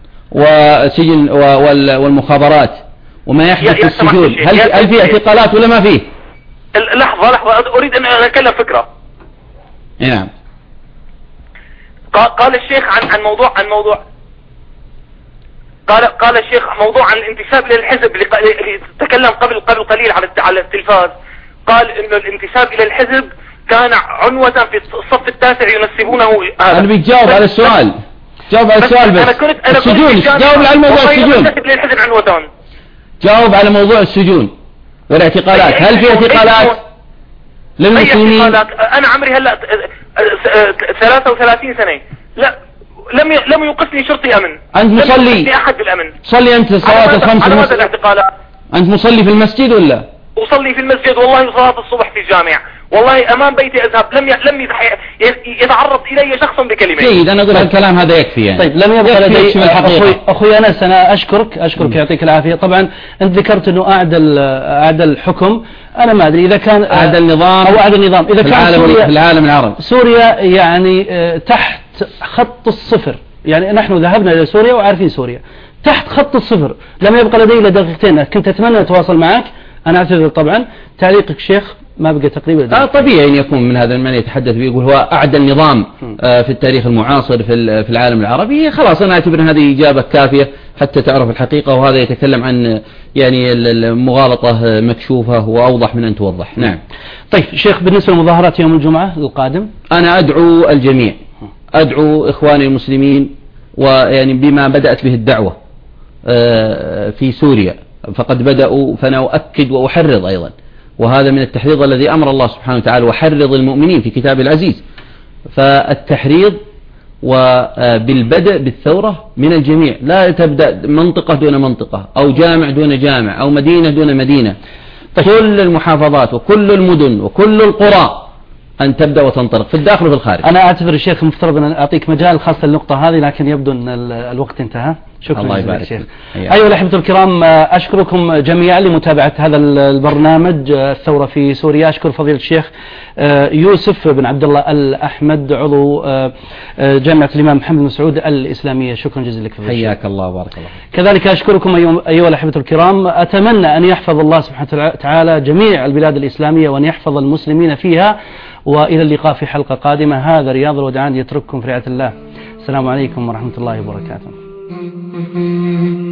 وسجن والمخابرات وما يحدث في السجون؟ هل هل في اعتقالات ولا ما فيه؟ لحظة لحظة أريد أن أتكلم فكرة. نعم. قال الشيخ عن عن موضوع عن موضوع قال قال الشيخ موضوع عن الانتساب للحزب اللي تكلم قبل قبل قليل على على التلفاز. قال إنه الانتساب إلى الحزب كان عنوة في الصف التاسع ينسبونه. أنا بيجاوب على السؤال. جاوب على السؤال بس. أنا كنت أنا السجون. جاوب على موضوع السجون. للحزب عنوتان. جاوب على موضوع السجون والاعتقالات. هل في اعتقالات للمسلمين؟ أنا عمري هلا ثلاثة وثلاثين سنة. لا لم لم يوقفني شرطي أمن. أنت مصلي؟ أحد بالأمن. صلي أنت صلاة الخمس. على ماذا الاعتقالات؟ أنت مصلي في المسجد ولا؟ أصلي في المسجد والله صلاة الصبح في الجامع. والله أمام بيتي أذهب. لم لم يتعرض إلي شخص بكلمة. جيد. أنا أقول الكلام هذا يكفي يعني. طيب لم يبقى لدي أخوي, أخوي أنس أنا أشكرك أشكرك يعطيك العافية. طبعا أنت ذكرت إنه أعدل أعدل الحكم. أنا ما أدري إذا كان أعدل النظام أو أعدل النظام إذا في كان العالم سوريا في العالم العربي. سوريا يعني تحت خط الصفر. يعني نحن ذهبنا إلى سوريا وعارفين سوريا تحت خط الصفر. لم يبقى لدي إلا دقيقتين. كنت أتمنى أتواصل معك. أنا أعتذر طبعا. تعليقك شيخ ما بقى تقريبا. آه طبيعي أن يكون من هذا من يتحدث بيقول هو أعدل نظام آه في التاريخ المعاصر في في العالم العربي. خلاص أنا أعتبر أن هذه إجابة كافية حتى تعرف الحقيقة، وهذا يتكلم عن يعني المغالطة مكشوفة وأوضح من أن توضح. نعم. طيب شيخ، بالنسبة لمظاهرات يوم الجمعة القادم، أنا أدعو الجميع، أدعو إخواني المسلمين، ويعني بما بدأت به الدعوة في سوريا فقد بدأوا، فأنا أؤكد وأحرض أيضا، وهذا من التحريض الذي أمر الله سبحانه وتعالى وحرض المؤمنين في كتاب العزيز. فالتحريض وبالبدء بالثورة من الجميع، لا تبدأ منطقة دون منطقة أو جامع دون جامع أو مدينة دون مدينة. كل المحافظات وكل المدن وكل القرى أن تبدأ وتنطلق في الداخل وفي الخارج. أنا أعتبر الشيخ مفترض أن أعطيك مجال خاصة النقطة هذه، لكن يبدو أن الوقت انتهى. شكرا الله جزيلا يبارك شيخ. أيوة. أيها الأحبة الكرام، أشكركم جميعا لمتابعة هذا البرنامج الثورة في سوريا. أشكر فضيلة الشيخ يوسف بن عبد الله الأحمد عضو جامعة الإمام محمد بن سعود الإسلامية. شكرا جزيلا لك. حياك الله وبارك الله. كذلك أشكركم أيها الأحبة الكرام. أتمنى أن يحفظ الله سبحانه وتعالى جميع البلاد الإسلامية وأن يحفظ المسلمين فيها، وإلى اللقاء في حلقة قادمة. هذا رياض الودعان يترككم في رعاية الله. السلام عليكم ورحمة الله وبركاته.